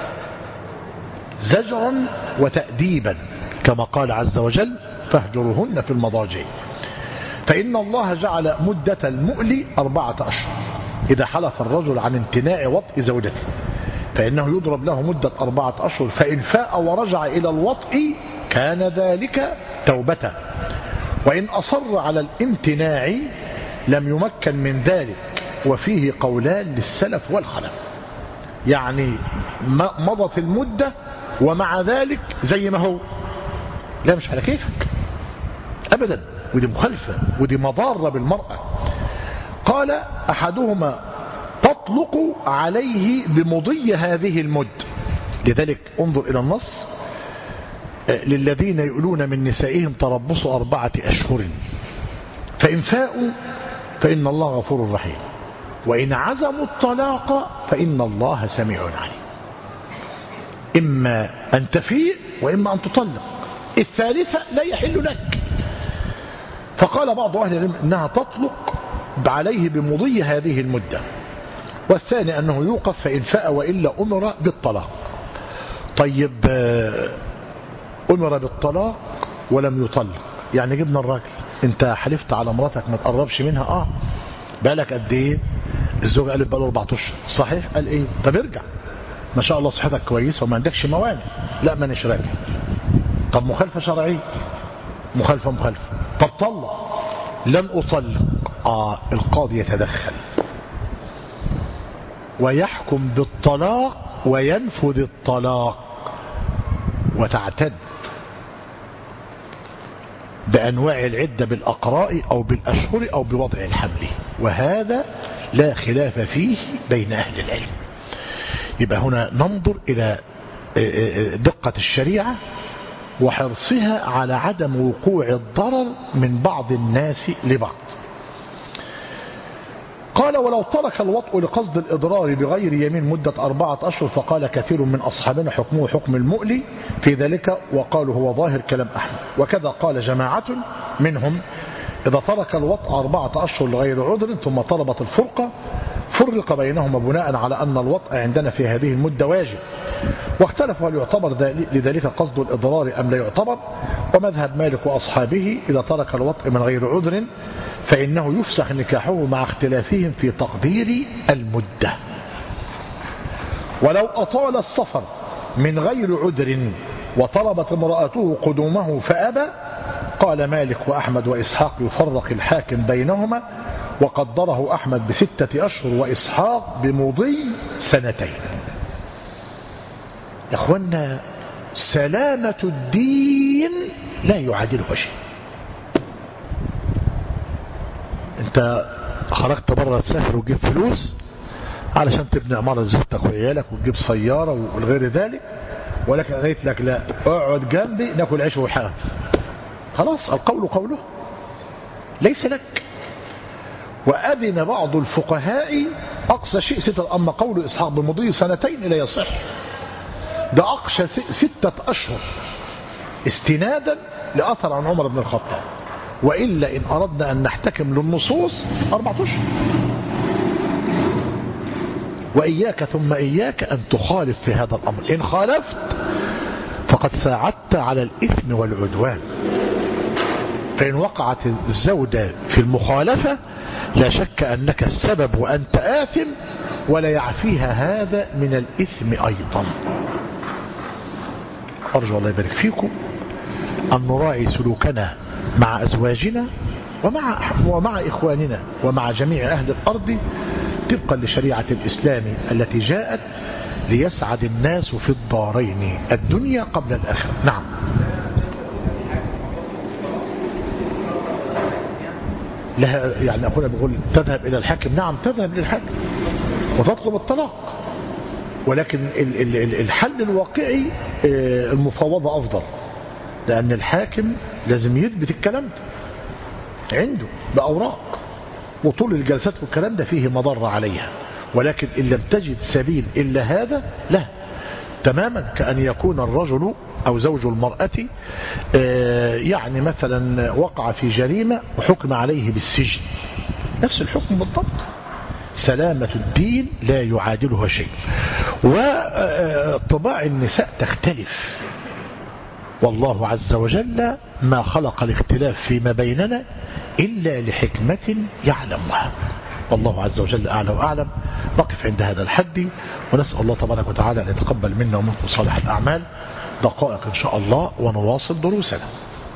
زجرا وتأديبا، كما قال عز وجل: فاهجرهن في المضاجع. فإن الله جعل مدة المؤل 4 أشهر إذا حلف الرجل عن امتناع وطء زوجته، فإنه يضرب له مدة 4 أشهر، فإن فاء ورجع إلى الوطء كان ذلك توبته، وإن أصر على الامتناع لم يمكن من ذلك. وفيه قولان للسلف والخلف، يعني مضت المدة ومع ذلك زي ما هو، لا مش على كيفك أبدا، ودي مخالفة ودي مضارة بالمرأة. قال أحدهما: تطلق عليه بمضي هذه المدة. لذلك انظر إلى النص: للذين يؤلون من نسائهم تربص 4 أشهر فإن فاءوا فإن الله غفور رحيم، وإن عزموا الطلاق فإن الله سميع عليم. إما أن تفيء وإما أن تطلق، الثالثة لا يحل لك. فقال بعض أهل العلم إنها تطلق عليه بمضي هذه المدة، والثاني أنه يوقف فإن فاء وإلا أمر بالطلاق. طيب أمر بالطلاق ولم يطلق. يعني جبنا الراجل، انت حلفت على مراتك ما تقربش منها، بقالك قد ايه؟ الزوج قال بقاله 4 اشهر. صحيح؟ قال ايه؟ طب ارجع، ما شاء الله صحتك كويسه وما عندكش موانع. لا مانيش راجع. طب مخالفه شرعيه، مخالفه. طب طلق. لن اطلق. القاضي يتدخل ويحكم بالطلاق وينفذ الطلاق، وتعتد بأنواع العدة بالأقراء أو بالأشهر أو بوضع الحمل، وهذا لا خلاف فيه بين أهل العلم. يبقى هنا ننظر إلى دقة الشريعة وحرصها على عدم وقوع الضرر من بعض الناس لبعض. قال ولو ترك الوطء لقصد الإضرار بغير يمين مدة 4 أشهر فقال كثير من أصحابنا حكمه حكم المؤلي في ذلك، وقالوا هو ظاهر كلام أحمد. وكذا قال جماعة منهم إذا ترك الوطء 4 أشهر لغير عذر ثم طلبت الفرقة فرق بينهما بناء على أن الوطء عندنا في هذه المدة واجب. واختلفوا هل يعتبر لذلك قصد الإضرار أم لا يعتبر. ومذهب مالك وأصحابه إذا ترك الوطء من غير عذر فإنه يفسخ نكاحه مع اختلافهم في تقدير المدة. ولو أطال السفر من غير عذر وطلبت امرأته قدومه فأبى قال مالك وأحمد وإسحاق يفرق الحاكم بينهما، وقدره أحمد ب6 أشهر وإسحاق بمضي 2 سنين. يا أخوانا سلامة الدين لا يعادلها شيء. انت خرجت بره تسافر وتجيب فلوس علشان تبني عمارة زوجتك وعيالك وتجيب سيارة والغير ذلك، ولكن قالت لك لا اقعد جنبي ناكل عيش وحاف. خلاص القول قوله ليس لك. وأذن بعض الفقهاء أقصى شيء 6، أما قول إسحاق بمضي 2 لا يصح، ده أقصى 6 أشهر استنادا لأثر عن عمر بن الخطاب. وإلا إن أردنا أن نحتكم للنصوص 4 أشهر. وإياك ثم إياك أن تخالف في هذا الأمر، إن خالفت فقد ساعدت على الإثم والعدوان. فإن وقعت الزوجة في المخالفة لا شك أنك السبب وأنت آثم، ولا يعفيها هذا من الإثم أيضا. أرجو الله يبارك فيكم أن نراعي سلوكنا مع أزواجنا ومع إخواننا ومع جميع أهل الأرض طبقا لشريعة الإسلام التي جاءت ليسعد الناس في الدارين الدنيا قبل الآخرة. نعم. لها يعني أخونا بيقول تذهب إلى الحاكم. نعم تذهب للحاكم وتطلب الطلاق، ولكن الحل الواقعي المفاوضة أفضل، لأن الحاكم لازم يثبت الكلام ده عنده بأوراق، وطول الجلسات والكلام ده فيه مضرة عليها. ولكن إن لم تجد سبيل إلا هذا لا، تماما كأن يكون الرجل أو زوج المرأة يعني مثلا وقع في جريمة وحكم عليه بالسجن، نفس الحكم بالضبط. سلامة الدين لا يعادلها شيء. وطباع النساء تختلف، والله عز وجل ما خلق الاختلاف فيما بيننا إلا لحكمة يعلمها، والله عز وجل أعلى وأعلم. نقف عند هذا الحد، ونسأل الله تبارك وتعالى أن يتقبل منا ومنكم صالح الأعمال. دقائق إن شاء الله ونواصل دروسنا.